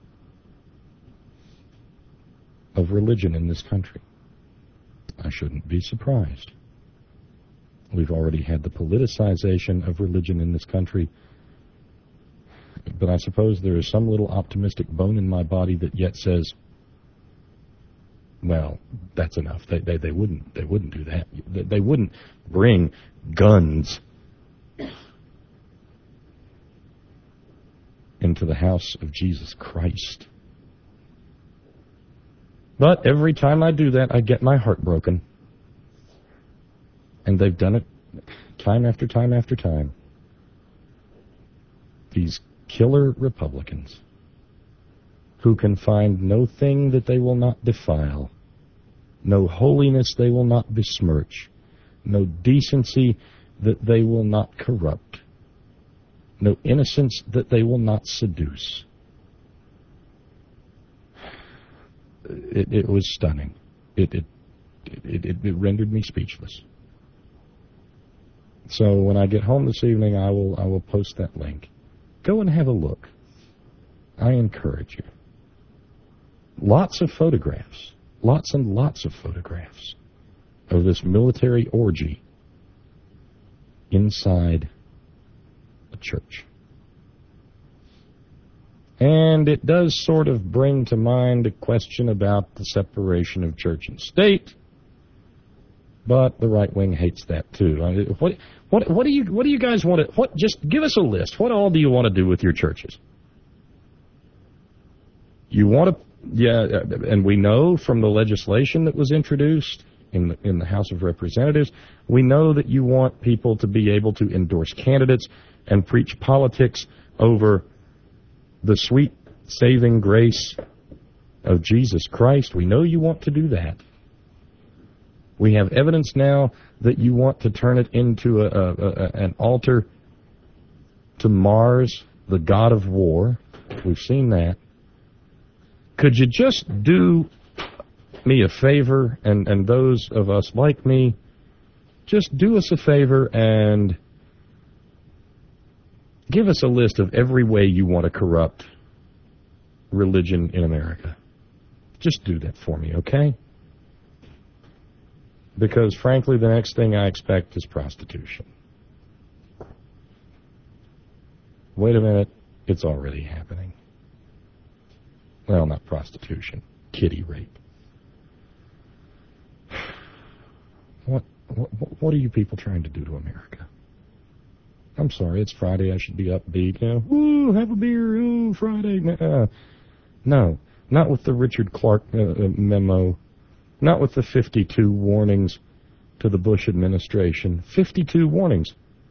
of religion in this country. I shouldn't be surprised. We've already had the politicization of religion in this country, but I suppose there is some little optimistic bone in my body that yet says, well, that's enough. They, they, they wouldn't, they wouldn't do that. They, they wouldn't bring guns into the house of Jesus Christ. But every time I do that, I get my heart broken. And they've done it time after time after time. These killer Republicans who can find no thing that they will not defile, no holiness they will not besmirch, no decency that they will not corrupt, no innocence that they will not seduce. It, it was stunning. It it, it it it rendered me speechless. So when I get home this evening, I will I will post that link. Go and have a look. I encourage you. Lots of photographs, lots and lots of photographs of this military orgy inside a church. And it does sort of bring to mind a question about the separation of church and state, but the right wing hates that too. I mean, what what what do you what do you guys want to? What just give us a list. What all do you want to do with your churches? You want to, yeah, and we know from the legislation that was introduced in the, in the House of Representatives, we know that you want people to be able to endorse candidates and preach politics over the sweet saving grace of Jesus Christ. We know you want to do that. We have evidence now that you want to turn it into a, a, a, an altar to Mars, the god of war. We've seen that. Could you just do me a favor, and, and those of us like me, just do us a favor and give us a list of every way you want to corrupt religion in America. Just do that for me, okay? Because, frankly, the next thing I expect is prostitution. Wait a minute, it's already happening. Well, not prostitution, kiddie rape. What, what, what are you people trying to do to America? I'm sorry, it's Friday, I should be upbeat. You know, woo, have a beer, ooh, Friday. Uh, no, not with the Richard Clark uh, memo, not with the fifty-two warnings to the Bush administration. fifty-two warnings.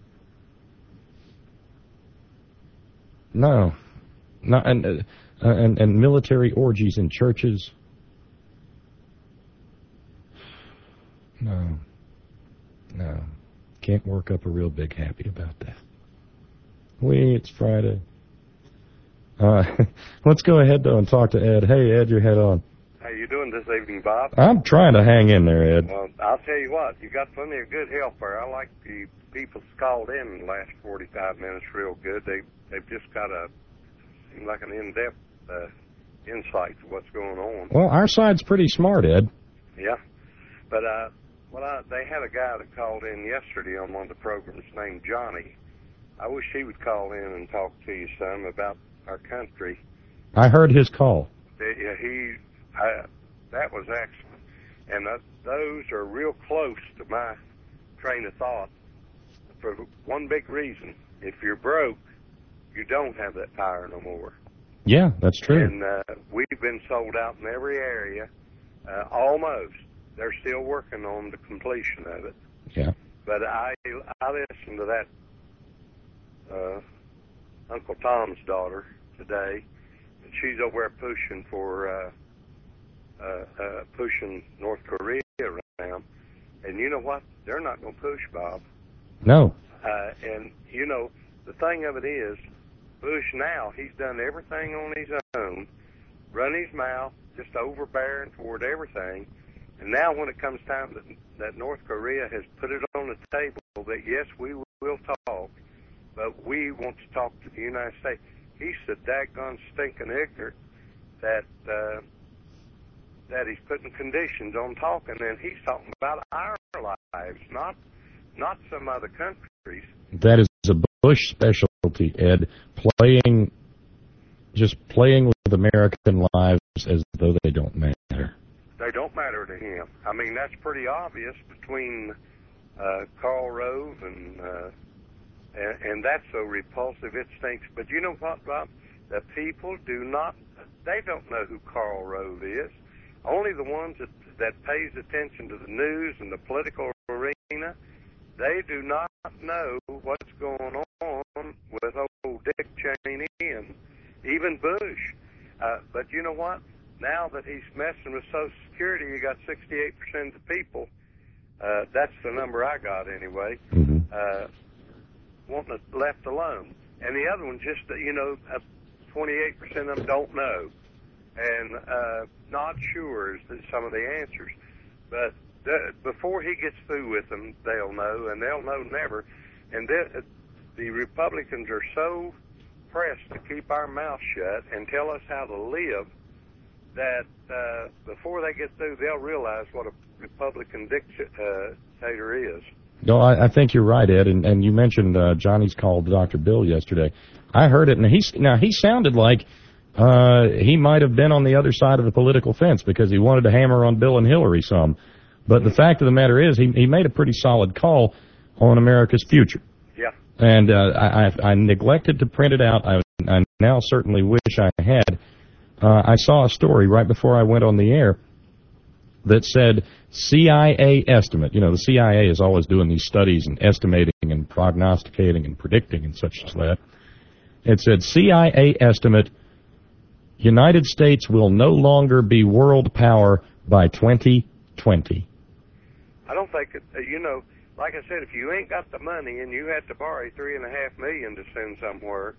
No, not and uh, and and military orgies in churches. No, no, can't work up a real big happy about that. We, it's Friday. Uh, let's go ahead though and talk to Ed. Hey Ed, your head on. How you doing this evening, Bob? I'm trying to hang in there, Ed. Well, I'll tell you what, you got plenty of good help there. I like the people called in the last forty-five minutes real good. They, they've just got a, seem like an in-depth uh, insight to what's going on. Well, our side's pretty smart, Ed. Yeah. But uh, Well, I, they had a guy that called in yesterday on one of the programs named Johnny. I wish he would call in and talk to you some about our country. I heard his call. Yeah, he, I, that was excellent. And uh, those are real close to my train of thought for one big reason. If you're broke, you don't have that power no more. Yeah, that's true. And uh, we've been sold out in every area, uh, almost. They're still working on the completion of it. Yeah. But I I listened to that uh, Uncle Tom's daughter today, and she's over there pushing for uh, uh, uh, pushing North Korea around. And you know what? They're not going to push, Bob. No. Uh, and you know the thing of it is, Bush now he's done everything on his own, run his mouth, just overbearing toward everything. And now when it comes time that, that North Korea has put it on the table that, yes, we will talk, but we want to talk to the United States, he's so daggone stinking ignorant that uh, that he's putting conditions on talking, and he's talking about our lives, not not some other countries. That is a Bush specialty, Ed, playing, just playing with American lives as though they don't matter. They don't matter to him. I mean, that's pretty obvious between uh, Karl Rove and, uh, and and that's so repulsive it stinks. But you know what, Bob? The people do not. They don't know who Karl Rove is. Only the ones that that pays attention to the news and the political arena. They do not know what's going on with old Dick Cheney and even Bush. Uh, but you know what? Now that he's messing with Social Security, you got sixty-eight percent of the people, uh, that's the number I got anyway, mm-hmm. uh, wanting it left alone. And the other one, just, you know, uh, twenty-eight percent of them don't know. And uh, not sure is some of the answers. But the, before he gets through with them, they'll know, and they'll know never. And the, the Republicans are so pressed to keep our mouth shut and tell us how to live that uh, before they get through, they'll realize what a Republican dictator is. No, I, I think you're right, Ed. And, and you mentioned uh, Johnny's call to Doctor Bill yesterday. I heard it, and he's now he sounded like uh, he might have been on the other side of the political fence because he wanted to hammer on Bill and Hillary some. But the fact of the matter is, he he made a pretty solid call on America's future. Yeah. And uh, I, I I neglected to print it out. I, I now certainly wish I had. Uh, I saw a story right before I went on the air that said C I A estimate. You know, the C I A is always doing these studies and estimating and prognosticating and predicting and such as that. It said C I A estimate, United States will no longer be world power by twenty twenty. I don't think, it, you know, like I said, if you ain't got the money and you had to borrow three and a half million to send somewhere,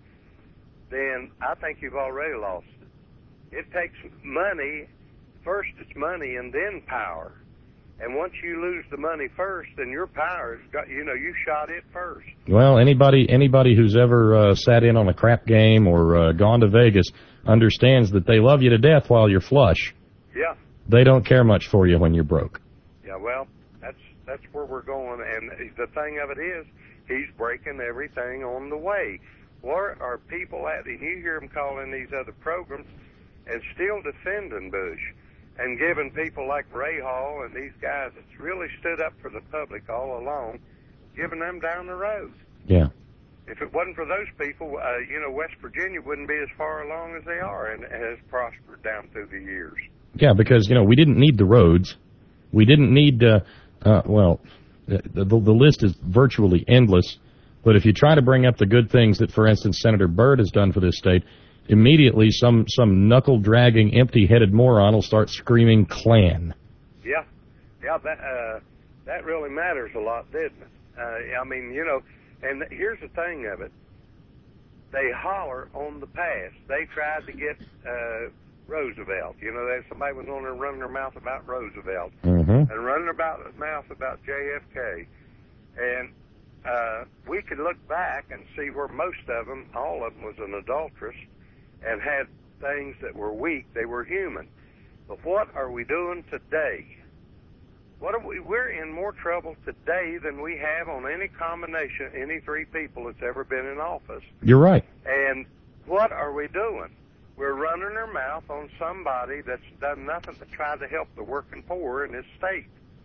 then I think you've already lost it. It takes money. First it's money and then power. And once you lose the money first, then your power's got, you know, you shot it first. Well, anybody anybody who's ever uh, sat in on a crap game or uh, gone to Vegas understands that they love you to death while you're flush. Yeah. They don't care much for you when you're broke. Yeah, well, that's that's where we're going. And the thing of it is, he's breaking everything on the way. Where are people at? And you hear them calling these other programs and still defending Bush and giving people like Ray Hall and these guys that's really stood up for the public all along, giving them down the road. Yeah. If it wasn't for those people, uh, you know, West Virginia wouldn't be as far along as they are and has prospered down through the years. Yeah, because, you know, we didn't need the roads. We didn't need, uh, uh, well, the, the, the list is virtually endless. But if you try to bring up the good things that, for instance, Senator Byrd has done for this state, immediately some, some knuckle-dragging, empty-headed moron will start screaming Klan. Yeah. Yeah, that, uh, that really matters a lot, didn't it? Uh, I mean, you know, and here's the thing of it. They holler on the past. They tried to get uh, Roosevelt. You know, they, somebody was on there running their mouth about Roosevelt mm-hmm. and running about their mouth about J F K. And uh, we could look back and see where most of them, all of them, was an adulteress and had things that were weak. They were human. But what are we doing today? What are we? We're in more trouble today than we have on any combination, any three people that's ever been in office. You're right. And what are we doing? We're running our mouth on somebody that's done nothing to try to help the working poor in this state.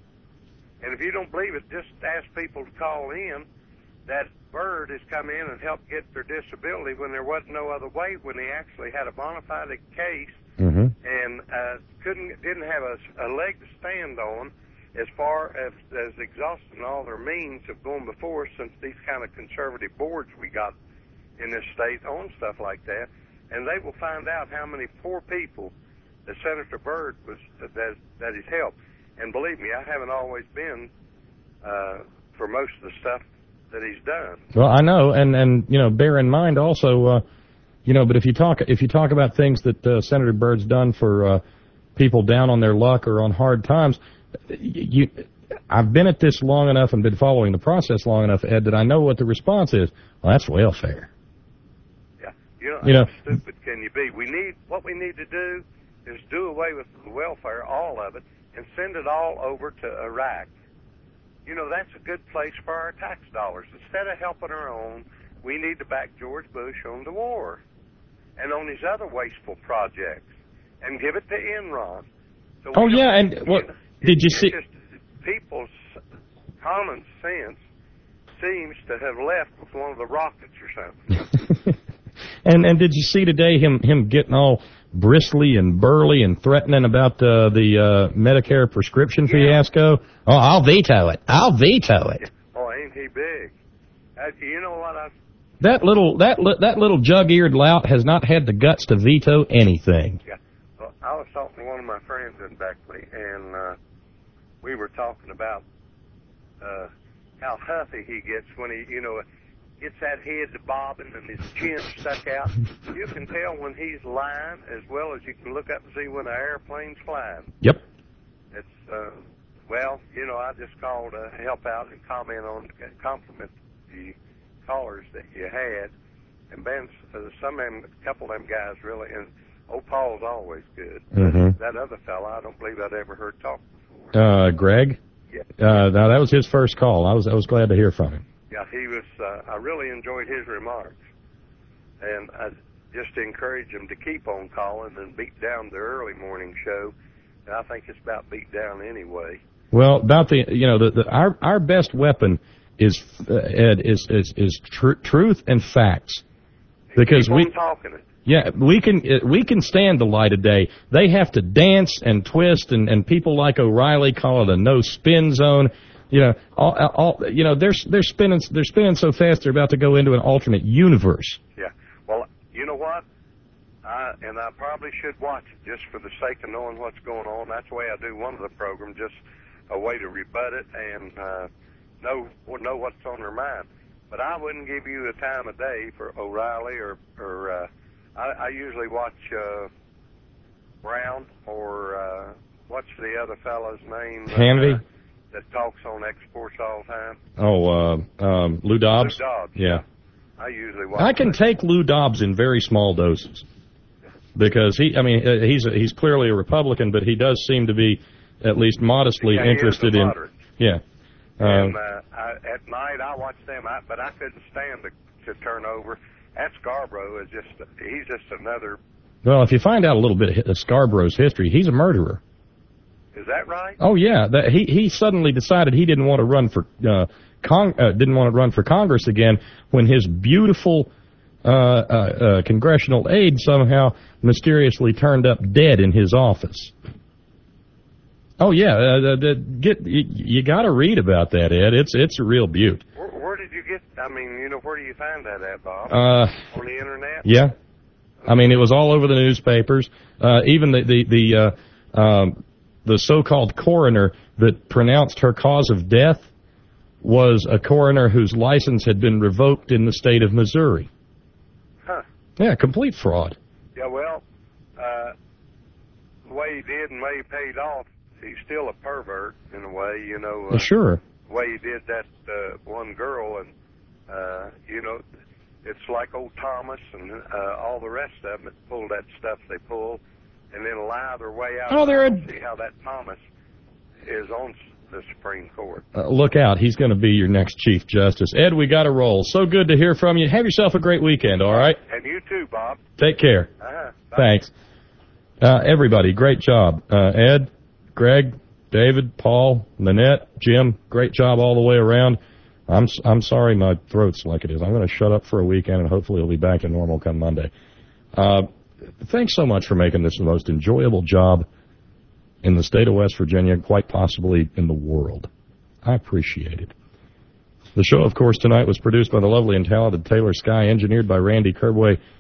And if you don't believe it, just ask people to call in. That Byrd has come in and helped get their disability when there wasn't no other way, when they actually had a bona fide case mm-hmm. and uh, couldn't didn't have a, a leg to stand on, as far as, as exhausting all their means of going before us, since these kind of conservative boards we got in this state on stuff like that. And they will find out how many poor people that Senator Byrd was that that he's helped. And believe me, I haven't always been uh, for most of the stuff that he's done. Well, I know, and and you know, bear in mind also, uh, you know, but if you talk if you talk about things that uh, Senator Byrd's done for uh, people down on their luck or on hard times, you, I've been at this long enough and been following the process long enough, Ed, that I know what the response is. Well, that's welfare. Yeah, you know, you know, how stupid can you be? We need what we need to do is do away with the welfare, all of it, and send it all over to Iraq. You know, that's a good place for our tax dollars. Instead of helping our own, we need to back George Bush on the war and on his other wasteful projects and give it to Enron. So oh, yeah, and what, you know, did you see? Just, people's common sense seems to have left with one of the rockets or something. and and did you see today him, him getting all bristly and burly and threatening about uh, the uh, Medicare prescription yeah. fiasco? Oh, I'll veto it. I'll veto it. Oh, ain't he big? Uh, you know what I... That little that li- that little jug-eared lout has not had the guts to veto anything. Yeah. Well, I was talking to one of my friends in Beckley, and uh, we were talking about uh, how huffy he gets when he, you know, gets that head bobbing and his chin stuck out. You can tell when he's lying as well as you can look up and see when an airplane's flying. Yep. It's, uh, well, you know, I just called to help out and comment on, compliment the callers that you had. And Ben, uh, some of them, a couple of them guys really, and old Paul's always good. Mm-hmm. That other fella, I don't believe I'd ever heard talk before. Uh, Greg? Yeah. Uh, now, that was his first call. I was I was glad to hear from him. Yeah, he was, uh, I really enjoyed his remarks. And I just encourage him to keep on calling and beat down the early morning show. And I think it's about beat down anyway. Well, about the, you know, the, the our our best weapon is, uh, Ed, is is, is tr- truth and facts. Because keep we, on talking it. Yeah, we can we can stand the light of day. They have to dance and twist, and, and people like O'Reilly call it a no spin zone. You know, all, all you know, they're they're spinning they're spinning so fast they're about to go into an alternate universe. Yeah. Well, you know what? I and I probably should watch it just for the sake of knowing what's going on. That's the way I do one of the programs, just a way to rebut it and uh, know know what's on their mind. But I wouldn't give you the time of day for O'Reilly or or uh, I, I usually watch uh, Brown or uh, what's the other fellow's name? Hannity. Uh, that talks on exports all the time. Oh, uh, um, Lou Dobbs. Lou Dobbs. Yeah. I usually watch. I can that. take Lou Dobbs in very small doses because he, I mean, uh, he's a, he's clearly a Republican, but he does seem to be at least modestly yeah, interested he is a in. moderate. Yeah. And Uh, uh, I, at night I watch them, I, but I couldn't stand to, to turn over. That Scarborough is just, he's just another. well, if you find out a little bit of Scarborough's history, he's a murderer. Is that right? Oh yeah, that, he he suddenly decided he didn't want to run for uh, Cong- uh, didn't want to run for Congress again when his beautiful uh, uh, uh, congressional aide somehow mysteriously turned up dead in his office. Oh yeah, uh, the, the, get you, you got to read about that, Ed. It's it's a real beaut. Where, where did you get? I mean, you know, where do you find that at, Bob? Uh, on the internet? Yeah, I mean it was all over the newspapers. Uh, even the the the uh, um, the so-called coroner that pronounced her cause of death was a coroner whose license had been revoked in the state of Missouri. Huh. Yeah, complete fraud. Yeah, well, uh, the way he did and the way he paid off, he's still a pervert in a way, you know. Uh, well, sure. The way he did that uh, one girl, and, uh, you know, it's like old Thomas and uh, all the rest of them that pull that stuff they pull and then lie their way out. Oh, they're a... See how that Thomas is on the Supreme Court. Uh, look out. He's going to be your next Chief Justice. Ed, we got to roll. So good to hear from you. Have yourself a great weekend, all right? And you too, Bob. Take care. Uh-huh. Thanks. Uh, everybody, great job. Uh, Ed, Greg, David, Paul, Nanette, Jim, great job all the way around. I'm I'm sorry my throat's like it is. I'm going to shut up for a weekend, and hopefully it'll be back to normal come Monday. Uh, thanks so much for making this the most enjoyable job in the state of West Virginia, quite possibly in the world. I appreciate it. The show, of course, tonight was produced by the lovely and talented Taylor Sky, engineered by Randy Kerbway.